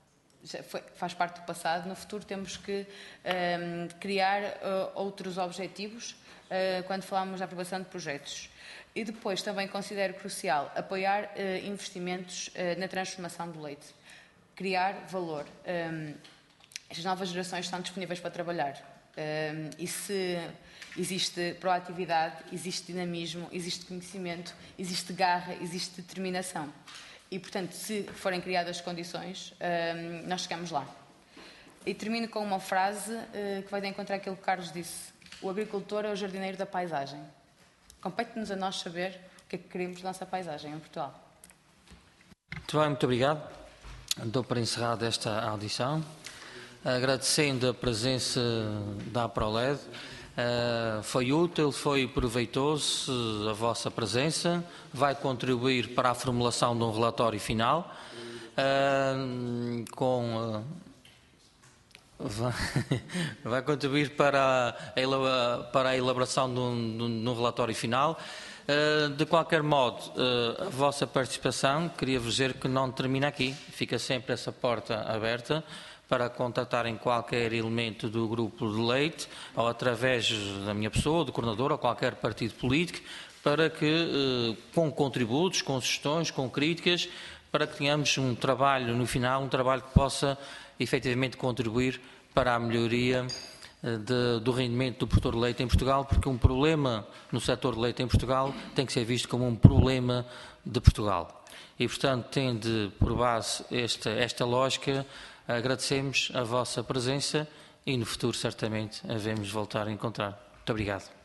já foi, faz parte do passado. No futuro temos que um, criar uh, outros objetivos quando falamos da aprovação de projetos. E depois também considero crucial apoiar uh, investimentos uh, na transformação do leite. Criar valor. Um, as novas gerações estão disponíveis para trabalhar. Um, e se existe proatividade, existe dinamismo, existe conhecimento, existe garra, existe determinação. E, portanto, se forem criadas condições, um, nós chegamos lá. E termino com uma frase uh, que vai de encontro àquilo que o Carlos disse. O agricultor é o jardineiro da paisagem. Compete-nos a nós saber o que é que queremos da nossa paisagem em Portugal. Muito bem, muito obrigado. Dou para encerrar esta audição. Agradecendo a presença da APROLED. Uh, foi útil, foi proveitoso a vossa presença. Vai contribuir para a formulação de um relatório final. Uh, com... Uh, Vai, vai contribuir para a, para a elaboração de um, de um relatório final. De qualquer modo, a vossa participação, queria-vos dizer que não termina aqui. Fica sempre essa porta aberta para contactarem qualquer elemento do grupo de Leite, ou através da minha pessoa, do coordenador, ou qualquer partido político, para que, com contributos, com sugestões, com críticas, para que tenhamos um trabalho no final, um trabalho que possa efetivamente contribuir para a melhoria de, do rendimento do produtor de leite em Portugal, porque um problema no setor de leite em Portugal tem que ser visto como um problema de Portugal. E, portanto, tendo por base esta, esta lógica, agradecemos a vossa presença e no futuro, certamente, havemos voltar a encontrar. Muito obrigado.